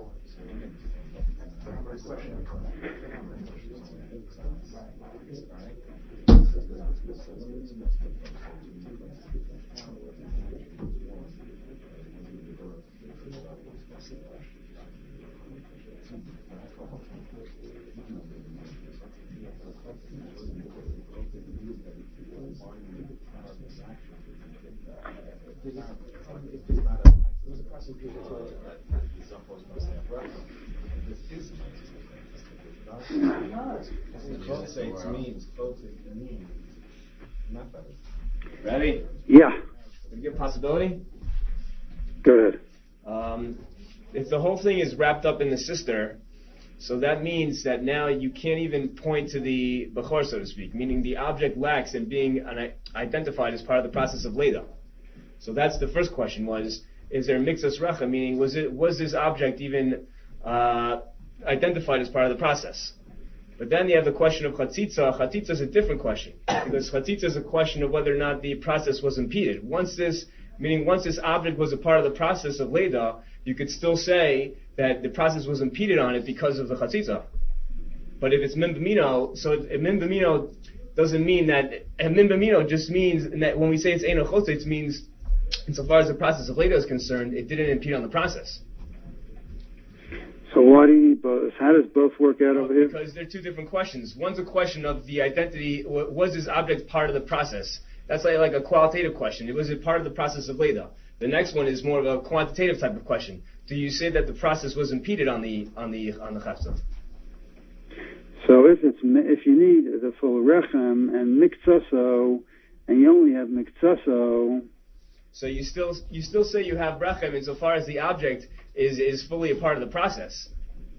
Ready? Yeah. Can you give a possibility? Go ahead. Um, if the whole thing is wrapped up in the sister, so that means that now you can't even point to the Bechor, so to speak, meaning the object lacks in being an, identified as part of the process of Leda. So that's the first question was, is there Mixas Recha, meaning was it was this object even uh, identified as part of the process? But then you have the question of Chatzitza. Chatzitza is a different question, because Chatzitza is a question of whether or not the process was impeded. Once this, meaning once this object was a part of the process of Leda, you could still say that the process was impeded on it because of the Chatzitza. But if it's Min B'mino, so it, Min B'mino doesn't mean that, and Min B'mino just means that when we say it's Ein Chotzetz, it means, insofar as the process of Leda is concerned, it didn't impede on the process. So why do you both? How does both work out over here? Because they're two different questions. One's a question of the identity. Was this object part of the process? That's like, like a qualitative question. Was it part of the process of Leda? The next one is more of a quantitative type of question. Do you say that the process was impeded on the on the on the chafza? So if it's if you need the full rechem and mikzaso, and you only have mikzaso. So you still you still say you have rechem insofar as the object is is fully a part of the process.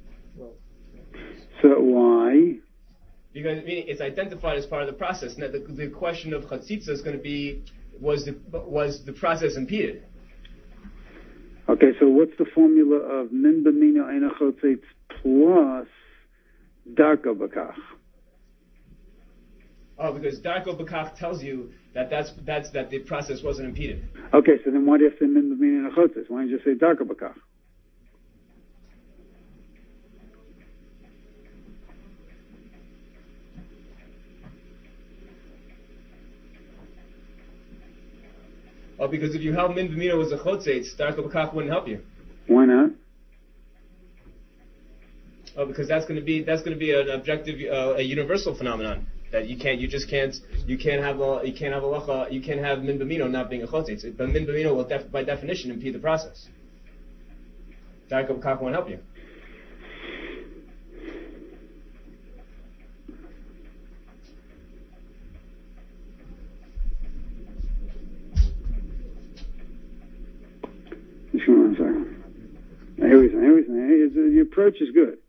So why? Because meaning it's identified as part of the process. Now the, the question of chatzitza is going to be, was the was the process impeded? Okay, so what's the formula of min b'mino ein chotzetz plus darko b'kach? Oh, because darko b'kach tells you that that's that's that the process wasn't impeded. Okay, so then why do you say min b'mino ein chotzetz? Why don't you just say darko b'kach? Oh, because if you held min b'mino was a chotzetz, darko b'kach wouldn't help you. Why not? Oh, because that's going to be that's going to be an objective, uh, a universal phenomenon that you can't, you just can't, you can't have a, you can't have a lacha, you can't have min b'mino not being a chotzetz. But min b'mino will, def, by definition, impede the process. Darko b'kach won't help you. Just one second. Here we go. Here we go. Your approach is good.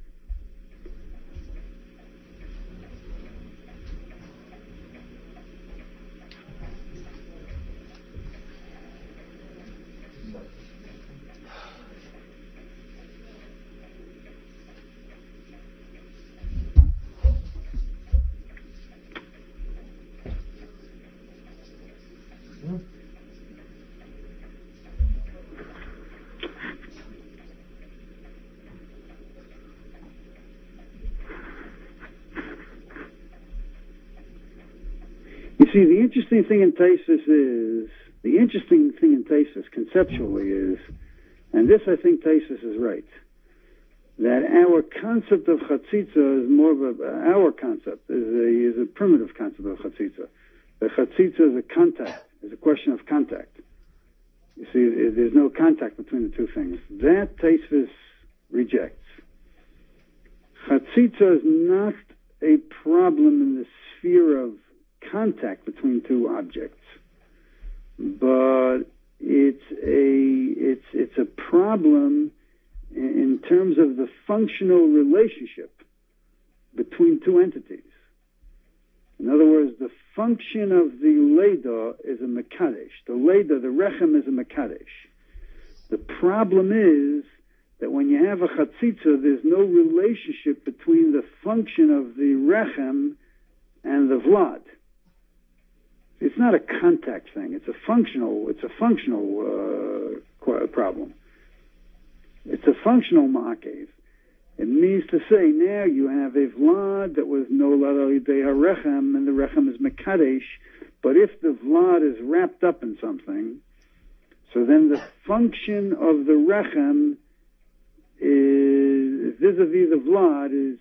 You see, the interesting thing in Taisus is, the interesting thing in Taisus conceptually is, and this I think Taisus is right, that our concept of chatzitza is more of a, our concept is a, is a primitive concept of chatzitza. The chatzitza is a contact, is a question of contact. You see, there's no contact between the two things. That Taisus rejects. Chatzitza is not a problem in the sphere of contact between two objects, but it's a it's it's a problem in terms of the functional relationship between two entities. In other words, the function of the Leda is a Mekadesh. The Leda, the Rechem, is a Mekadesh. The problem is that when you have a Chatzitza, there's no relationship between the function of the Rechem and the Vlad. It's not a contact thing. It's a functional. It's a functional uh, problem. It's a functional ma'akev. It means to say now you have a vlad that was no ladalidei harechem, and the rechem is mekadesh. But if the vlad is wrapped up in something, so then the function of the rechem is vis-a-vis the vlad is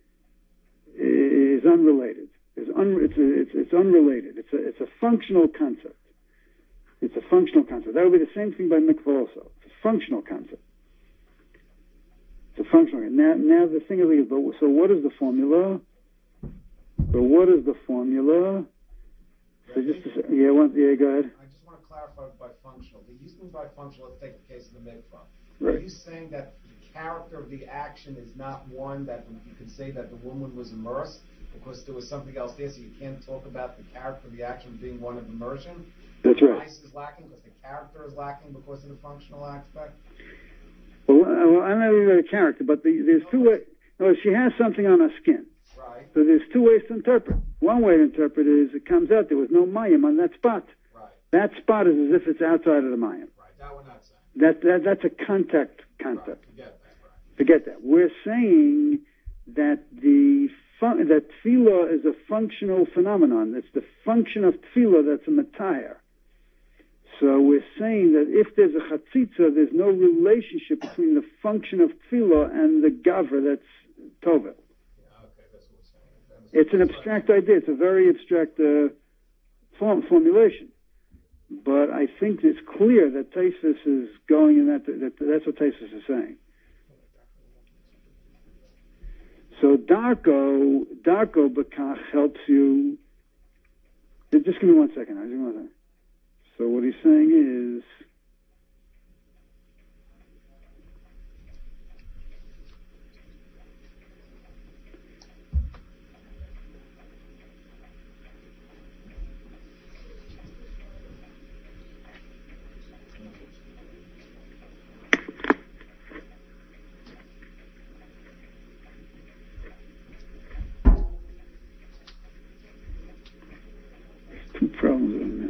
is unrelated. Is un, it's, a, it's it's unrelated. It's a it's a functional concept. It's a functional concept. That would be the same thing by mikvah also. It's a functional concept. It's a functional. Now, now the thing is, but so what is the formula? So what is the formula? So just to say, yeah, one, yeah, go ahead. I just want to clarify by functional. The used by functional. Let's take the case of the mikvah. Right. Are you saying that the character of the action is not one that you could say that the woman was immersed because there was something else there, so you can't talk about the character of the action being one of immersion? That's right. The ice is lacking because the character is lacking because of the functional aspect? Well, well I'm not even about the character, but the, there's two ways. No, she has something on her skin. Right. So there's two ways to interpret. One way to interpret it is it comes out there was no mayim on that spot. Right. That spot is as if it's outside of the mayim. Right. That we're not saying. That, that that's a contact concept. Right. Forget that. Right. Forget that. We're saying that the fun, that tefillah is a functional phenomenon. It's the function of tefillah that's a matayr. So we're saying that if there's a chatzitza, there's no relationship between the function of tefillah and the gavra that's tovel. Yeah, okay, that's what we're saying. It's an abstract idea. It's a very abstract uh, form, formulation. But I think it's clear that Taisus is going in that, that that's what Taisus is saying. So Darko, Darko Bakach helps you. Just give me one second. I just want to. So what he's saying is, two problems with him.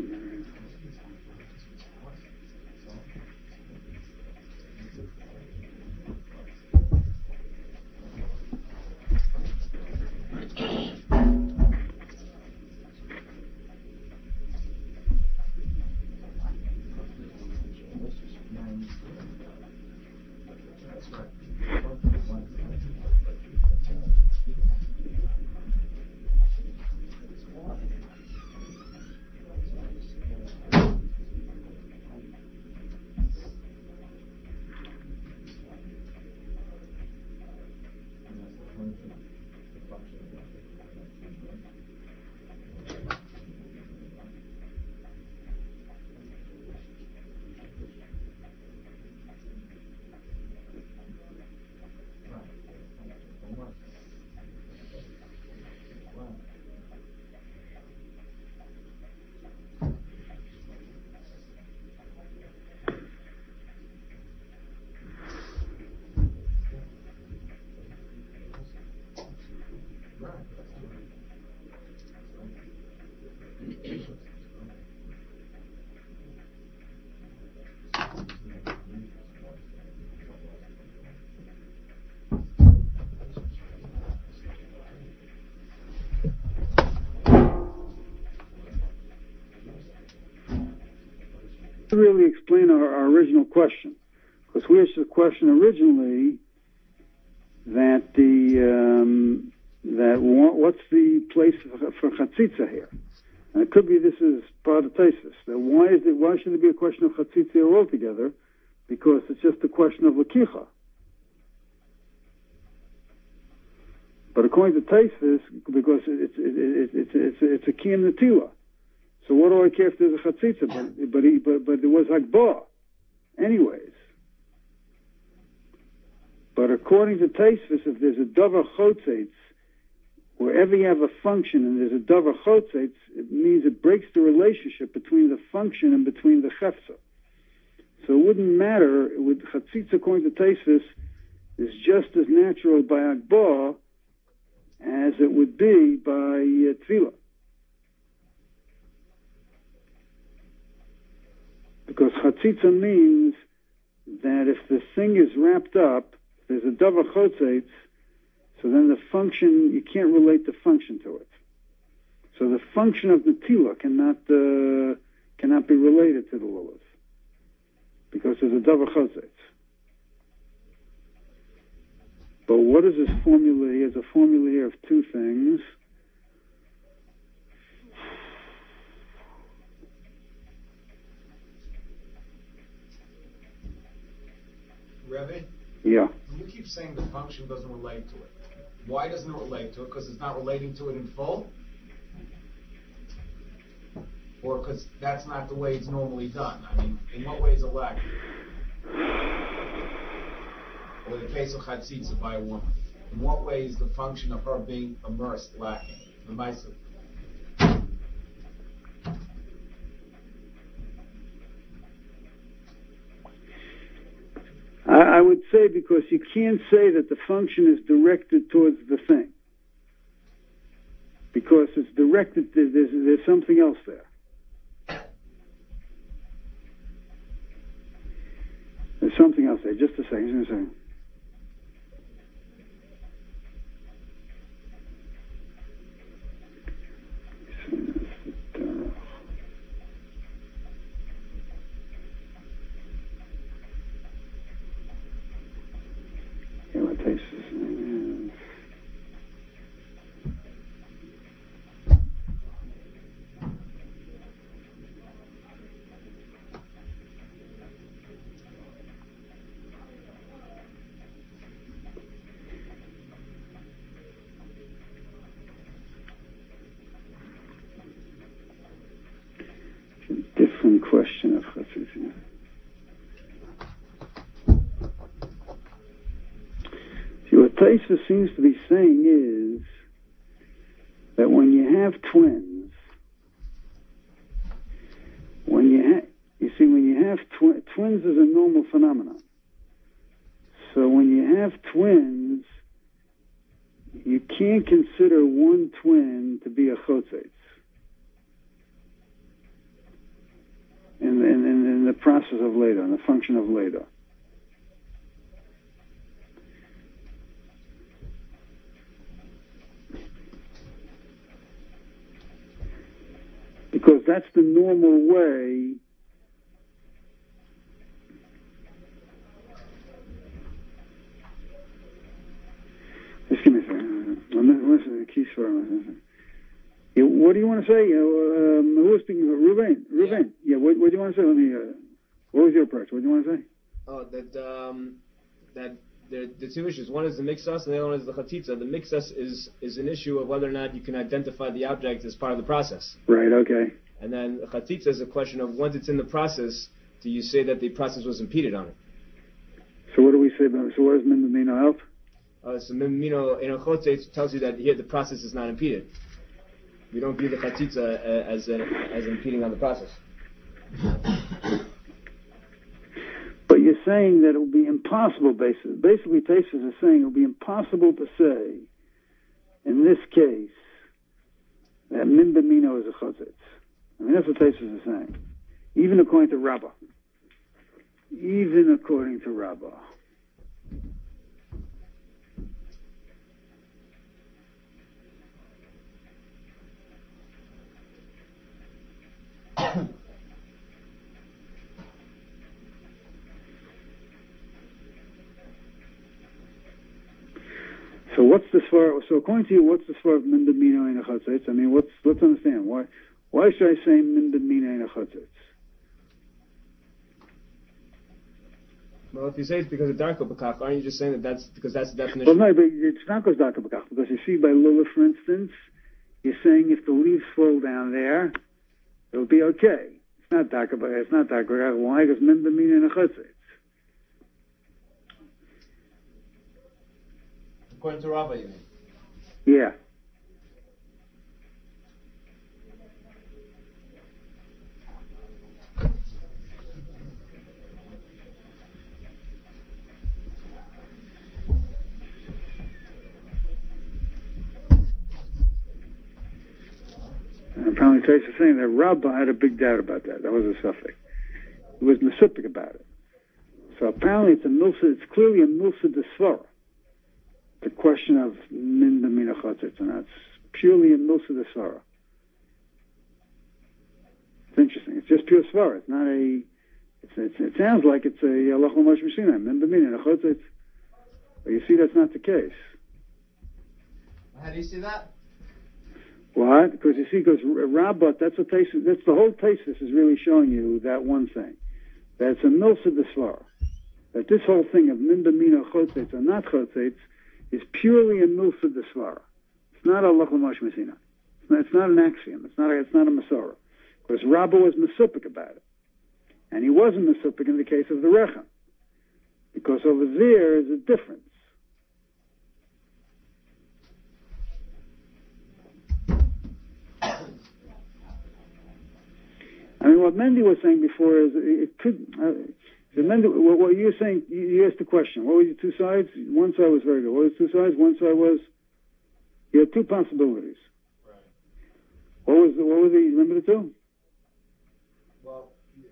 Really explain our, our original question, because we asked the question originally that the um, that what's the place for, for chatzitza here, and it could be this is part of Taisus. That why is it? Why should it be a question of chatzitza here altogether? Because it's just a question of lakicha. But according to Taisus, because it's it's it's it's it's a kiyum netila. So what do I care if there's a chatzitza? But but, he, but but there was hakbah, anyways. But according to Taisvis, if there's a davar chotzetz, wherever you have a function and there's a davar chotzetz, it means it breaks the relationship between the function and between the chefza. So it wouldn't matter with chatzitza. According to Taisvis, is just as natural by hakbah as it would be by uh, tefillah. Because chatzitza means that if the thing is wrapped up, there's a davar chotzetz, so then the function, you can't relate the function to it. So the function of the tila cannot uh, cannot be related to the lulav, because there's a davar chotzetz. But what is this formula? He has a formula here of two things. Rebbe? Yeah. You keep saying the function doesn't relate to it. Why doesn't it relate to it? Because it's not relating to it in full? Or because that's not the way it's normally done? I mean, in what way is it lacking? Or the case of chatzitza by a woman. In what way is the function of her being immersed lacking? The Maisa. I would say because you can't say that the function is directed towards the thing. Because it's directed, there's, there's something else there. There's something else there. Just a second. Just a second. Different question of chatzitza. See, what Taisa seems to be saying is that when you have twins, when you ha- you see, when you have twi- twins is a normal phenomenon. So when you have twins, you can't consider one twin to be a chotzetz. In, in, in the process of later, in the function of later. Because that's the normal way just give me a second. Listen to the keys for a Yeah, what do you want to say? Uh, um, who was speaking? Ruben. Ruben. Yeah. yeah what, what do you want to say? Let me. Uh, what was your approach? What do you want to say? Oh, that um, that the, the two issues. One is the mixus, and the other one is the chatzitza. The mixus is is an issue of whether or not you can identify the object as part of the process. Right. Okay. And then the chatzitza is a question of once it's in the process, do you say that the process was impeded on it? So what do we say about? So what does Mimino help? Uh, so Mimino in a chotzetz tells you that here the process is not impeded. We don't view the chatzitza as a, as impeding on the process. But you're saying that it will be impossible, basically. Basically, Taisus is saying it will be impossible to say, in this case, that min b'mino is a chatzitz. I mean, that's what Taisus is saying. Even according to Rabbah. Even according to Rabbah. So what's the svar? So according to you, what's the svar of min b'mino in a chatzitz? I mean, what's let's understand why. Why should I say min b'mino in a chatzitz? Well, if you say it's because of darko b'kach, aren't you just saying that that's because that's the definition? Well, no, but it's not because darko b'kach. Because you see, by lulav, for instance, you're saying if the leaves fall down there, it'll be okay. It's not darko b'kach. It's not darko b'kach. Why? Because min b'mino in a chatzitz. According to Rabbah, you mean? Yeah. And apparently Trace is saying that Rabbah had a big doubt about that. That was a suffix. He was mesipic about it. So apparently it's a milsa, it's clearly a milsa desvara. The question of min b'mina chotzitz, and that's purely a milsa desvara. It's interesting. It's just pure svara. It's not a, it's, it's, it sounds like it's a halach l'mash mishina, min b'mina chotzitz. But you see that's not the case. How do you see that? What? Because you see, because Rabbah, that's what Taisus, that's the whole Taisus is really showing you that one thing. That it's a milsa desvara. That this whole thing of min b'mina chotzitz or not chotzitz is purely a milsa desvara. It's not a halach l'mash mishina. It's not, it's not an axiom. It's not a, it's not a Masorah. Because Rabbah was mesupik about it. And he wasn't mesupik in the case of the Rechem. Because over there is a difference. I mean, what Mendy was saying before is it could. Uh, so Mendy, what, what you're saying, you, you asked the question. What were the two sides? One side was very good. What was the two sides? One side was you had two possibilities. Right. What was the, what were they limited to? Well,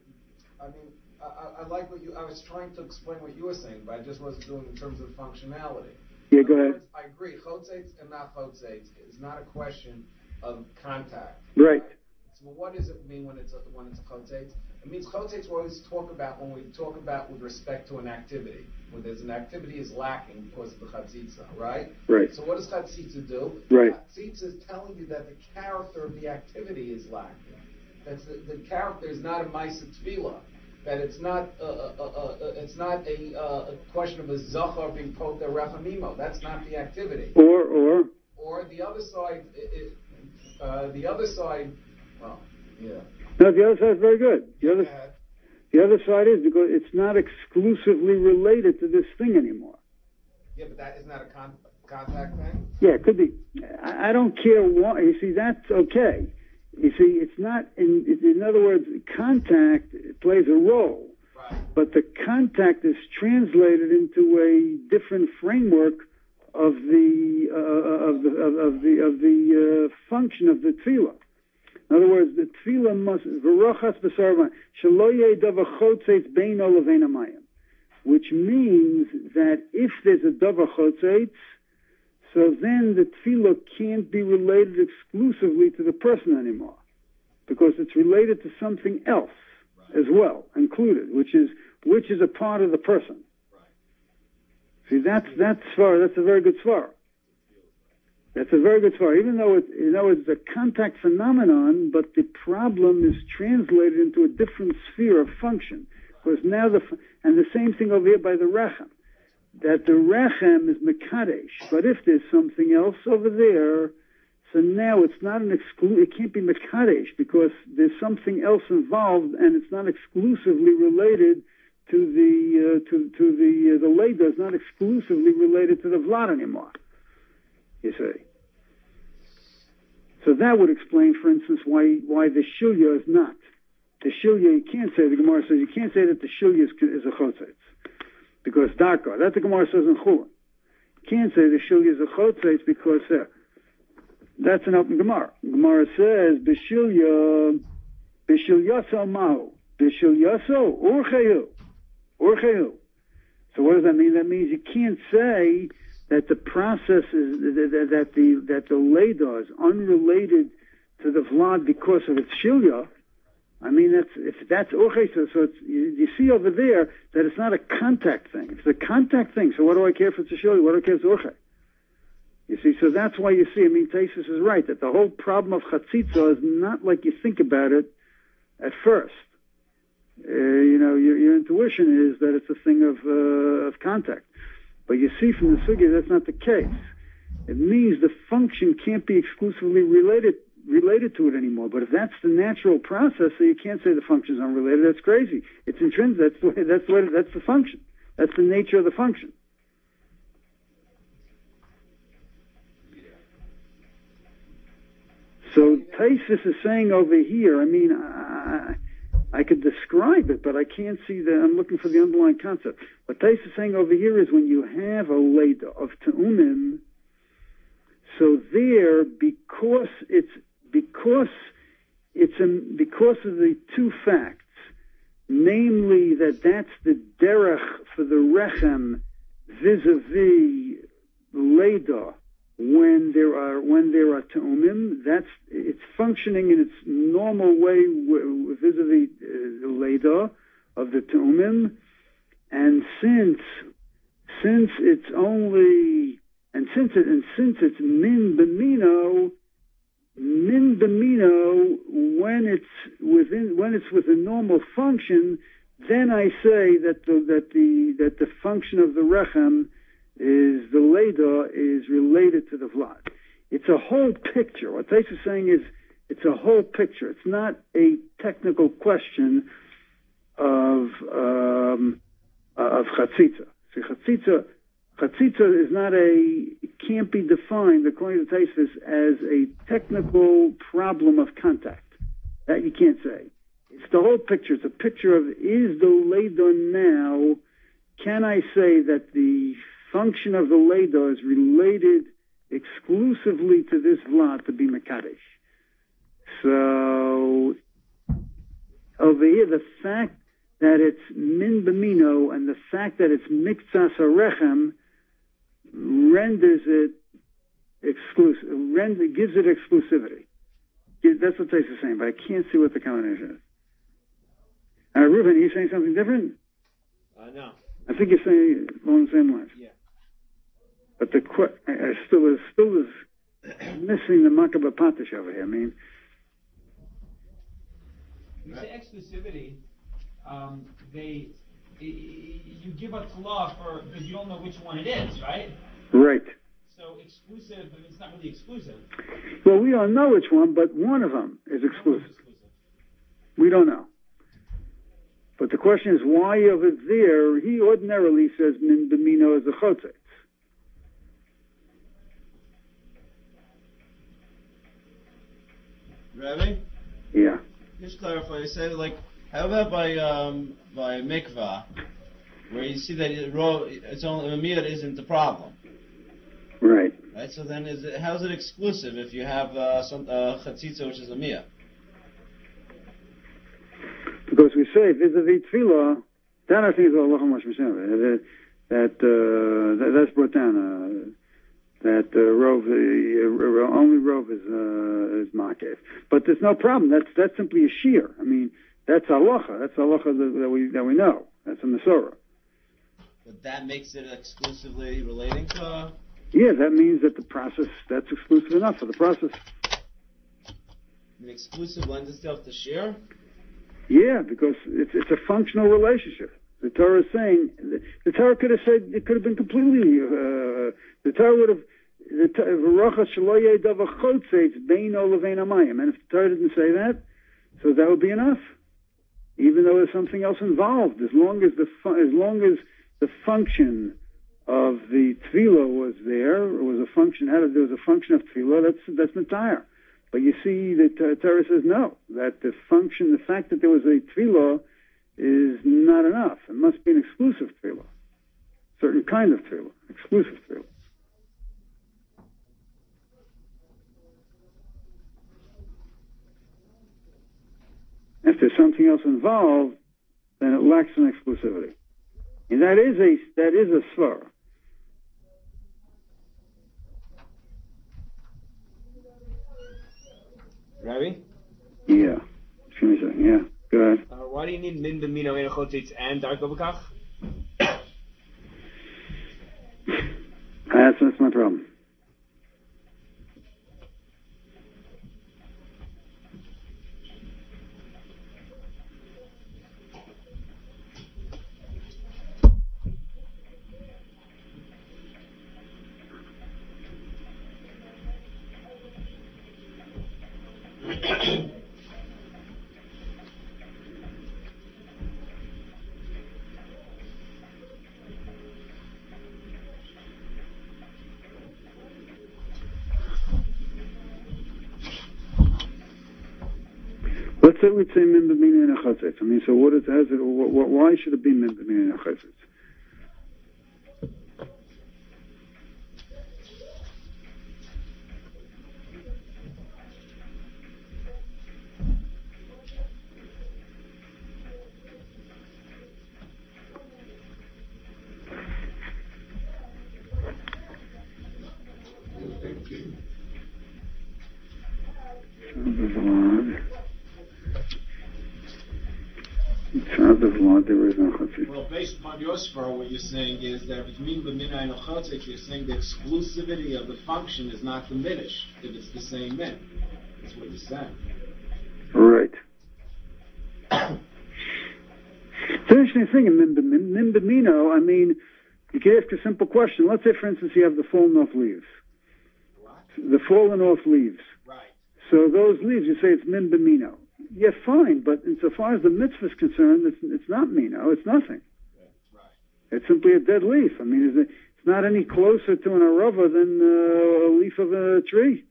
I mean, I, I, I like what you. I was trying to explain what you were saying, but I just wasn't doing it in terms of functionality. Yeah, go ahead. Words, I agree. Chotzeitz and not chotzeitz is not a question of contact. Right. So what does it mean when it's a, when it's a chotzeitz? It means chotzeitz we always talk about when we talk about with respect to an activity. When there's an activity is lacking because of the chatzitza, right? Right. So what does chatzitza do? Right. Chatzitza is telling you that the character of the activity is lacking. That's the, the character is not a ma'aseh tefillah. That it's not uh, uh, uh, uh, it's not a, uh, a question of a zachar being poter rechamimo. That's not the activity. Or or or the other side. It, uh, the other side. Well, yeah. No, the other side is very good. The other, Yeah. the other side is because it's not exclusively related to this thing anymore. Yeah, but that isn't that a con- contact thing? Yeah, it could be. I, I don't care why. You see, that's okay. You see, it's not. In, in other words, contact plays a role, Right. but the contact is translated into a different framework of the uh, of the of, of the of the uh, function of the tefillah. In other words, the tefillah must v'rochas b'sarvan shelo yedavar chotzeitz beino levein hamayim, which means that if there's a davar chotzeitz, so then the tefillah can't be related exclusively to the person anymore, because it's related to something else right. as well, included, which is which is a part of the person. Right. See, that's that's svara. That's a very good svara. That's a very good svara. Even though it, you know, it's a contact phenomenon, but the problem is translated into a different sphere of function. Because now the and the same thing over here by the rechem, that the rechem is mekadesh. But if there's something else over there, so now it's not an exclu. It can't be mekadesh because there's something else involved, and it's not exclusively related to the uh, to to the uh, the leda. Is not exclusively related to the vlad anymore. You see. So that would explain, for instance, why why the shilya is not. The shilya, you can't say, the Gemara says, you can't say that the shilya is, is a chotzeitz. Because darka, that the Gemara says in Chulin. You can't say the shilya is a chotzeitz because uh, that's an open Gemara. Gemara says, b'shilya, b'shilyaso mahu, b'shilyaso urchehu, urchehu. So what does that mean? That means you can't say that the process is, that, that the, that the leda is unrelated to the vlad because of its shilya. I mean, that's, if that's okay, so, so it's, you, you see over there that it's not a contact thing. It's a contact thing. So what do I care if it's a shilya? What do I care if it's okay? You see, so that's why you see, I mean, Taisus is right, that the whole problem of chatzitza is not like you think about it at first. Uh, you know, your, your intuition is that it's a thing of, uh, of contact. But you see from the sugya that's not the case. It means the function can't be exclusively related related to it anymore. But if that's the natural process, so you can't say the function is unrelated. That's crazy. It's intrinsic. That's the way, that's the way, that's the function. That's the nature of the function. So Taisus is saying over here, I mean, I, I could describe it, but I can't see the, I'm looking for the underlying concept. What Taisus is saying over here is when you have a leda of te'umim, so there, because it's, because it's, a, because of the two facts, namely that that's the derech for the rechem vis-a-vis leda when there are when there are teumim. That's it's functioning in its normal way w- vis-a-vis uh, the leda of the teumim, and since since it's only and since it and since it's min b'mino. Min b'mino, when it's within, when it's with a normal function, then I say that the that the that the function of the rechem is the leda is related to the vlad. It's a whole picture. What Tais is saying is it's a whole picture. It's not a technical question of um, of chatzitza. See, chatzitza. Chatzitza is not a, it can't be defined, according to Taisus, as a technical problem of contact. That you can't say. It's the whole picture. It's a picture of, is the Leda now, can I say that the function of the Leda is related exclusively to this Vlad to be Mekadesh? So, over here, the fact that it's min b'mino and the fact that it's miktsas harechem renders it exclusive, render, gives it exclusivity. That's what Tais is saying, but I can't see what the combination is. Uh, Reuben, are you saying something different? Uh, no. I think you're saying along the same lines. Yeah. But the qu- I, I still is still is missing the makabah patish over here. I mean, you say exclusivity. Um, they, you give a tla for, because you don't know which one it is, right? Right. So exclusive, but it's not really exclusive. Well, we don't know which one, but one of them is exclusive. exclusive. We don't know. But the question is, why over there, he ordinarily says min b'mino is a chotzetz. Rabbi? Yeah. Just clarify, you said like, how about by um, by mikvah, where you see that it, it's only amir isn't the problem, right? Right. So then, is it how is it exclusive if you have uh, some uh, chatzitza which is amir? Because we say vis-a-vis tefillah, that I think is Allah that that uh, that that's brought down. Uh, that uh, rov, uh, only rov is uh, is makef, but there's no problem. That's that's simply a shear. I mean. That's halacha. That's halacha that, that we that we know. That's a Masorah. But that makes it exclusively relating to. Yeah, that means that the process that's exclusive enough for the process. An exclusive lends itself to share. Yeah, because it's it's a functional relationship. The Torah is saying the, the Torah could have said it could have been completely. Uh, the Torah would have. The V'rocha shelo yedav achotzeitz beino levein hamayim, and if the Torah didn't say that, so that would be enough. Even though there's something else involved, as long as the fu- as long as the function of the tefillah was there, it was a function. How did there was a function of tefillah? That's that's entire. But you see, the uh, Torah says no. That the function, the fact that there was a tefillah, is not enough. It must be an exclusive tefillah, certain kind of tefillah, exclusive tefillah. If there's something else involved, then it lacks an exclusivity. And that is a that is a svara. Rabbi? Yeah. Yeah. Go ahead. Uh, why do you need min b'mino ein chotzetz and darko b'kach? That's that's my problem. Let's say we'd say min b'mino and a chotzetz. I mean, so what is, has it, what, why should it be min b'mino and a chotzetz? Adavla, there is no chatzitza. Well, based upon your svara, what you're saying is that between the mina and the chatzitza, you're saying the exclusivity of the function is not diminished if it's the same min. That's what you're saying. Right. It's an interesting thing in min b'mino. I mean, you can ask a simple question. Let's say, for instance, you have the fallen off leaves. What? The fallen off leaves. Right. So those leaves, you say it's min b'mino. Yeah, fine, but insofar as the mitzvah is concerned, it's, it's not mino, it's nothing. Yeah, right. It's simply a dead leaf. I mean, it, it's not any closer to an arava than uh, a leaf of a tree.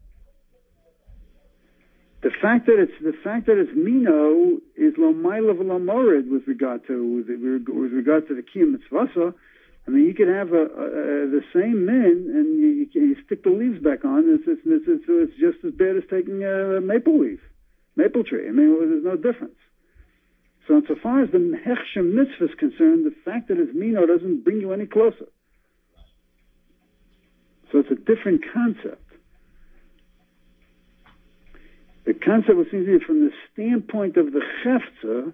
The fact that it's the fact that it's mino is lo maila v'lo morid with regard to with, with regard to the kiyum mitzvasa. I mean, you could have a, a, a, the same min and you, you, you stick the leaves back on. It's it's, it's it's it's just as bad as taking a maple leaf, maple tree. I mean, there's no difference. So, insofar as the hechshem mitzvah is concerned, the fact that it's mino doesn't bring you any closer. So it's a different concept. The concept was easier from the standpoint of the chefza.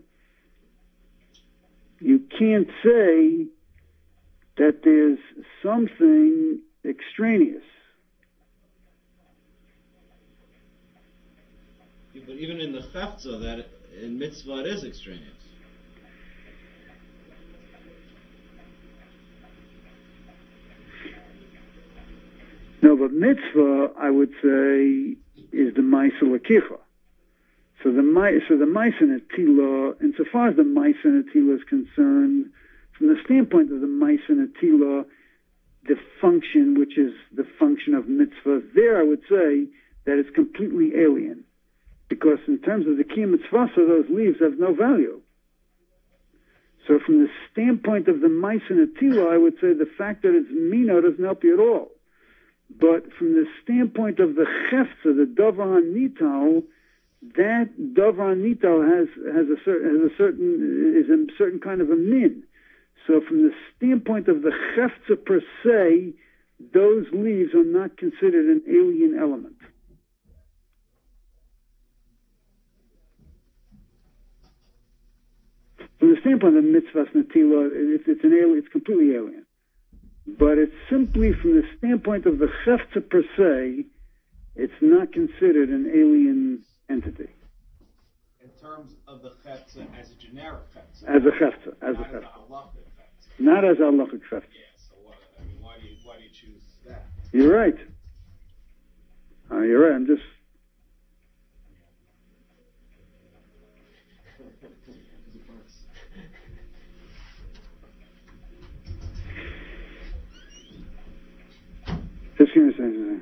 You can't say that there's something extraneous. Yeah, but even in the chefza, that in mitzvah it is extraneous. No, but mitzvah, I would say, is the Maisa Lakicha. So the so the Maisa Natila, insofar as the Maisa Natila is concerned, from the standpoint of the Maisa Natila, the function, which is the function of mitzvah, there I would say that it's completely alien. Because in terms of the Kiyum Mitzvah, those leaves have no value. So from the standpoint of the Maisa Natila, I would say the fact that it's Mino doesn't help you at all. But from the standpoint of the chefza, the davar nital, that davar nital has has a certain has a certain is a certain kind of a min. So from the standpoint of the chefza per se, those leaves are not considered an alien element. From the standpoint of mitzvahs natila, it's, it's an alien. It's completely alien. But it's simply from the standpoint of the chefza per se, it's not considered an alien entity. In terms of the chetza as a generic chetza. As a chetza, as a chetza. Not as a halachic chetza. Yeah, so what, I mean, why do you, why do you choose that? You're right. Uh, you're right, I'm just... Just give me a second.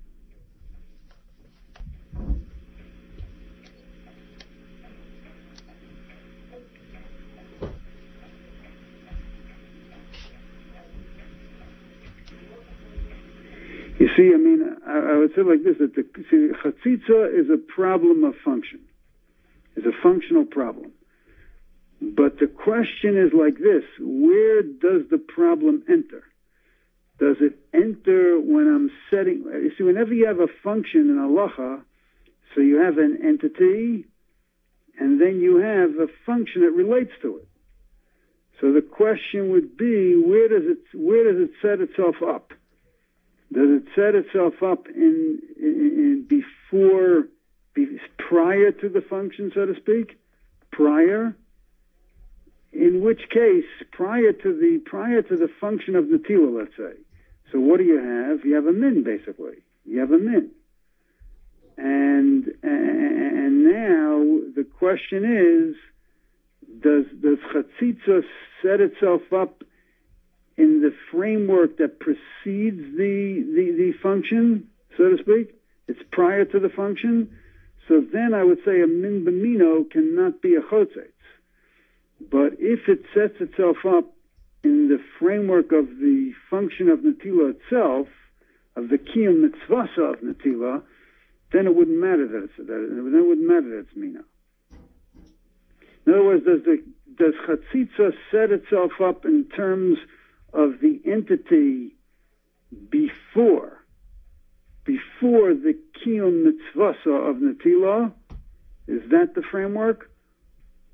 You see, I mean, I, I would say like this, that the see, chatzitza is a problem of function. It's a functional problem. But the question is like this, where does the problem enter? Does it enter when I'm setting... You see, whenever you have a function in halacha, so you have an entity, and then you have a function that relates to it. So the question would be, where does it where does it set itself up? Does it set itself up in, in, in before, be, prior to the function, so to speak? Prior? In which case, prior to the prior to the function of natila, let's say. So what do you have? You have a min, basically. You have a min. And and now the question is, does does chatzitza set itself up in the framework that precedes the, the, the function, so to speak? It's prior to the function. So then I would say a min b'mino cannot be a chotzetz. But if it sets itself up in the framework of the function of natila itself, of the kiyum mitzvasa of natila, then it wouldn't matter that it's, that it, then it wouldn't matter that it's mina. In other words, does the does chatzitza set itself up in terms of the entity before before the kiyum mitzvasa of natila? Is that the framework?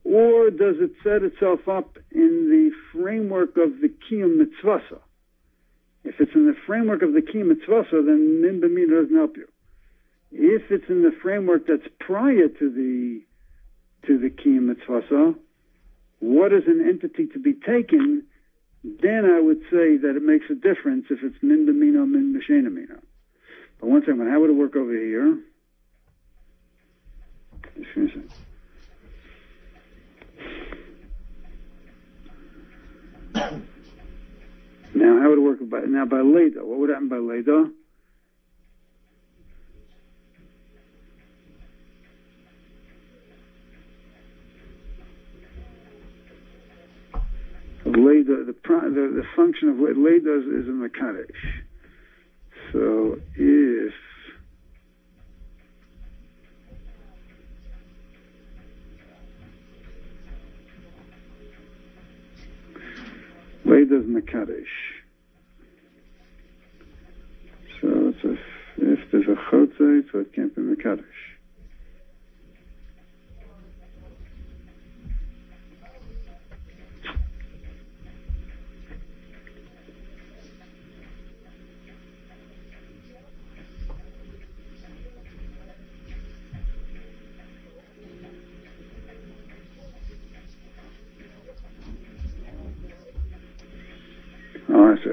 or does it set itself up in the framework of the Kiyum Mitzvasa? If it's in the framework of the Kiyum Mitzvasa, then Min B'Mina doesn't help you. If it's in the framework that's prior to the to the Kiyum Mitzvasa, what is an entity to be taken? Then I would say that it makes a difference if it's Min B'Mina or Min B'Sheina Mina. But one second, how would it work over here? Now, how would it work by, now by Leda? What would happen by Leda? Leda, the, the, the function of Leda is, is a Mekadesh. So, if Leda's Mekadesh. So it's a, if there's a Chotzeit, so it can't be Mekadesh. Oh, I see.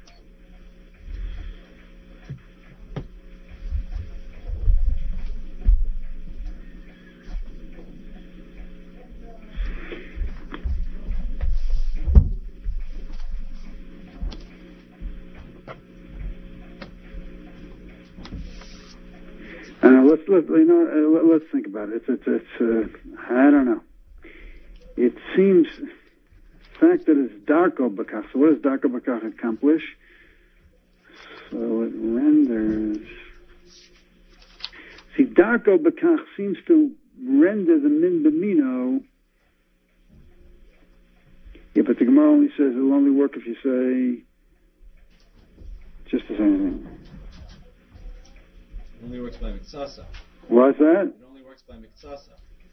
Uh, let's let you know. Uh, let, let's think about it. It's, it's, it's uh, I don't know. It seems. The fact that it's Darko Bakach. So what does Darko Bakach accomplish? So it renders. See, Darko Bakach seems to render the Min B'Mino. Yeah, but the Gemara only says it'll only work if you say just the same thing. It only works by Mitzasa. What's that? It only works by Mitzasa.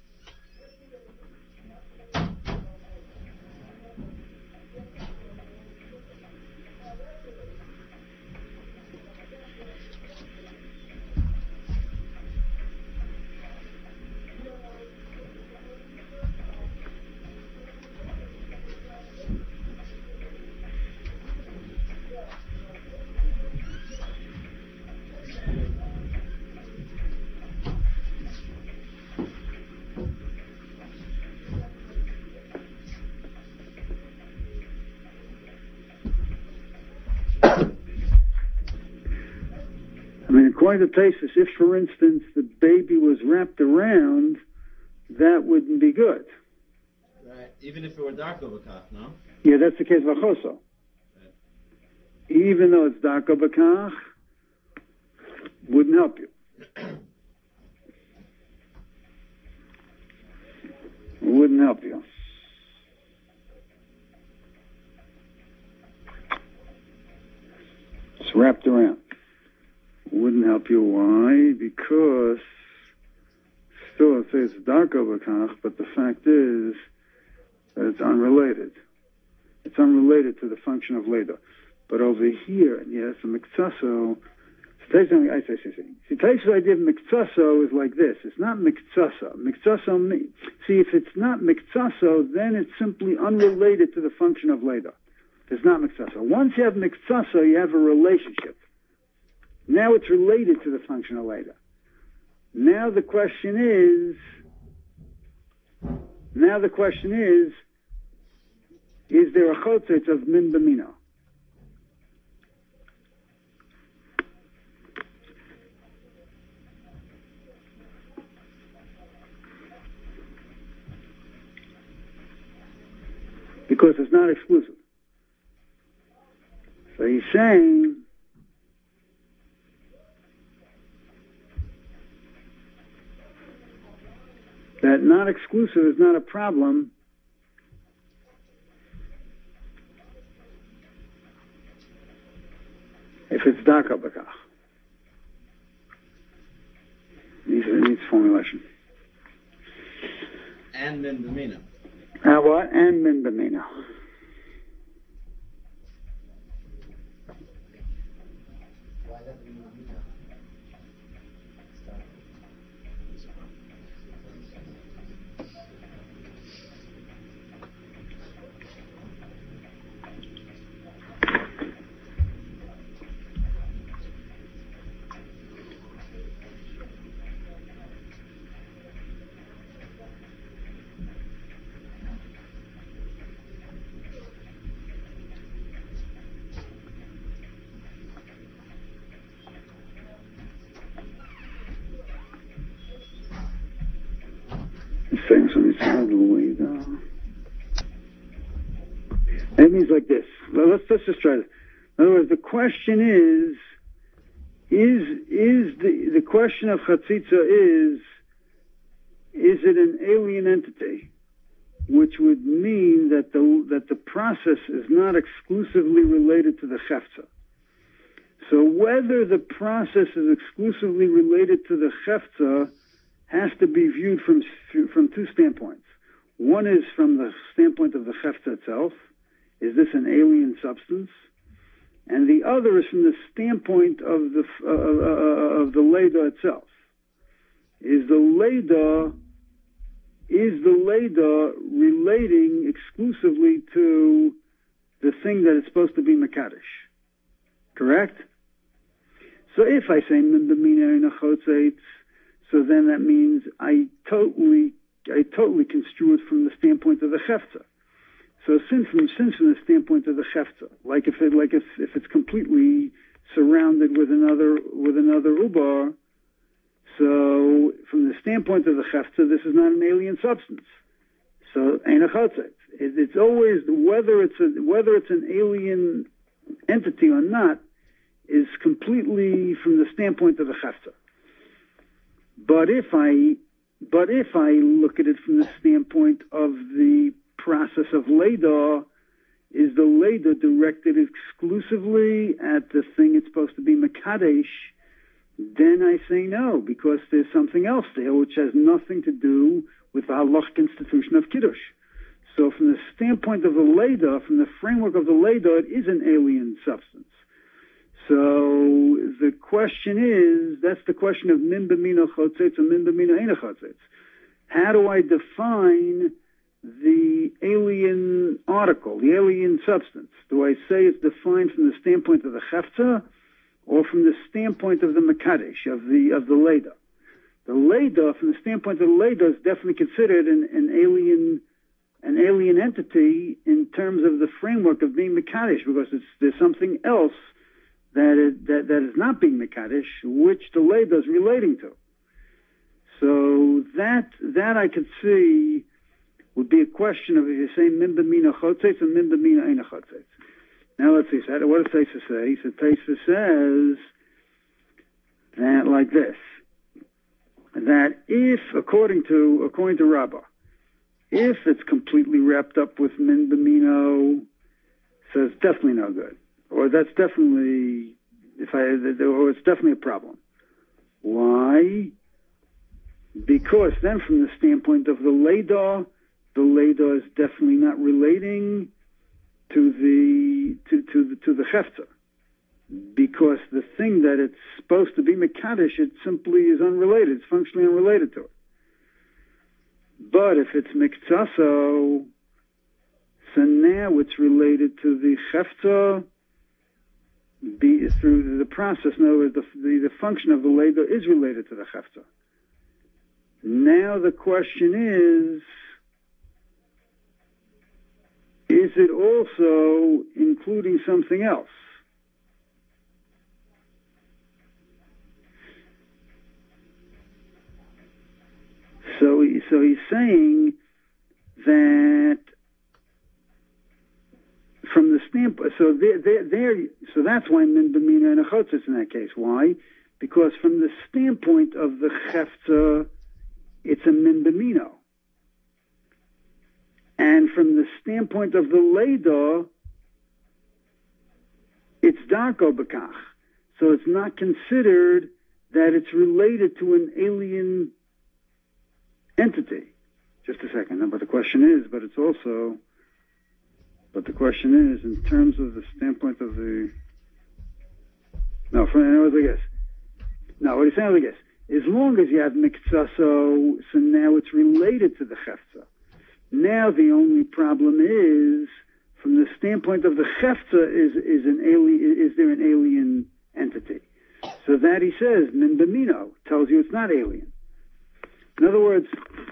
According to Taisus, if, for instance, the baby was wrapped around, that wouldn't be good. Right. Even if it were Darko Bakach, no? Yeah, that's the case of Achoso. Right. Even though it's Darko Bakach, wouldn't help you. Wouldn't help you. It's wrapped around. Wouldn't help you. Why? Because still it says Darko Bakach, but the fact is that it's unrelated. It's unrelated to the function of Leda. But over here, yes, a Miktaso. I say, say, say. See, Tais's idea of Miktaso is like this. It's not Miktaso. Miktaso, see, if it's not Miktaso, then it's simply unrelated to the function of Leda. It's not Miktaso. Once you have Miktaso, you have a relationship. Now it's related to the function of Leda. Now the question is, now the question is, is there a chotzet of Min B'Mina? Because it's not exclusive. So he's saying that not exclusive is not a problem if it's Darko Bakach. It needs, it needs formulation. And Min B'Mina. Uh, what? And min b'mino. It means like this. Well, let's let's just try this. In other words, the question is, is is the the question of chatzitza is, is it an alien entity, which would mean that the that the process is not exclusively related to the chefza. So whether the process is exclusively related to the chefza has to be viewed from from two standpoints. One is from the standpoint of the chefza itself. Is this an alien substance? And the other is from the standpoint of the uh, uh, of the leda itself. Is the leda is the leda relating exclusively to the thing that it's supposed to be mekadesh? Correct? So if I say min b'mina ein achotzetz, so then that means I totally I totally construe it from the standpoint of the chefza. So since from, since from the standpoint of the chefza, like if it, like if, if it's completely surrounded with another with another ubar, so from the standpoint of the chefza, this is not an alien substance. So ein achotzetz. It, it's always whether it's a, whether it's an alien entity or not is completely from the standpoint of the chefza. But if I but if I look at it from the standpoint of the process of leda, is the leda directed exclusively at the thing it's supposed to be mekadesh, then I say no, because there's something else there which has nothing to do with the halachic institution of kiddush. So from the standpoint of the leda, from the framework of the leda, it is an alien substance. So the question is, that's the question of min b'mina chotzetz and min b'mina ein chotzetz. How do I define the alien article, the alien substance? Do I say it's defined from the standpoint of the chefza, or from the standpoint of the mekadesh, of the of the leda? The leda, from the standpoint of the leda, is definitely considered an, an alien an alien entity in terms of the framework of being mekadesh, because it's, there's something else that, it, that that is not being mekadesh, which the leda is relating to. So that that I could see would be a question of if you say min b'mina chotzetz and min b'mina ein chotzetz. Now let's see, what does Taisa say? So Taisa says that like this, that if, according to according to Rabbah, if it's completely wrapped up with min b'mino, so it's definitely no good, or that's definitely if I, or it's definitely a problem. Why? Because then, from the standpoint of the leda, the leda is definitely not relating to the to to the, to the chefza, because the thing that it's supposed to be mekadesh, it simply is unrelated. It's functionally unrelated to it. But if it's miktaso, so now it's related to the chefza be, through the process. In other words, the, the, the function of the leda is related to the chefza. Now the question is, is it also including something else? So, he, so he's saying that from the standpoint, so there, there, there, so that's why min b'mina and achotzetz in that case. Why? Because from the standpoint of the chefza, it's a min b'mino. And from the standpoint of the leda, it's darko b'kach. So it's not considered that it's related to an alien entity. just a second. No, but the question is, but it's also, but the question is, in terms of the standpoint of the, no, for, in other words, I guess, no, what he's saying, I guess, as long as you have mikzaso, so now it's related to the chefza. Now the only problem is, from the standpoint of the chefza, is is an alien, is there an alien entity? So that he says, min b'mino, tells you it's not alien. In other words,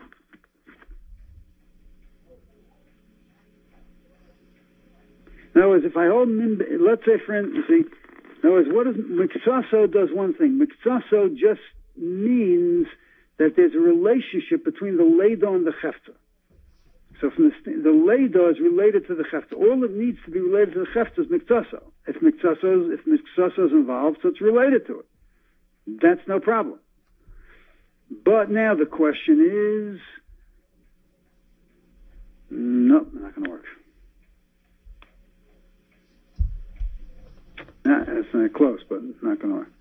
in other words, if I hold min, let's say, for instance, see, in other words, what is mikzaso does one thing. Mikzaso just means that there's a relationship between the leidah and the chefza. So from the, the leidah is related to the chefza. All that needs to be related to the chefza is mikzaso. If mikzaso, if mikzaso is involved, so it's related to it. That's no problem. But now the question is, no, not going to work. Nah, it's not close, but it's not going to work.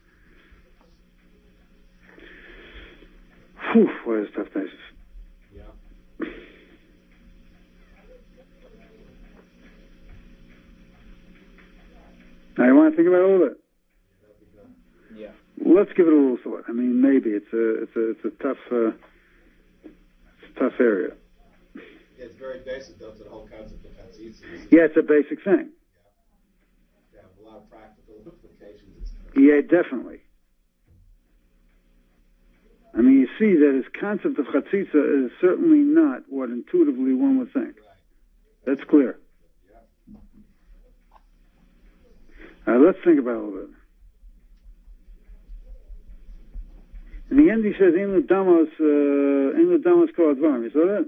Whew, what is tough basis. Yeah. Now you want to think about it a little bit? Yeah. Let's give it a little thought. I mean, maybe it's a it's a it's a tough uh, it's a tough area. Yeah, it's very basic though to the whole concept of chatzitza. Yeah, it's a basic thing. Yeah, yeah, a lot of practical implications. Yeah, definitely. I mean, you see that his concept of chatzitza is certainly not what intuitively one would think. Right. That's clear. Yeah. All right, let's think about it a little bit. In the end, he says, "In the damos, in the damos kol advarim." You saw that?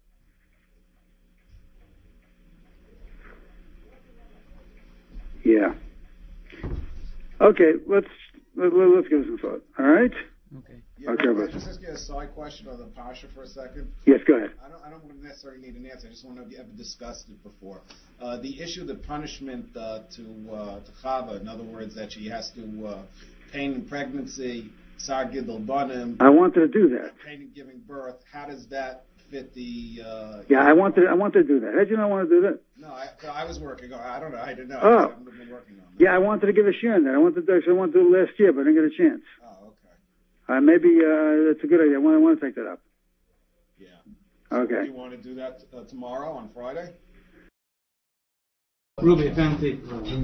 Yeah. Yeah. Okay, let's let, let's give it some thought. All right. Okay. Yeah, Okay, can I but- just ask you a side question on the Pasha for a second? Yes, go ahead. I don't, I don't necessarily need an answer. I just want to know if you ever discussed it before. Uh, the issue, the punishment uh, to uh, to Chava, in other words, that she has to uh, pain in pregnancy, sar gidol banim, I wanted to do that. pain in giving birth. How does that fit the? Uh, Yeah, I wanted I wanted to do that. How did you know I wanted to do that? No, I, no, I was working on. I don't know. I didn't know. Oh. I haven't been working on it. Yeah, I wanted to give a share on that. I wanted to actually I wanted to do it last year, but I didn't get a chance. Oh, okay. Uh, maybe uh, that's a good idea. I want, I want to take that up. Yeah. So Okay. You want to do that uh, tomorrow on Friday? Ruby, I found it.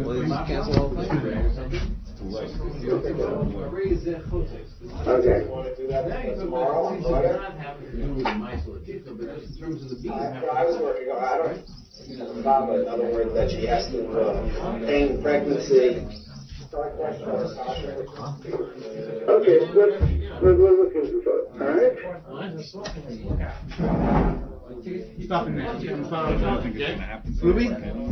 Okay. You want to do that tomorrow on Friday? I, I was working on. I don't. In other words, that she has to uh, pain in pregnancy. Okay, let's, let's, let's give some thought. All right? Stop it now. Ruby?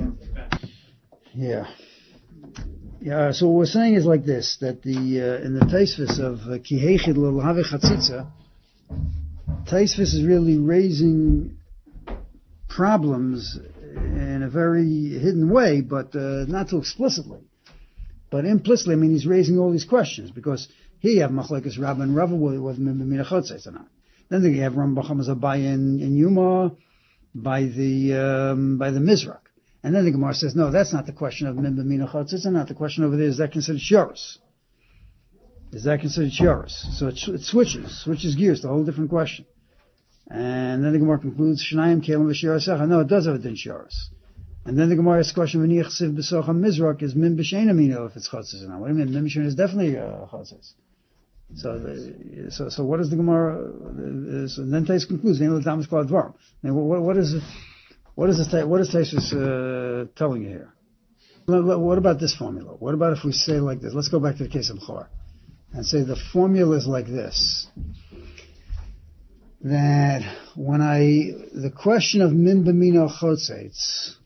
Yeah. Yeah, so what we're saying is like this, that the, uh, in the Taisvis of Kihechid L'Lhavi Chatzitza, Taisvis is really raising problems in a very hidden way, but uh, not too explicitly. But implicitly, I mean, he's raising all these questions, because here you have Machlekes Rabbah and Rava with Mimina Chotzes or not. Then you have Rambam Abaye in, in Yuma by the um, by the Mizrak. And then the Gemara says, no, that's not the question of Mimina Chotzes, and not the question over there, is that considered Shoros? Is that considered Shoros? So it, it switches, switches gears to a whole different question. And then the Gemara concludes, Shnayim Kelim V'Shirasecha. No, it does have a din Shoros. And then the Gemara asks the question, V'niach Siv B'Socha Mizrak, is Mim B'Shein Amino if it's Chotzes or not? What do you mean? Mim B'Shein is definitely uh, Chotzes. So, the, so, so what is the Gemara? Uh, so then Tais concludes, V'nei L'Damas Kol Advarim. Now, what, what is it? What is this? What is Taisus uh, telling you here? What about this formula? What about if we say like this? Let's go back to the case of Chor and say the formula is like this: that when I the question of min b'mino chotzeitz.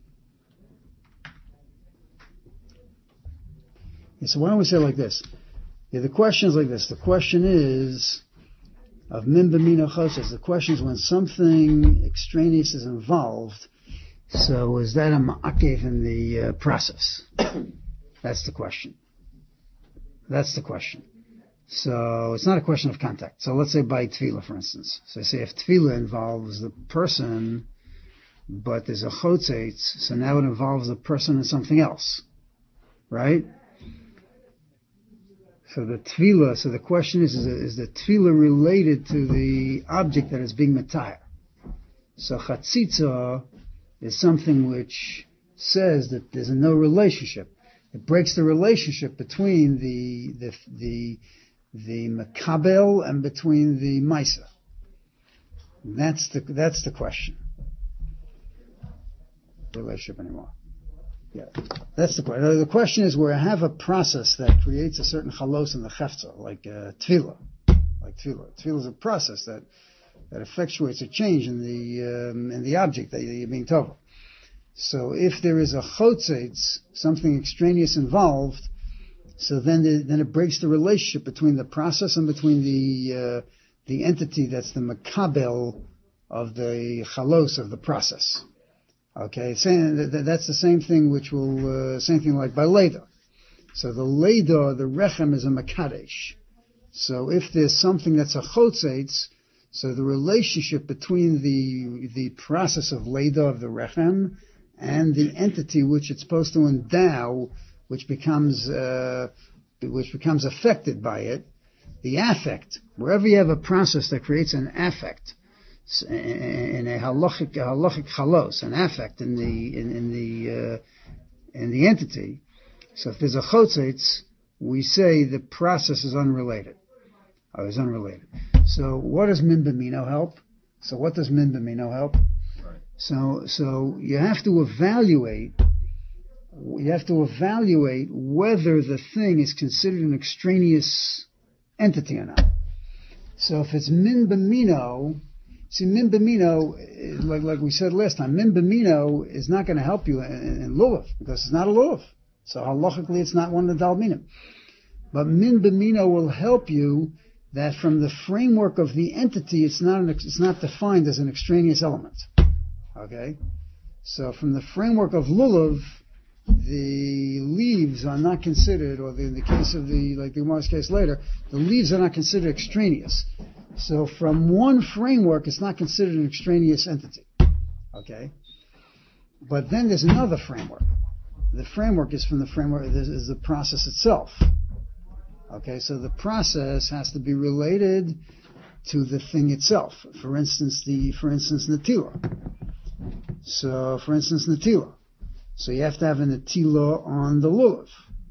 So why don't we say it like this? Yeah, the question is like this. The question is of min b'mino chotzeitz. The question is when something extraneous is involved. So is that a ma'akev in the uh, process? That's the question. That's the question. So it's not a question of contact. So let's say by tefillah, for instance. So I say if tefillah involves the person, but there's a chotzetz, so now it involves the person and something else, right? So the tefillah, so the question is, is, is the tefillah related to the object that is being matayr? So chatzitza is something which says that there's a no relationship. It breaks the relationship between the the the the makabel and between the maisa. That's the that's the question. Relationship anymore. Yeah, that's the question. The question is where I have a process that creates a certain chalos in the chefza, like uh, tefillah, like tefillah. Tefillah is a process that that effectuates a change in the um, in the object that you're being told. So if there is a chotzetz, something extraneous involved, so then the, then it breaks the relationship between the process and between the uh, the entity that's the makabel of the chalos of the process. Okay, that's the same thing which will, uh, same thing like by Leda. So the Leda, the Rechem is a Makadesh. So if there's something that's a Chotzetz, so the relationship between the, the process of Leda of the Rechem and the entity which it's supposed to endow, which becomes, uh, which becomes affected by it, the affect, wherever you have a process that creates an affect, in a halachic, a halachic chalos, an affect in the in, in the uh, in the entity. So if there's a chotzetz, we say the process is unrelated. Oh, is unrelated. So what does min b'mino help? So what does min b'mino help? Right. So so you have to evaluate. You have to evaluate whether the thing is considered an extraneous entity or not. So if it's min b'mino. See, min b'mino, like, like we said last time, min b'mino is not going to help you in, in lulav, because it's not a lulav. So halachically it's not one of the dalminim. But min b'mino will help you that from the framework of the entity, it's not an, it's not defined as an extraneous element. Okay? So from the framework of lulav, the leaves are not considered, or the, in the case of the, like the Gemara's case later, the leaves are not considered extraneous. So from one framework, it's not considered an extraneous entity. Okay? But then there's another framework. The framework is from the framework, this is the process itself. Okay, so the process has to be related to the thing itself. For instance, the, for instance, Natila. So, for instance, Natila. So you have to have a Natila on the lulav.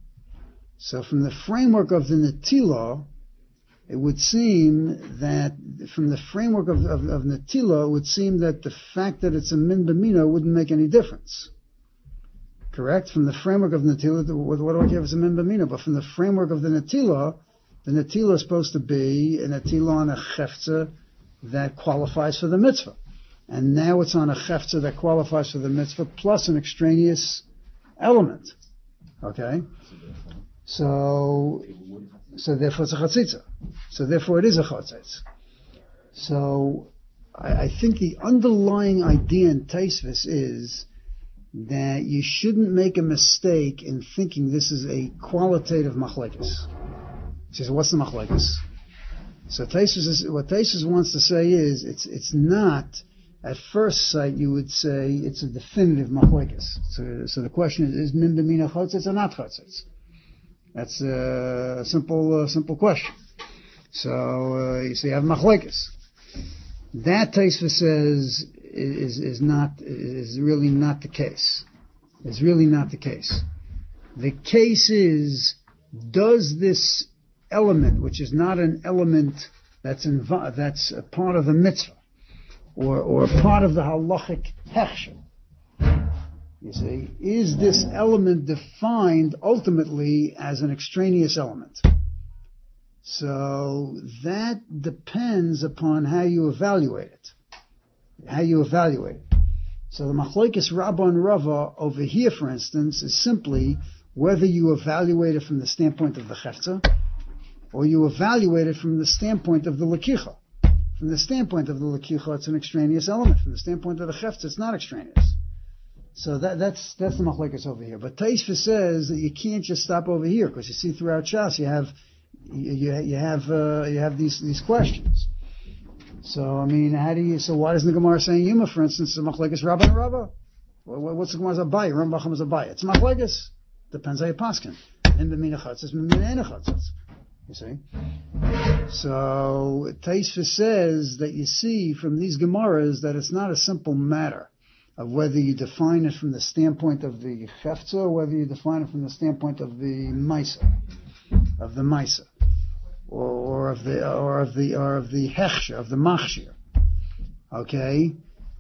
So from the framework of the Natila, it would seem that from the framework of, of, of Natila, it would seem that the fact that it's a min b'mino wouldn't make any difference. Correct? From the framework of Natila, what, what do I care if it's a min b'mino? But from the framework of the Natila, the Natila is supposed to be a Natila on a chefza that qualifies for the mitzvah. And now it's on a chefza that qualifies for the mitzvah plus an extraneous element. Okay? So, so therefore it's a chatzitza. So therefore it is a chotzetz. So I, I think the underlying idea in Taisvis is that you shouldn't make a mistake in thinking this is a qualitative machlekes. She says, what's the machlekes? So Taisvis is, what Taisvis wants to say is it's it's not, at first sight you would say it's a definitive machlekes. So, so the question is, is min b'mino chotzetz or not chotzetz? That's a simple, uh, simple question. So, uh, you see, you have machlekes. That Taisva says is, is not, is really not the case. It's really not the case. The case is, does this element, which is not an element that's invo- that's a part of the mitzvah, or, or part of the halachic hechsher, you see, is this element defined ultimately as an extraneous element? So that depends upon how you evaluate it. How you evaluate it. So the machlokes Rabba and Rava over here, for instance, is simply whether you evaluate it from the standpoint of the chefza, or you evaluate it from the standpoint of the lakicha. From the standpoint of the lakicha, it's an extraneous element. From the standpoint of the chefza, it's not extraneous. So that, that's that's the machlokes over here. But Taisva says that you can't just stop over here, because you see throughout Shas you have you, you, you have uh, you have these these questions. So I mean, how do you? So why doesn't the Gemara say Yuma, for instance, machlekes Rabba and Rabba? Well, what's the Gemara's abayah? Rambam is abayah. It's machlekes. Depends how you paskin. In b'mina chatzos, b'mina ena chatzos. You see. So Taisva says that you see from these Gemaras that it's not a simple matter of whether you define it from the standpoint of the Chefza or whether you define it from the standpoint of the Maisa, of the Maisa, or, or of the or of the or of the Hechsher, of the Machshir. Okay,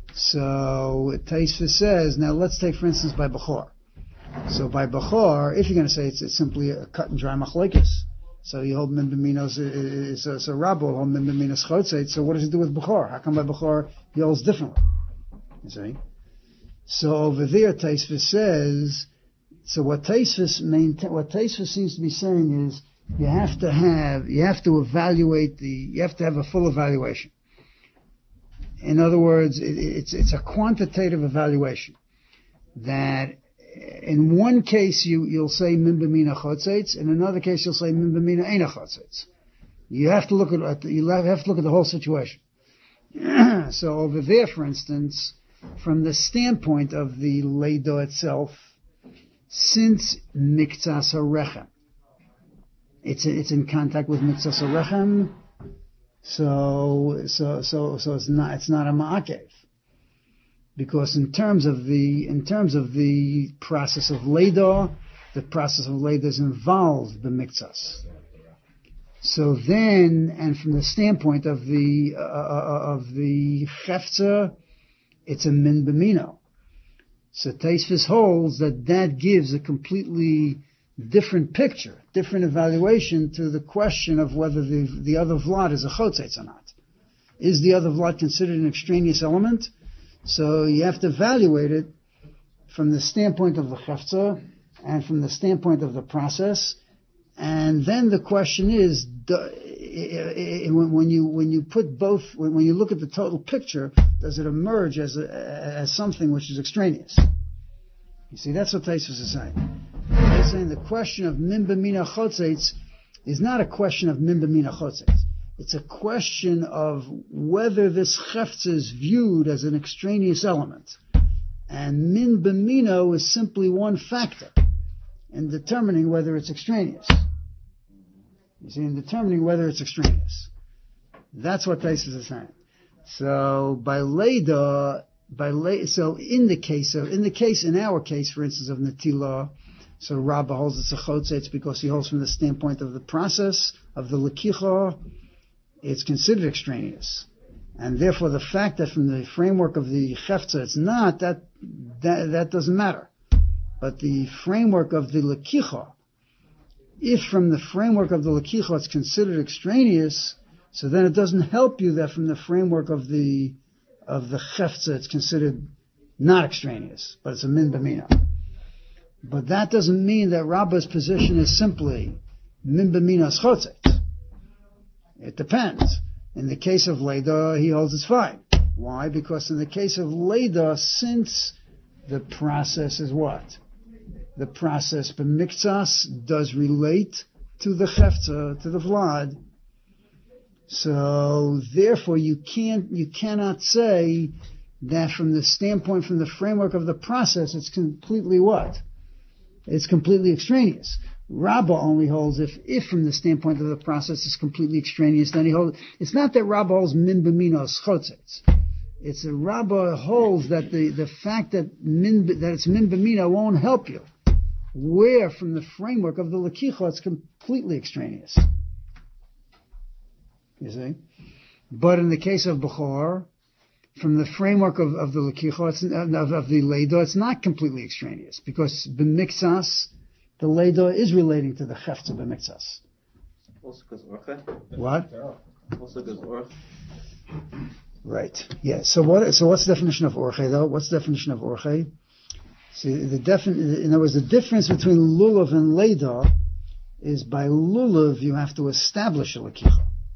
so Taisva says, now let's take for instance by Bechor. So by Bechor, if you're going to say it's, it's simply a cut and dry machlekes, so you hold min b'minos is a rabbi, hold min b'minos chotzeit. So what does it do with Bechor? How come by Bechor he holds differently? You see. So over there, Taisva says, so what Taisva maintain, what Taisva seems to be saying is, you have to have, you have to evaluate the, you have to have a full evaluation. In other words, it, it's it's a quantitative evaluation. That in one case you you'll say min b'mina chotzeitz, in another case you'll say min b'mina eina chotzeitz. You have to look at you have to look at the whole situation. So over there, for instance, from the standpoint of the leido itself, since miktsas harechem, it's it's in contact with miktsas harechem, so so so so it's not it's not a ma'akev, because in terms of the in terms of the process of leido, the process of leido is involved the miktsas. So then, and from the standpoint of the uh, of the chefza, it's a min b'mino. So Taisvis holds that that gives a completely different picture, different evaluation to the question of whether the the other vlad is a chotzetz or not. Is the other vlad considered an extraneous element? So you have to evaluate it from the standpoint of the chefza and from the standpoint of the process. And then the question is, when you when you put both, when you look at the total picture, does it emerge as a, as something which is extraneous? You see, that's what Taisvus is saying. They're saying the question of min b'mina chotzetz is not a question of min b'mina chotzetz. It's a question of whether this chefza is viewed as an extraneous element, and min b'mino is simply one factor in determining whether it's extraneous. You see, in determining whether it's extraneous. That's what Taisvus is saying. So by Leda, by Le, so in the case of, in the case, in our case, for instance, of Natila, so Rabbah holds it's a chotzetz because he holds from the standpoint of the process of the lekicha, it's considered extraneous. And therefore the fact that from the framework of the chefza it's not, that, that, that doesn't matter. But the framework of the lekicha, if from the framework of the lekicha it's considered extraneous, so then it doesn't help you that from the framework of the of the chefza it's considered not extraneous, but it's a min b'mina. But that doesn't mean that Rabbah's position is simply min b'mina's chotzetz. It depends. In the case of Leda, he holds it's fine. Why? Because in the case of Leda, since the process is what? The process b'miktsas does relate to the chefza, to the vlad. So therefore, you can't, you cannot say that from the standpoint, from the framework of the process, it's completely what? It's completely extraneous. Rabbah only holds if, if from the standpoint of the process it's completely extraneous, then he holds. It's not that Rabbah holds min b'minos chotzetz. It's that Rabbah holds that the, the fact that min, that it's min b'mina won't help you. Where from the framework of the lekicha it's completely extraneous. You see? But in the case of Bechor, from the framework of, of the lekicha, it's, of, of the leido, it's not completely extraneous, because b'miktsas, the leido is relating to the chefza b'miktsas. Also because orche. What? Also because orche. Right. Yeah. So what? So what's the definition of orche though? What's the definition of orche? See, the defin- in other words, the difference between lulav and leido is by lulav you have to establish a lekicha.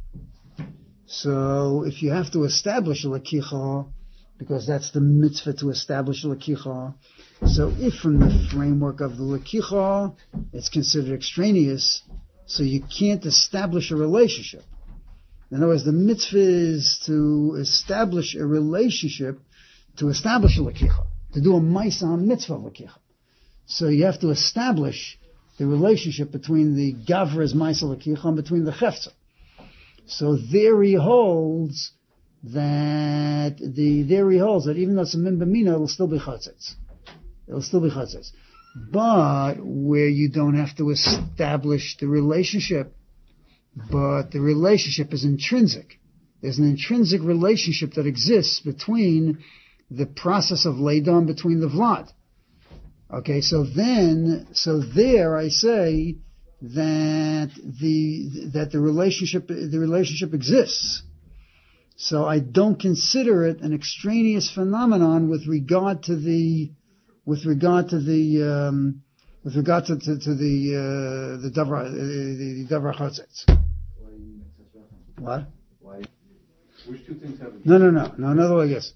So if you have to establish a lekicha, because that's the mitzvah to establish a lekicha, so if from the framework of the lekicha it's considered extraneous, so you can't establish a relationship. In other words, the mitzvah is to establish a relationship, to establish a lakicha, to do a ma'isa on mitzvah lakicha. So you have to establish the relationship between the gavra's ma'isa lakicha and between the chefza. So there he holds that the there he holds that even though it's a min b'mina, it'll still be chatzitz. It'll still be chatzitz. But where you don't have to establish the relationship, but the relationship is intrinsic. There's an intrinsic relationship that exists between the process of Ladan, between the Vlad. Okay, so then, so there I say that the, that the relationship, the relationship exists. So I don't consider it an extraneous phenomenon with regard to the, with regard to the, um, with regard to, to, to the, uh, the Davra, uh, the, the Davra Chatzitz. What? Why? Which two things have? No, no, no, no, another way, I guess.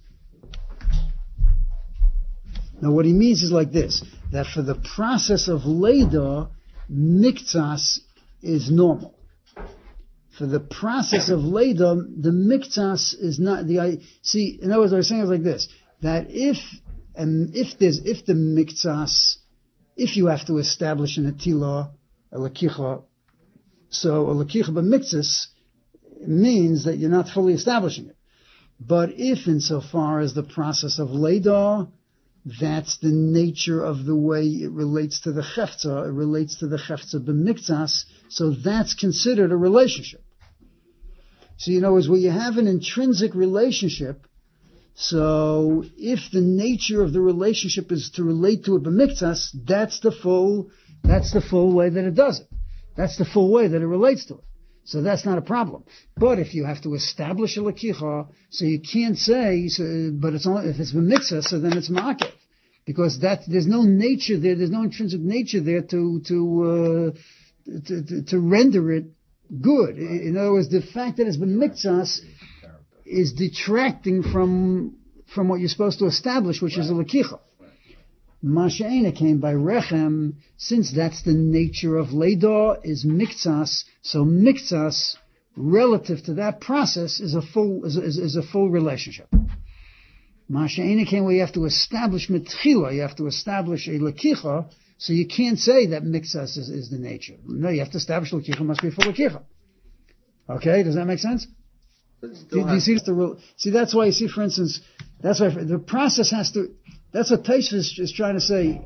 Now what he means is like this, that for the process of Leda, Miktsas is normal. For the process of Leda, the Miktsas is not the, I see, in other words, what I was saying is like this, that if, and if there's, if the Miktsas, if you have to establish an Atila, a Lakicha, so a Lakicha b'Miktsas means that you're not fully establishing it. But if insofar as the process of Leda, that's the nature of the way it relates to the Chefza, it relates to the Chefza b'Miktsas, so that's considered a relationship. So you know, is where you have an intrinsic relationship, so if the nature of the relationship is to relate to a b'Miktsas, that's the full, that's the full way that it does it. That's the full way that it relates to it. So that's not a problem. But if you have to establish a lakicha, so you can't say, so, but it's only, if it's b'Miktsas, so then it's ma'akev. Because that, there's no nature there, there's no intrinsic nature there to, to, uh, to, to, to render it good. In other words, the fact that it's b'Miktsas is detracting from, from what you're supposed to establish, which is a lakicha. Masha'ena came by Rechem, since that's the nature of Leda, is Miktsas, so Miktsas, relative to that process, is a full, is, is, is a full relationship. Masha'ena came where you have to establish Metchila, you have to establish a Lakicha, so you can't say that Miktsas is, is the nature. No, you have to establish Lakicha must be full Lakicha. Okay, does that make sense? Do, do you see the, see, that's why you see, for instance, that's why the process has to, that's what Taishvis is trying to say.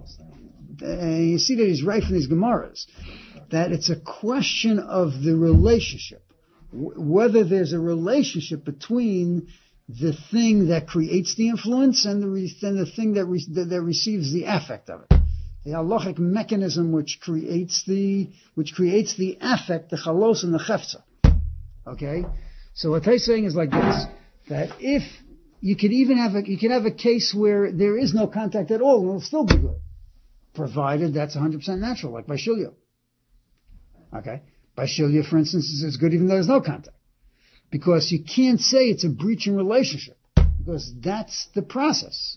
And you see that he's right from these Gemaras. That it's a question of the relationship. W- whether there's a relationship between the thing that creates the influence and the, re- and the thing that, re- that, that receives the affect of it. The halachic mechanism which creates the, which creates the affect, the chalos and the chefza. Okay? So what he's saying is like this, that if you could even have a, you can have a case where there is no contact at all and it'll still be good. Provided that's one hundred percent natural, like by Shilya. Okay? By Shilya, for instance, it's good even though there's no contact. Because you can't say it's a breaching relationship. Because that's the process.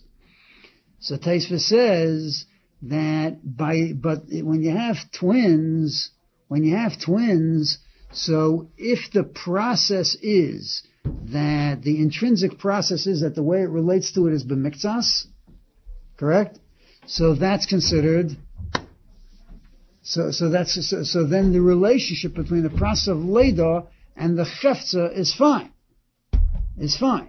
So Taisva says that by, but when you have twins, when you have twins, so if the process is that the intrinsic process is that the way it relates to it is b'Miktsas, correct? So that's considered, so, so that's, so, so then the relationship between the process of Leda and the Chefza is fine. Is fine.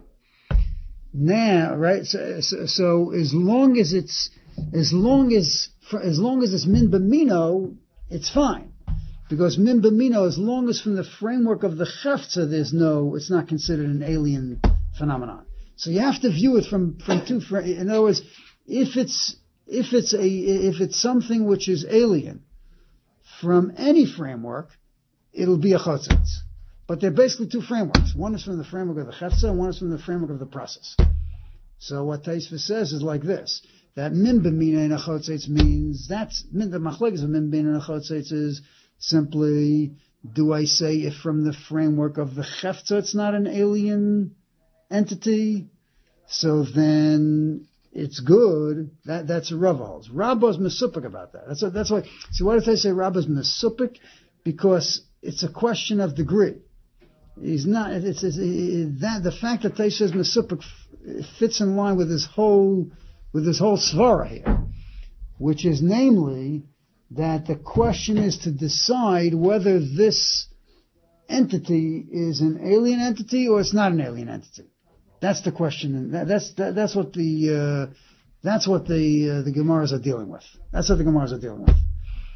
Now, right, so, so, so as long as it's, as long as, for, as long as it's min b'mino, it's fine. Because min b'mino, as long as from the framework of the Chefza there's no, it's not considered an alien phenomenon. So you have to view it from, from two, in other words, if it's, if it's a, if it's something which is alien from any framework, it'll be a chotzitz. But they're basically two frameworks. One is from the framework of the Chefza and one is from the framework of the process. So what Taisva says is like this, that min b'mina in a chotzitz means, that's, min, the machlekes of min b'mina in a chotzitz is simply, do I say if from the framework of the Chefza it's not an alien entity, so then it's good, that, that's a Rav holds. Rabbah's mesupik about that. That's, a, that's why, see, why did they say Rabbah's mesupik? because it's a question of degree. He's not. It's, it's it, that the fact that Taisha is Mesupik fits in line with his whole with his whole svara here, which is namely that the question is to decide whether this entity is an alien entity or it's not an alien entity. That's the question. That, that's that, that's what the uh, that's what the uh, the Gemaras are dealing with. That's what the Gemaras are dealing with.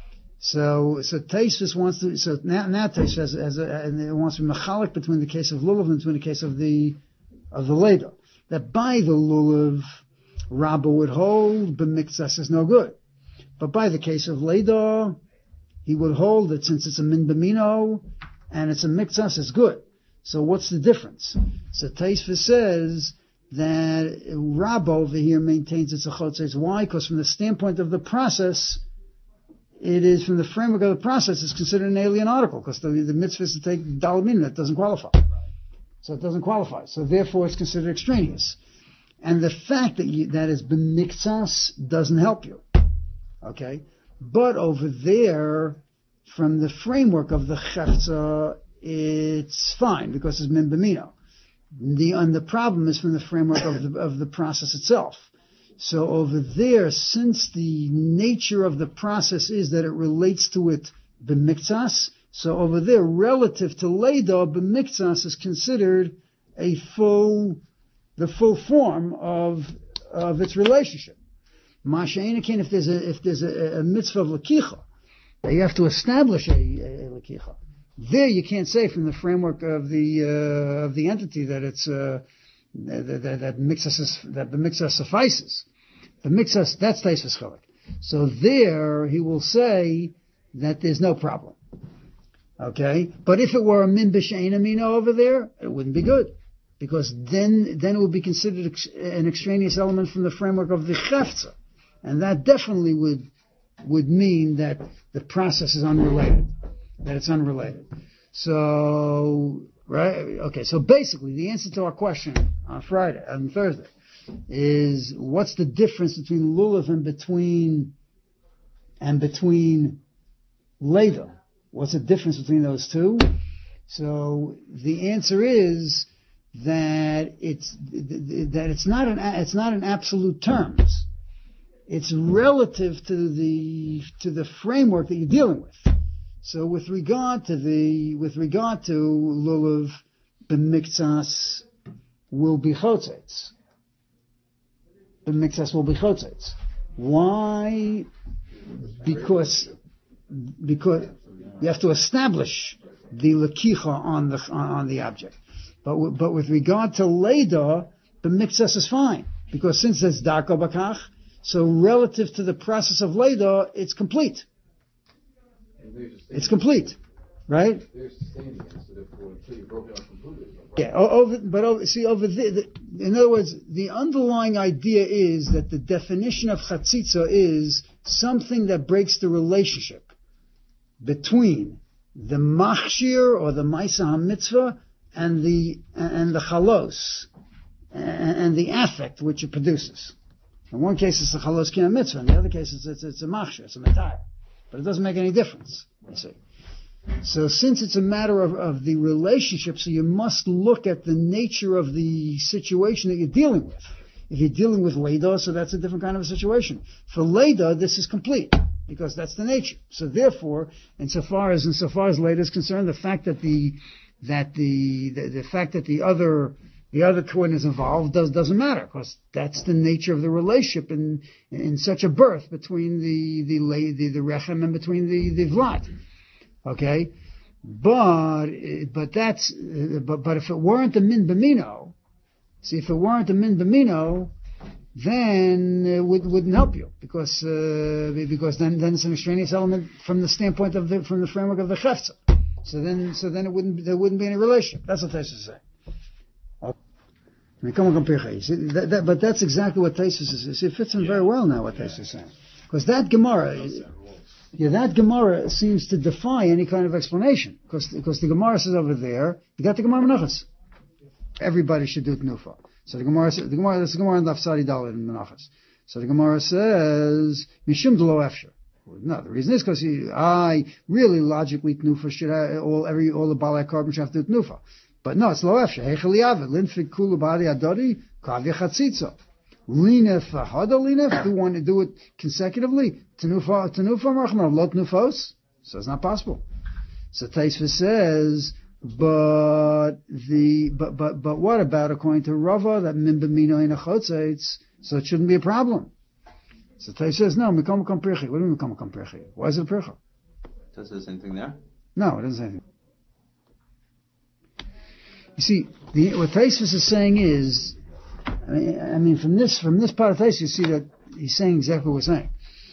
So so Taisvis wants to so now now Taisvis has, has a, and it wants to be mechalik between the case of lulav and between the case of the of the leda. That by the lulav, Rabba would hold b'miktsas is no good, but by the case of leda, he would hold that since it's a min b'mino and it's a miktsas, it's good. So what's the difference? So Taisvis says that Rabba over here maintains it's a chotzeitz. Why? Because from the standpoint of the process, it is from the framework of the process, it's considered an alien article because the, the mitzvah is to take dalamin, that doesn't qualify. So it doesn't qualify. So therefore it's considered extraneous. And the fact that you, that is b'miktsas doesn't help you. Okay? But over there, from the framework of the chefza, it's fine because it's min b'mino. The, and the problem is from the framework of the, of the process itself. So over there, since the nature of the process is that it relates to it b'miktsas, so over there, relative to leda, b'miktsas is considered a full, the full form of of its relationship. Masha'inakin, if there's a if there's a, a mitzvah of lakicha, that you have to establish a, a, a lakicha. There, you can't say from the framework of the uh, of the entity that it's uh, that that, that mixas is, that the mixas suffices. The mixas, that's Taisvis Chilek. So there, he will say that there's no problem. Okay, but if it were a min b'shein amino over there, it wouldn't be good, because then then it would be considered ex- an extraneous element from the framework of the chefza, and that definitely would would mean that the process is unrelated. That it's unrelated. So, right, okay, so basically the answer to our question on Friday, on Thursday, is what's the difference between lulav and between, and between leda? What's the difference between those two? So the answer is that it's, that it's not an, it's not in absolute terms. It's relative to the, to the framework that you're dealing with. So with regard to the, with regard to lulav, b'miktsas will be chotzetz. B'miktsas will be chotzetz. Why? Because, because you have to establish the lakicha on the, on, on the object. But, w- but with regard to leda, b'miktsas is fine. Because since it's darko bakach, so relative to the process of leda, it's complete. It's complete, right? Yeah, over, but over, see over there, the, in other words, the underlying idea is that the definition of chatzitza is something that breaks the relationship between the machshir or the ma'isa hamitzvah and the and the chalos and, and the affect which it produces. In one case, it's a chalos ki mitzvah. In the other case, it's it's, it's a machshir, it's a metayr. But it doesn't make any difference, you see. So since it's a matter of, of the relationship, so you must look at the nature of the situation that you're dealing with. If you're dealing with leda, so that's a different kind of a situation. For leda, this is complete, because that's the nature. So therefore, insofar as insofar as leda is concerned, the fact that the that the the, the fact that the other the other twin is involved does, doesn't matter, because that's the nature of the relationship in, in such a birth between the, the, the, the rechem and between the, the vlad. Okay? But, but that's, but, but if it weren't a min b'mino, see, if it weren't a min b'mino, then it would, wouldn't help you, because, uh, because then, then it's an extraneous element from the standpoint of the, from the framework of the chefza. So then, so then it wouldn't, there wouldn't be any relationship. That's what Taisvis is saying. I mean, come on, compare. That, that, but that's exactly what Taisvis is. It fits in very well now what Taisvis is saying, because that Gemara, yeah, that Gemara seems to defy any kind of explanation. Because because the Gemara says over there, you got the Gemara Menachas. Everybody should do Tnufa. So the Gemara, the Gemara, that's the Gemara in Daf Sadi Dalet in Menachas. So the Gemara says Mishum D'lo Efshar. No, the reason is because I really logically Tnufa should have, all, every, all the Balei Korban should have to do Tnufa. But no, it's lo efshe. Heichel yavet, linfik kulu b'adi adori, kavya chatzitza. Linef hada linef, do want to do it consecutively? Tenufa, tenufa marchman, lo tnufos? So it's not possible. So Taisva says, but the, but, but, but what about according to Rava, that min b'mino in a chotzeitz, so it shouldn't be a problem. So Taisva says, no, mikom mikom pirchi. What do you mean mikom mikom pirchi? Why is it a pircha? Does it say the same thing there? No, it doesn't say anything. You see, the, what Taisvus is saying is, I mean, I mean, from this from this part of Taisvus, you see that he's saying exactly what we're saying,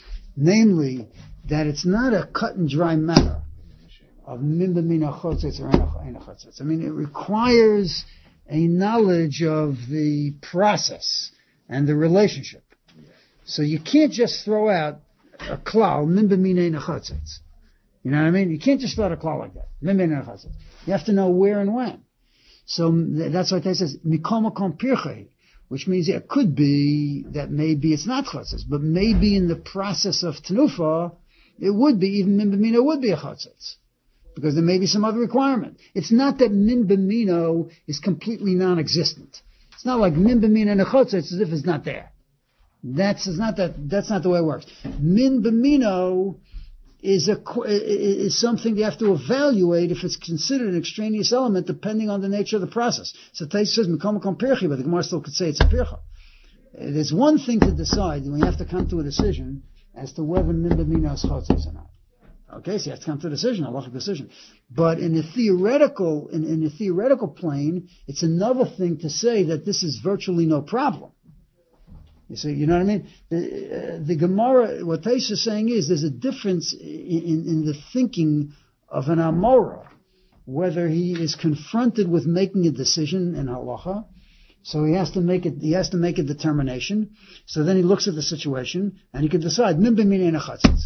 namely that it's not a cut and dry matter of mimba mina chotzitz or ena chotzitz. I mean, it requires a knowledge of the process and the relationship. So you can't just throw out a klal mimba mina ena chotzitz. You know what I mean? You can't just throw out a klal like that. Mimba ena chotzitz. You have to know where and when. So that's why it says mikol makom pirchei, which means yeah, it could be that maybe it's not chotzitz, but maybe in the process of tenufa, it would be, even min b'mino would be a chotzitz, because there may be some other requirement. It's not that min b'mino is completely non-existent. It's not like min b'mino and a chotzitz as if it's not there. That's it's not that. That's not the way it works. Min b'mino is a is something you have to evaluate if it's considered an extraneous element depending on the nature of the process. So Tais says mikom makom pirchi, but the Gemara still could say it's a pircha. There's one thing to decide when you have to come to a decision as to whether min b'mino is chotzitz or not. Okay, so you have to come to a decision, a halachic decision. But in a theoretical in, in a theoretical plane, it's another thing to say that this is virtually no problem. You see, you know what I mean? The, uh, the Gemara, what Taish is saying is there's a difference in, in, in the thinking of an Amora, whether he is confronted with making a decision in halacha, so he has to make it, he has to make a determination, so then he looks at the situation, and he can decide, min b'minei nechatzitz.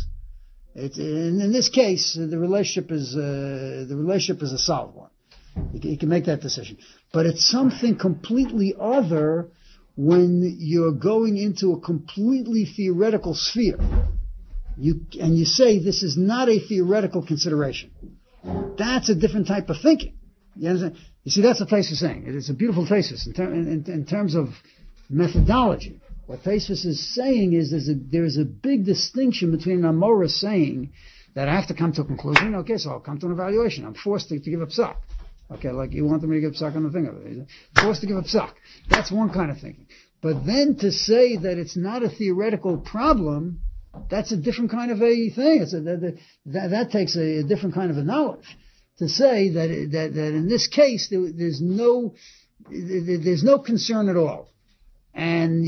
In, in this case, the relationship is, uh, the relationship is a solid one. He, he can make that decision. But it's something completely other when you're going into a completely theoretical sphere, you, and you say this is not a theoretical consideration. That's a different type of thinking. You understand? You see, that's what Taisus is saying. It's a beautiful Taisus in, ter- in, in, in terms of methodology. What Taisus is saying is there's a, there's a big distinction between an Amora saying that I have to come to a conclusion. Okay, so I'll come to an evaluation. I'm forced to, to give up psak. Okay, like you want them to give psak on the thing of it. Forced to give up psak. That's one kind of thinking. But then to say that it's not a theoretical problem, that's a different kind of a thing. It's a, that, that, that takes a, a different kind of a knowledge. To say that that, that in this case there, there's no there's no concern at all, and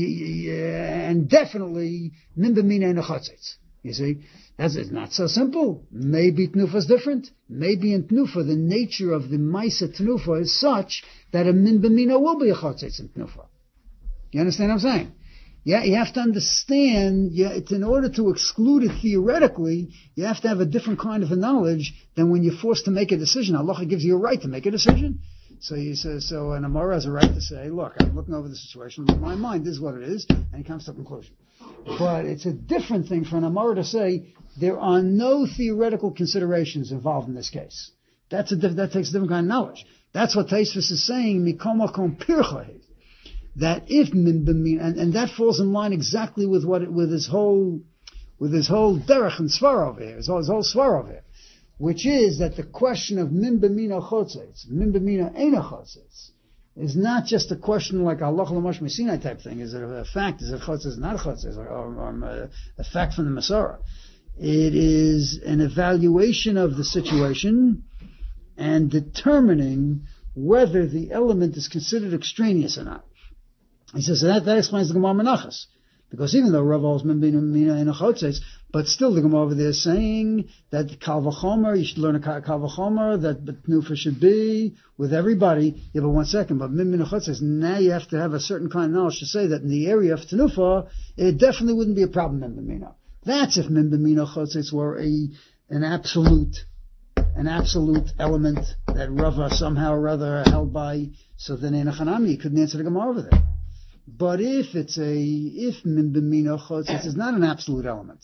and definitely min b'minei nechatzitz. You see, that's it's not so simple. Maybe Tnufa is different. Maybe in Tnufa the nature of the Maisa Tnufa is such that a min b'mino will be a chotzitz in Tnufa. You understand what I'm saying? Yeah, you have to understand, yeah, it's in order to exclude it theoretically, you have to have a different kind of a knowledge than when you're forced to make a decision. Allah gives you a right to make a decision. So you say, so an Amora has a right to say, look, I'm looking over the situation, in my mind, this is what it is, and he comes to a conclusion. But it's a different thing for an Amora to say, there are no theoretical considerations involved in this case. That's a, that takes a different kind of knowledge. That's what Taisvus is saying, mikom makom pirchei. That if min b'min, and, and that falls in line exactly with what it, with his whole, with his whole derech and svar over here, his whole, his whole svar over here, which is that the question of min b'mina chotzitz, min b'mina eina chotzitz, is not just a question like Allah l'mosh Sinai type thing. Is it a fact? Is it chotzitz? Not chotzitz, or, or, or a, a fact from the Masorah. It is an evaluation of the situation and determining whether the element is considered extraneous or not. He says so that, that explains the Gemara Menachos. Because even though Rav holds min b'mina eina chotzitz, but still the Gemara over there is saying that Kal V'chomer, you should learn a Kal V'chomer, that Tnufa should be with everybody. Yeah, but one second, but min b'mina chotzitz, now you have to have a certain kind of knowledge to say that in the area of Tnufa, it definitely wouldn't be a problem min b'mina. That's if min b'mina chotzitz were a, an absolute, an absolute element that Rava somehow or other held by, so then in a Chanami, you couldn't answer the Gemara over there. But if it's a, if min b'mina chotzitz is not an absolute element,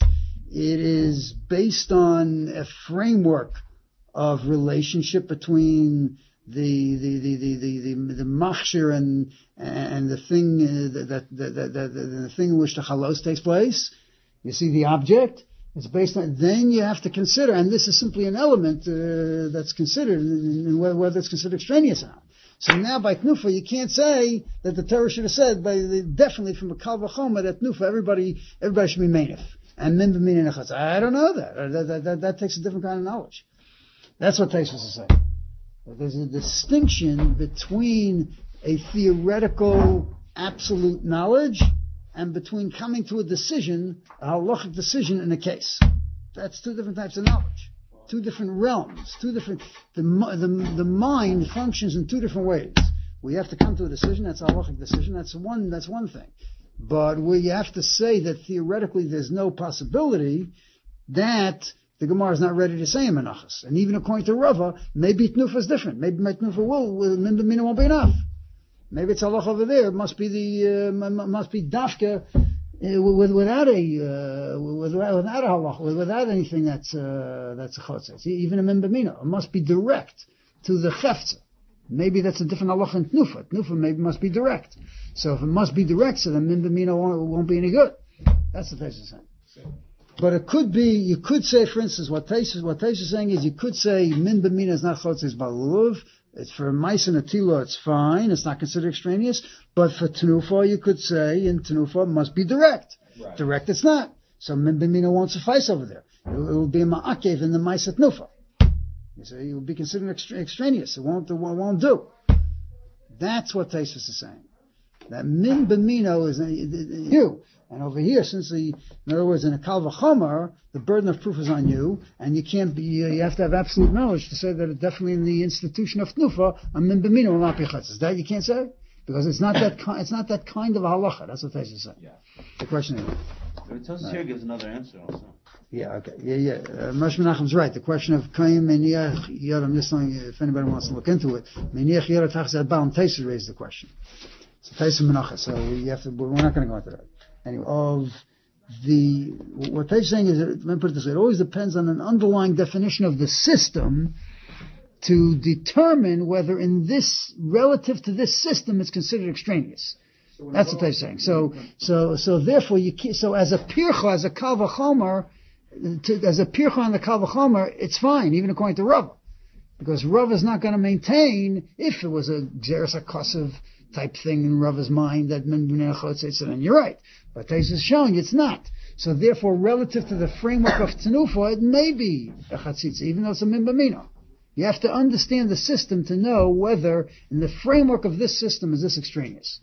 it is based on a framework of relationship between the the the the the, the, the machshir and and the thing uh, that, that, that, that the thing in which the chalos takes place. You see the object. It's based on. Then you have to consider, and this is simply an element uh, that's considered, and whether it's considered extraneous or not. So now by Tnufa, you can't say that the Torah should have said, by the, definitely from a Kal V'chomer, that Tnufa, everybody, everybody should be Meinif. And Min B'min Nechatz. I don't know that. That, that, that. that takes a different kind of knowledge. That's what Taisus is saying. There's a distinction between a theoretical absolute knowledge and between coming to a decision, a halachic decision in a case. That's two different types of knowledge. Two different realms, two different, the, the, the mind functions in two different ways. We have to come to a decision, that's a halachic decision, that's one, that's one thing. But we have to say that theoretically there's no possibility that the Gemara is not ready to say in Menachos. And even according to Rava, maybe Tnufa is different. Maybe Tnufa will, will Min won't be enough. Maybe it's halach over there. It must be the, uh, must be dafka, uh, with, without a, uh, without, without a halach, without anything that's, uh, that's a chotzes. Even a min b'mina. It must be direct to the chefza. Maybe that's a different halach in Tnufa. Tnufa maybe must be direct. So if it must be direct, so the min b'mina won't, won't be any good. That's the Taisus is saying. But it could be, you could say, for instance, what Taisus, what Taisus is saying is you could say min b'mina is not chotzes baluluv. It's for mice and atila, it's fine. It's not considered extraneous. But for tenufa, you could say in tenufa it must be direct. Right. Direct, it's not. So min b'mina won't suffice over there. It will be a ma'akev in the mice at tenufa. You see, it will be considered extra- extraneous. It won't, it won't do. That's what Taisus is saying. That min b'mina is you. And over here, since the, in other words, in a kal v'chomer, the burden of proof is on you, and you can't be, you have to have absolute knowledge to say that it definitely in the institution of tnufa, a min b'mina will not be chatzis. That you can't say? Because it's not that kind, it's not that kind of a halacha. That's what Taisus is saying. Yeah. The question is. But Taisus right. here gives another answer also. Yeah, okay. Yeah, yeah. Uh, Moshe Menachem's right. The question of Kayim Meniach Yad, I'm just telling you, if anybody wants to look into it, Meniach Yad Tachzat Baal, Taisus raised the question. So Taisus Menachem, so we have to, we're not going to go into that. Anyway, of the, what they're saying is, let me put it this way, it always depends on an underlying definition of the system to determine whether in this, relative to this system, it's considered extraneous. So that's what they're saying. So, so, so therefore you can't, so as a pircha, as a kal v'chomer, as a pircha on the kal v'chomer, it's fine, even according to Rava. Because Rava is not going to maintain, if it was a Xeris HaKosav type thing in Rava's mind, that min b'nei chotzes, then you're right. But Taisus is showing it's not. So therefore, relative to the framework of Tenufa, it may be a chatzitza, even though it's a min b'mina. You have to understand the system to know whether, in the framework of this system, is this extraneous.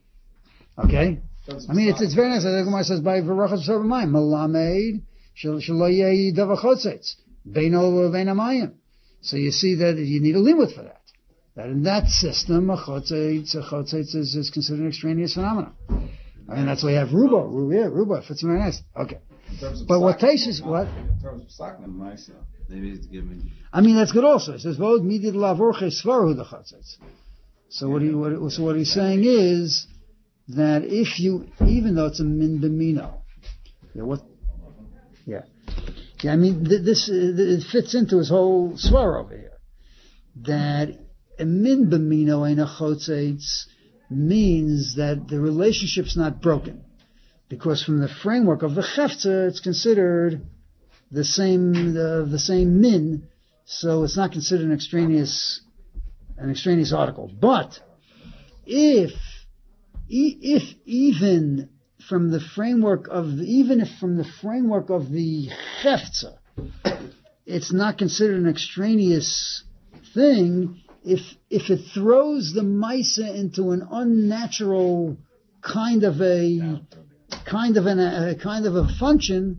Okay? I mean, it's, it's very nice. The Gemara says, by v'rachas v'sarbamayim, malamed, shelo yeh davar chotzes, beino v'veinamayim. So you see that you need a limit for that. That in that system, a chotzes, a chotzes is, is considered an extraneous phenomenon. I mean, that's why you have Ruba. Ruba, yeah, Ruba. Fits very nice. Okay. But what Taisus, what? In terms of Sakna, nice. Maybe it's given. I mean, that's good also. It says, Vod midid lavorche svarhu the chatzitz. So what he, what, so what he's saying is that if you, even though it's a min b'mino, yeah, what? Yeah. Yeah, I mean, th- this, uh, it fits into his whole svar over here. That a min b'mino ain't a chotzitz means that the relationship's not broken. Because from the framework of the chefza, it's considered the same, the, the same min, so it's not considered an extraneous, an extraneous article. But if, if even from the framework of, the, even if from the framework of the chefza, it's not considered an extraneous thing, if, if it throws the maisa into an unnatural kind of a, kind of an, a kind of a function.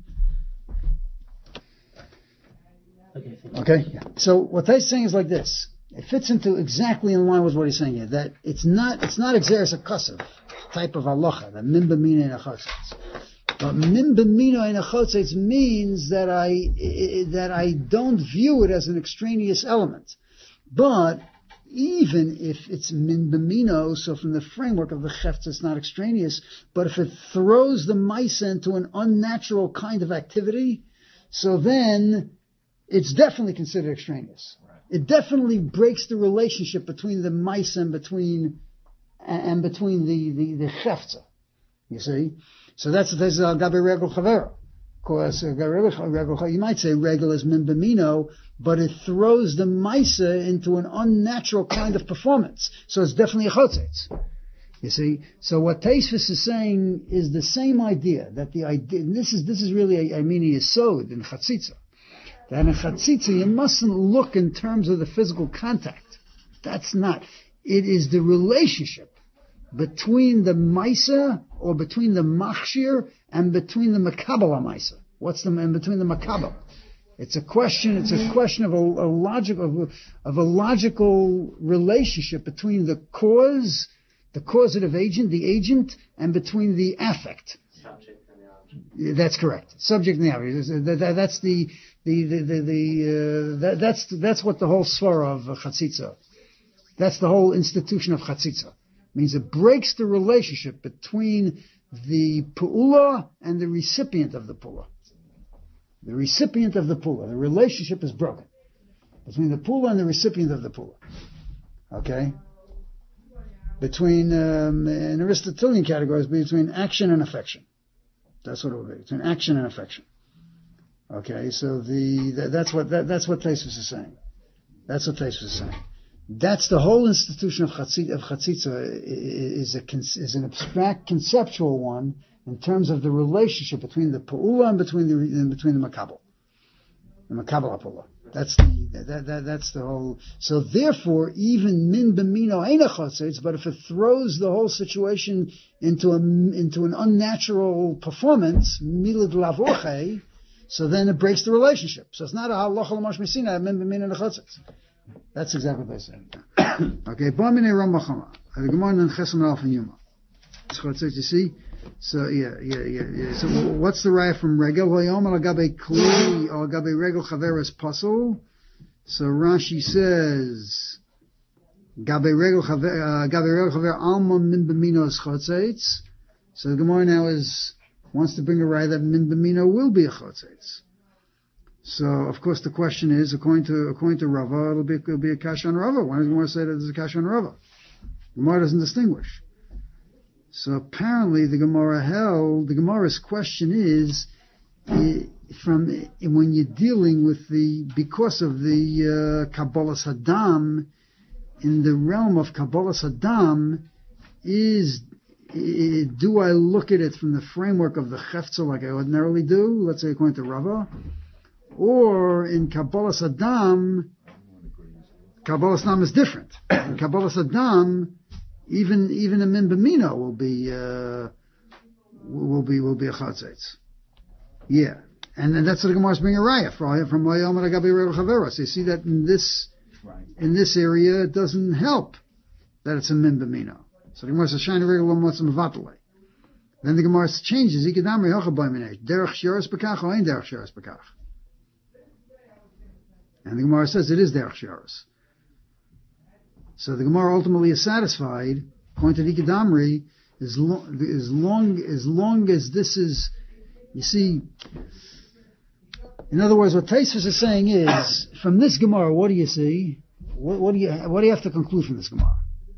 Okay. So what they're saying is like this. It fits into exactly in line with what he's saying here. That it's not it's not exeris akasav type of halacha. That min b'mina and achotzes. But min b'mina and achotzes means that I that I don't view it as an extraneous element. But even if it's min b'mino, so from the framework of the chefetz it's not extraneous, but if it throws the maisa into an unnatural kind of activity, so then it's definitely considered extraneous. Right. It definitely breaks the relationship between the maisa and between and between the the, the chefetz. You see, so that's that's al gabe regel chavera. Of course, you might say regel is min b'mino, but it throws the maisa into an unnatural kind of performance. So it's definitely a chotzetz. You see, so what Tosfos is saying is the same idea, that the idea, and this is this is really a, I mean, a yesod in chatzitza. That in chatzitza you mustn't look in terms of the physical contact. That's not. It is the relationship between the maisa, or between the machshir, and between the makabel maisa. What's the, and between the makabel? It's a question, it's a question of a, a logical, of a, of a logical relationship between the cause, the causative agent, the agent, and between the affect. Subject and the object. That's correct. Subject and the object. That, that, that's the, the, the, the, the uh, that, that's, that's what the whole svara of chatzitza. That's the whole institution of chatzitza. Means it breaks the relationship between the pu'ula and the recipient of the pu'ula. The recipient of the pu'ula. The relationship is broken between the pu'ula and the recipient of the pu'ula. Okay? Between, um, in Aristotelian categories, between action and affection. That's what it would be. Between action and affection. Okay? So the, that, that's what, that, that's what Tosfos is saying. That's what Tosfos is saying. That's the whole institution of chatzitza, of chatzitza is, a, is an abstract conceptual one in terms of the relationship between the pu'ula and between the and between the makabel, the makabel pu'ula. That's the that, that that's the whole. So therefore, even min b'mino ain't a chatzitz, but if it throws the whole situation into a into an unnatural performance, milad lavorche, so then it breaks the relationship. So it's not a halacha l'mash misina min b'mino and a chatzitz. That's exactly what they say. Okay, Bamine Ramachama. The Gemara in Chesam Alf and Yuma. You see? So, yeah, yeah, yeah, yeah. So, what's the raya from Regel? Vayom al gabe kli al gabe Regel chaveras pasul. So, Rashi says, gabe Regel chaver, gabe Regel chaver alma min b'mino es chotzeitz. So, the Gemara now is, wants to bring a raya that min b'mino will be a chotzeitz. So, of course, the question is, according to according to Rava, it'll be, it'll be a kash on Rava. Why does Gemara say that there's a kash on Rava? Gemara doesn't distinguish. So apparently, the Gemara held, the Gemara's question is, from when you're dealing with the, because of the uh, Kabbalas Hadam, in the realm of Kabbalas Hadam, is, do I look at it from the framework of the Chefetz like I ordinarily do, let's say according to Rava, or in Kabbalas Hadam, Kabbalas Hadam is different. In Kabbalas Hadam, even even a min b'mino will be uh, will be will be a chatzitz. Yeah, and then that's what the Gemara is bringing a raya from from Vayom al gabe Regel chaveros. So you see that in this right. in this area, it doesn't help that it's a min b'mino. So the Gemara says shiny Regel l'motzim mevatale. Then the Gemara changes. Ikadamri hachabay minay derech shiras bekach or ein derech shiras bekach. And the Gemara says it is derech shiras. So the Gemara ultimately is satisfied, according to the Ikadamri, as long, as long as long as this is, you see, in other words, what Tosfos is saying is, from this Gemara, what do you see? What, what do you what do you have to conclude from this Gemara?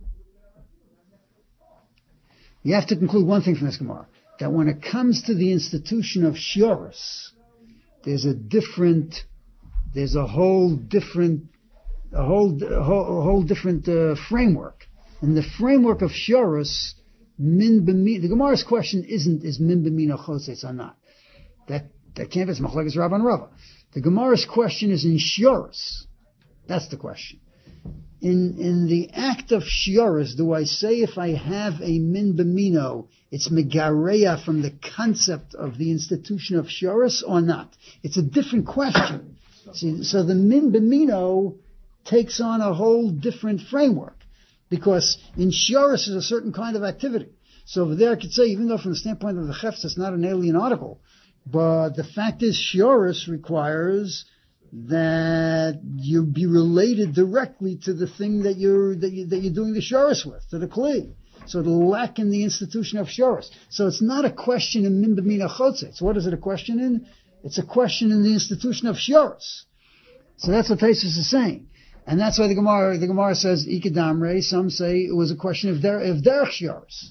You have to conclude one thing from this Gemara, that when it comes to the institution of shiras, there's a different There's a whole different, a whole, a whole, a whole different uh, framework. In the framework of shiras, min b'mino. The Gemara's question isn't is min b'mino chotzetz or not. That that can't be. It's machlekes Rava and Rava. The Gemara's question is in shiras. That's the question. In in the act of shiras, do I say if I have a min b'mino, it's megareya from the concept of the institution of shiras or not? It's a different question. See, so the min b'mino takes on a whole different framework, because in shiras is a certain kind of activity. So over there I could say, even though from the standpoint of the chefetz it's not an alien article, but the fact is shiras requires that you be related directly to the thing that you're that, you, that you're doing the Shoros with, to the Kli. So it'll lack in the institution of Shoros. So it's not a question in Min B'mina Chotzitz. What is it a question in? It's a question in the institution of Shoros. So that's what Taisus is saying. And that's why the Gemara, the Gemara says, Ikadamre, some say it was a question of, der, of Derech Shoros.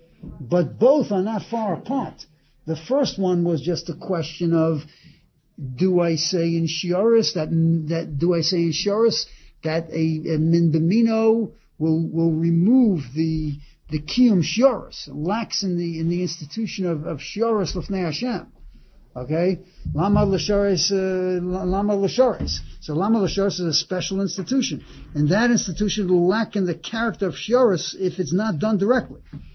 But both are not far apart. The first one was just a question of, do I say in Shoros that, that, do I say in Shoros that a, a Min B'mino will, will remove the, the Kiyum Shoros, lacks in the, in the institution of, of Shoros L'fnei Hashem. Okay? Lama L'Shoros, uh, Lama L'Shoros. So Lama L'Shoros is a special institution. And that institution will lack in the character of Shoros if it's not done directly.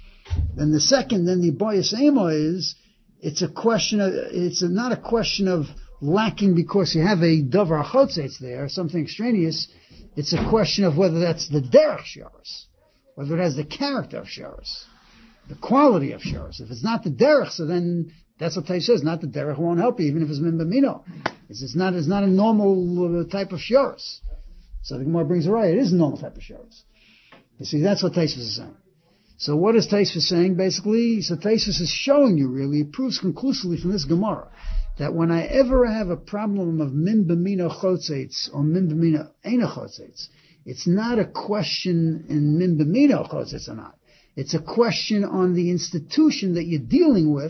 And the second, then the Boyas Emo is, it's a question of, it's a, not a question of lacking because you have a Davar Chotzetz there, something extraneous. It's a question of whether that's the Derech Shoros, whether it has the character of Shoros, the quality of Shoros. If it's not the Derech, so then that's what Taish says, not the Derech won't help you, even if it's Min B'mino. It's, it's not, it's not a normal uh, type of Shoros. So the Gemara brings it right, it is a normal type of Shoros. You see, that's what Taish is saying. So what is Taish saying, basically? So Taish is showing you, really, it proves conclusively from this Gemara, that when I ever have a problem of Min B'mino Chotzetz, or Min B'mino Eina Chotzetz, it's not a question in Min B'mino Chotzetz or not. It's a question on the institution that you're dealing with.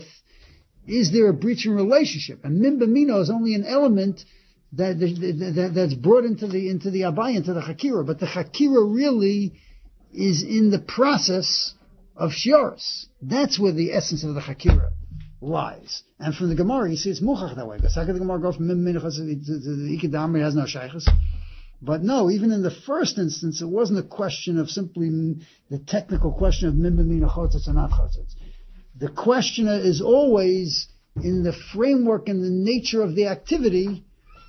Is there a breach in relationship? And Min B'mino is only an element that, that, that that's brought into the into the Abai, into the Chakira. But the Chakira really is in the process of Shoros. That's where the essence of the Chakira lies. And from the Gemara, you see it's Muchach that way. Because how could the Gemara go from Min B'mino to the Ikadam? It has no Shaykhs. But no, even in the first instance, it wasn't a question of simply the technical question of Min B'mino Chotzetz or not Chotzetz. The question is always in the framework and the nature of the activity.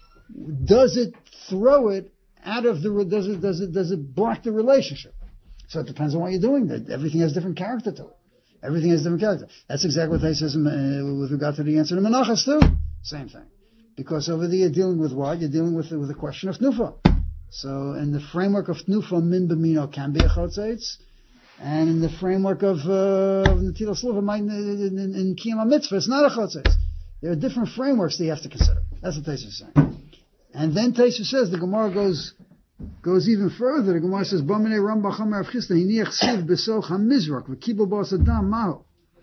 Does it throw it out of the? Does it? Does it? Does it block the relationship? So it depends on what you're doing. Everything has different character to it. Everything has different character. That's exactly what they says uh, with regard to the answer to Menachos too. Same thing, because over there you're dealing with what? You're dealing with with the question of Tnufa. So in the framework of Tnufa, Min B'mino can be a Chotzetz. And in the framework of uh, of Netilas Luva, in, in, in Kiyam HaMitzvah, it's not a Chotzetz. There are different frameworks that you have to consider. That's what Taisus is saying. And then Taisus says, the Gemara goes goes even further. The Gemara says, B'minei Ram B'cham Rav Chisda, hiniach siv b'soch ha-mizrak, v'kibel b'as adam mahu.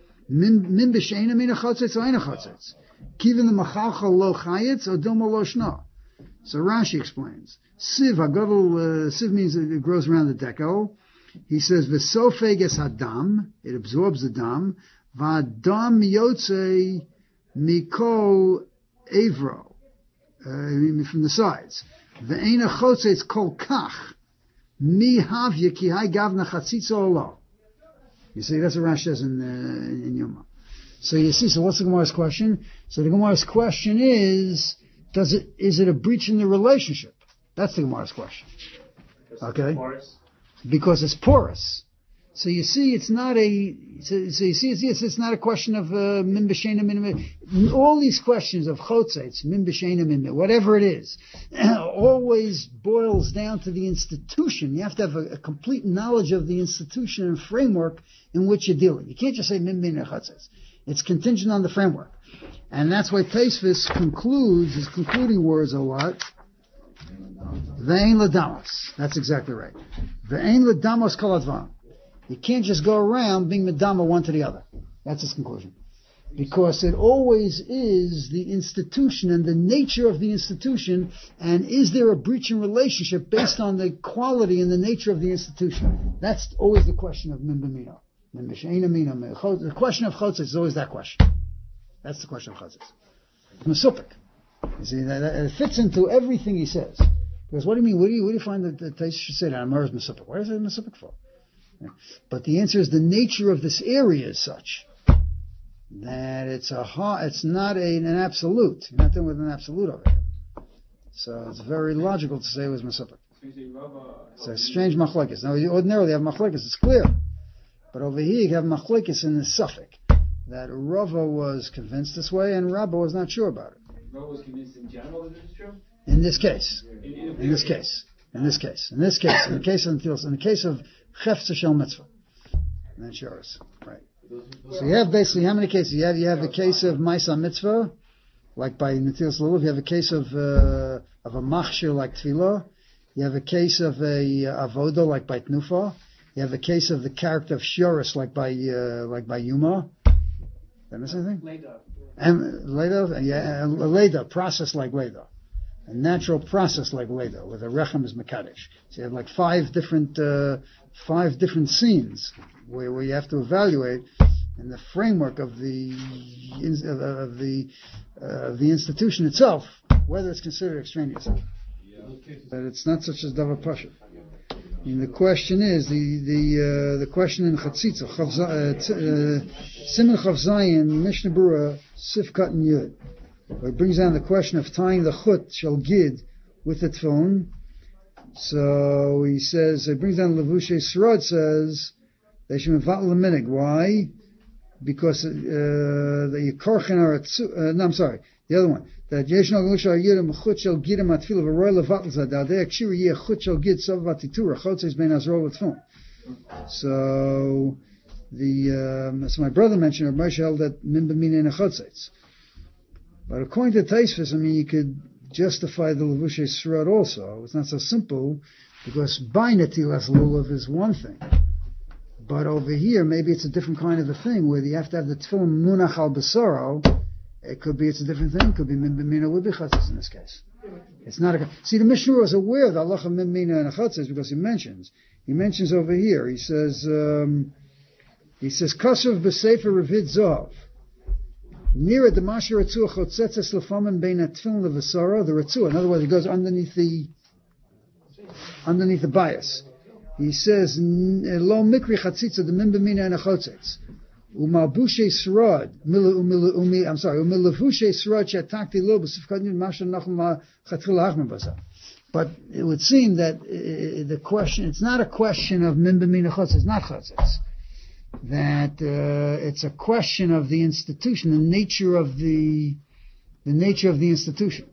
Min b'sheina min ha-chotzetz o ein ha-chotzetz. Kivin the machalcha lo chayetz, o domo lo shna. So Rashi explains. Siv, ha-gadol, uh, siv means it grows around the decal. He says, "V'sofeges hadam," it absorbs the dam. V'adam yotze mikol evro, uh, from the sides. V'eina chotzetz kol kach mi havya ki hai gavna chatzitza ola. You see, that's what Rashi says in uh, in Yoma. So you see, so what's the Gemara's question? So the Gemara's question is, does it is it a breach in the relationship? That's the Gemara's question. Okay. Because it's porous. So you see, it's not a, so, so you see, it's, it's not a question of, uh, min b'sheina min, all these questions of chotzetz, min b'sheina min, whatever it is, always boils down to the institution. You have to have a, a complete knowledge of the institution and framework in which you're dealing. You can't just say min b'sheina chotzetz. It's contingent on the framework. And that's why Taisvis concludes, his concluding words are what? Ve'ein l'damos. That's exactly right. Ve'ein l'damos kol advarim. You can't just go around being medama one to the other. That's his conclusion. Because it always is the institution and the nature of the institution, and is there a breach in relationship based on the quality and the nature of the institution? That's always the question of min b'mino. Min b'sheina mino. The question of chotzetz is always that question. That's the question of chotzetz. Mesupik. You see, that, that, it fits into everything he says. Because what do you mean? What do you, what do you find that the Taisus should say that Amar is Mesupik? Why is it Mesupik for? Yeah. But the answer is the nature of this area is such that it's a it's not a, an absolute. You're not dealing with an absolute over here. So it's very logical to say it was Mesupik. It's a strange machlekes. Now you ordinarily have machlekes, it's clear. But over here you have machlekes in the suffix. That Rava was convinced this way and Rabba was not sure about it. Rava was convinced in general that it's true? In this case. In this case. In this case. In this case. In the case of in the case of Chefza Shel Mitzvah. And that's yours. Right. So you have basically how many cases? You have you have the case of Maisa Mitzvah, like by Netilas Lulav. You have a case of uh, of a Machshir like Tefillah. You have a case of a uh, Avoda like by Tnufa. You have a case of the character of Shioris like by uh, like by Yuma. Did I miss anything? Leda. And Leda, yeah, a Leda process like Leda. A natural process like Leda, where the Rechem is Mekadesh. So you have like five different, uh, five different scenes where, where you have to evaluate in the framework of the, of, of the, uh, of the institution itself, whether it's considered extraneous. But it's not such as Davar Pasha. And the question is, the, the, uh, the question in Chatzitza, Siman Chav Zayin, Mishnah Berurah, Sifkat and Yud. Where it brings down the question of tying the chut shel gid with the tefillin. So he says, it brings down Levushe Srod says they should mevatel the minig. Why? Because uh, the yikorchen are uh, no, I'm sorry, the other one. That yeshno glusha yidem chut shel gid matfil v'roy levatel zadal de akshir yeh chut shel gid sov vatitura chotzeis ben azrol v'tefillin. So the um, so my brother mentioned Rav Moshe held that min b'mina in a chotzeis. But according to Taisvis, I mean, you could justify the Levushe Srod also. It's not so simple, because by Netilas Lulav is one thing. But over here, maybe it's a different kind of a thing, where you have to have the Tefillin Munach al Basaro. It could be it's a different thing. It could be Min B'mina with B'chatzis in this case. It's not a... See, the Mishnah is aware of the halacha Min B'mina and Chatzis, because he mentions. He mentions over here, he says, um, he says, Kasav B'Sefer Revid Zov. Near the Masha Ratzua Chotzetzes Lefamen Bein Atfilin Levasara, the Ratzua. In other words, it goes underneath the underneath the bias. He says, Lo Mikri Chatzitza the Mimbamina and a Chotzetz. Umalbushe Srod, Umi, I'm sorry, Umilavushe Srod Shatakti Lo B'Sifkadin Masha Nachum Chatchil Achman Basa. But it would seem that uh, the question, it's not a question of Mimbamina Chotzetz, not Chotzetz. That uh, it's a question of the institution, the nature of the the nature of the institution.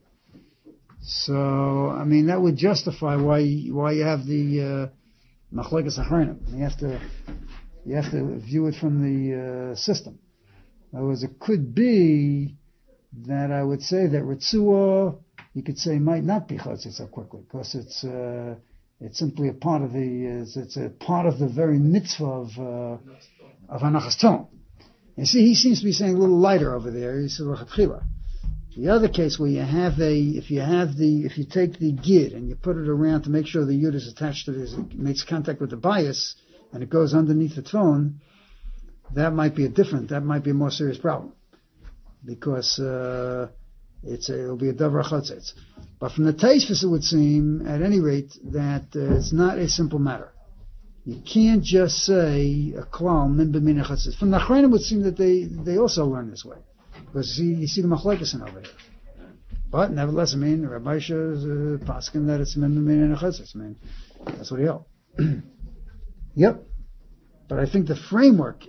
So, I mean, that would justify why why you have the Machlekes Achronim. You have to you have to view it from the uh, system. In other words, it could be that I would say that Ritzua, you could say, might not be Chatzitz so quickly, because it's uh, it's simply a part of the it's, it's a part of the very mitzvah of uh, of Hanachas Tefillin. You see, he seems to be saying a little lighter over there. He said L'chatchila. The other case where you have a, if you have the, if you take the gid and you put it around to make sure the yud is attached to this, it makes contact with the bias, and it goes underneath the tefillin, that might be a different, that might be a more serious problem, because uh, it's a, it'll be a davar chatzitz. But from the Taisvis, it would seem, at any rate, that uh, it's not a simple matter. You can't just say a klal min b'mina chatzitz. From the Achronim, it would seem that they they also learn this way, because you see, you see the machlekes over here. But nevertheless, I mean, Rabbi Moshe is uh, paskin that it's min b'mina chatzitz. I mean, that's what he held. Yep. But I think the framework